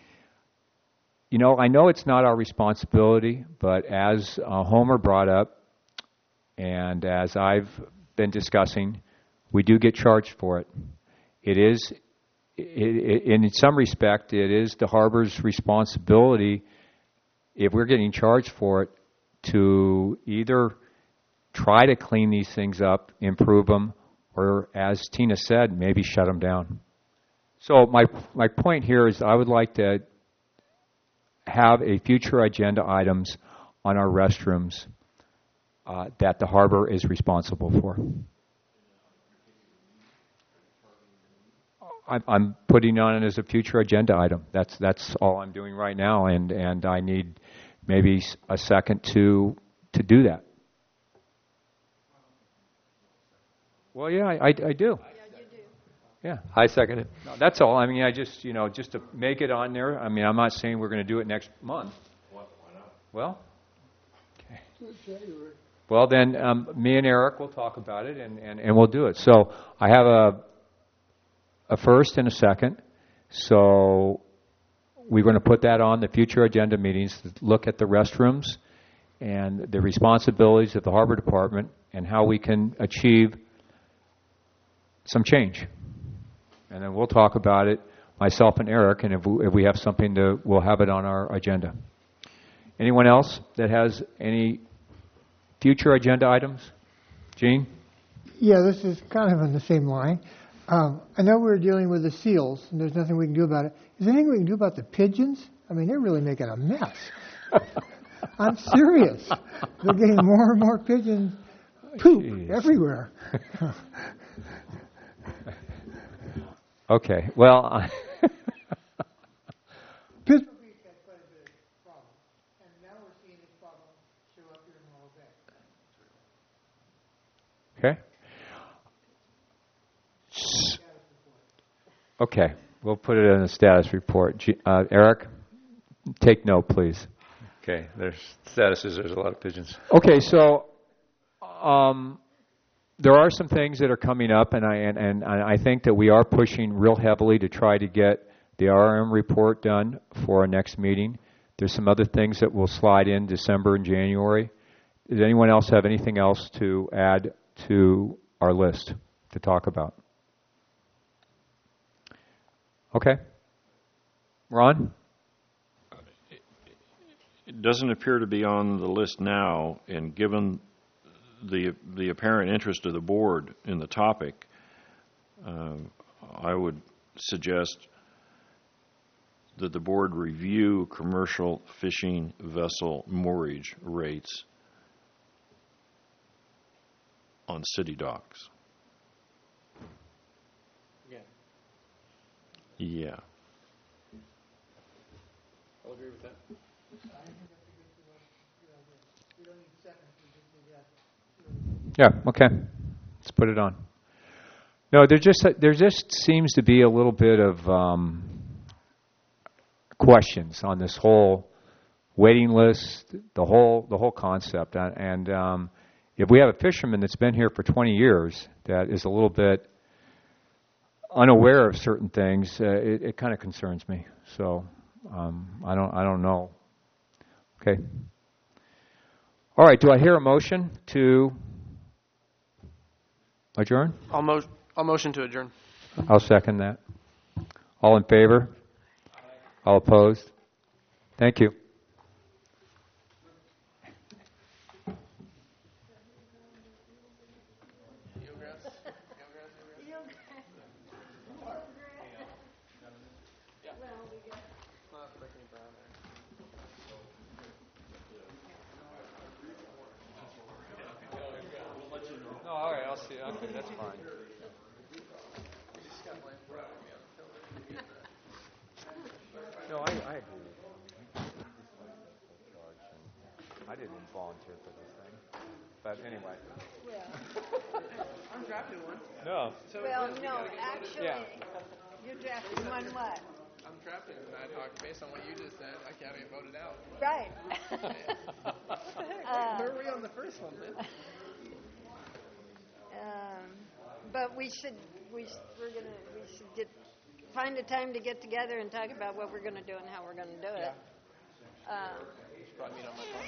I know it's not our responsibility, but as Homer brought up, and as I've been discussing, we do get charged for it. It is, in some respect, it is the harbor's responsibility, if we're getting charged for it, to either try to clean these things up, improve them, or, as Tina said, maybe shut them down. So my point here is I would like to have a future agenda items on our restrooms that the harbor is responsible for. I'm putting on it as a future agenda item. That's all I'm doing right now, and I need maybe a second to do that. Well, yeah, I do. Yeah, you do. Yeah. I second it. No, that's all. I mean, I just to make it on there. I mean, I'm not saying we're going to do it next month. Why not? Well, okay. Well, then me and Eric will talk about it, and we'll do it. So I have a first and a second. So we're going to put that on the future agenda meetings to look at the restrooms and the responsibilities of the Harbor Department and how we can achieve some change. And then we'll talk about it, myself and Eric, and if we have something we'll have it on our agenda. Anyone else that has any future agenda items? Gene? Yeah, this is kind of on the same line. I know we're dealing with the seals, and there's nothing we can do about it. Is there anything we can do about the pigeons? I mean, they're really making a mess. I'm serious. They're getting more and more pigeon poop everywhere. Okay, well... Pittsburgh Beach has quite a bit of problem, and now we're seeing this problem show up here in Morro Bay. Okay. Okay, we'll put it in the status report. Eric, take note, please. Okay, there's statuses. There's a lot of pigeons. Okay, so there are some things that are coming up, and I think that we are pushing real heavily to try to get the RRM report done for our next meeting. There's some other things that will slide in December and January. Does anyone else have anything else to add to our list to talk about? Okay. Ron? It doesn't appear to be on the list now, and given the apparent interest of the board in the topic, I would suggest that the board review commercial fishing vessel moorage rates on city docks. Yeah. I'll agree with that. Yeah, okay. Let's put it on. No, there just seems to be a little bit of questions on this whole waiting list, the whole concept. And if we have a fisherman that's been here for 20 years that is a little bit unaware of certain things, it kind of concerns me. So I don't know. Okay. All right. Do I hear a motion to adjourn? I'll motion to adjourn. I'll second that. All in favor? All opposed? Thank you. No, all right, I'll see. Okay, that's fine. No, I agree. I didn't volunteer for this thing. But anyway. I'm drafting one. No. Well, no, actually, you're drafting one what? I'm drafting an ad hoc based on what you just said. I can't even vote it out. Right. Where are we on the first one then? But we should find a time to get together and talk about what we're going to do and how we're going to do it. Just brought me on my phone.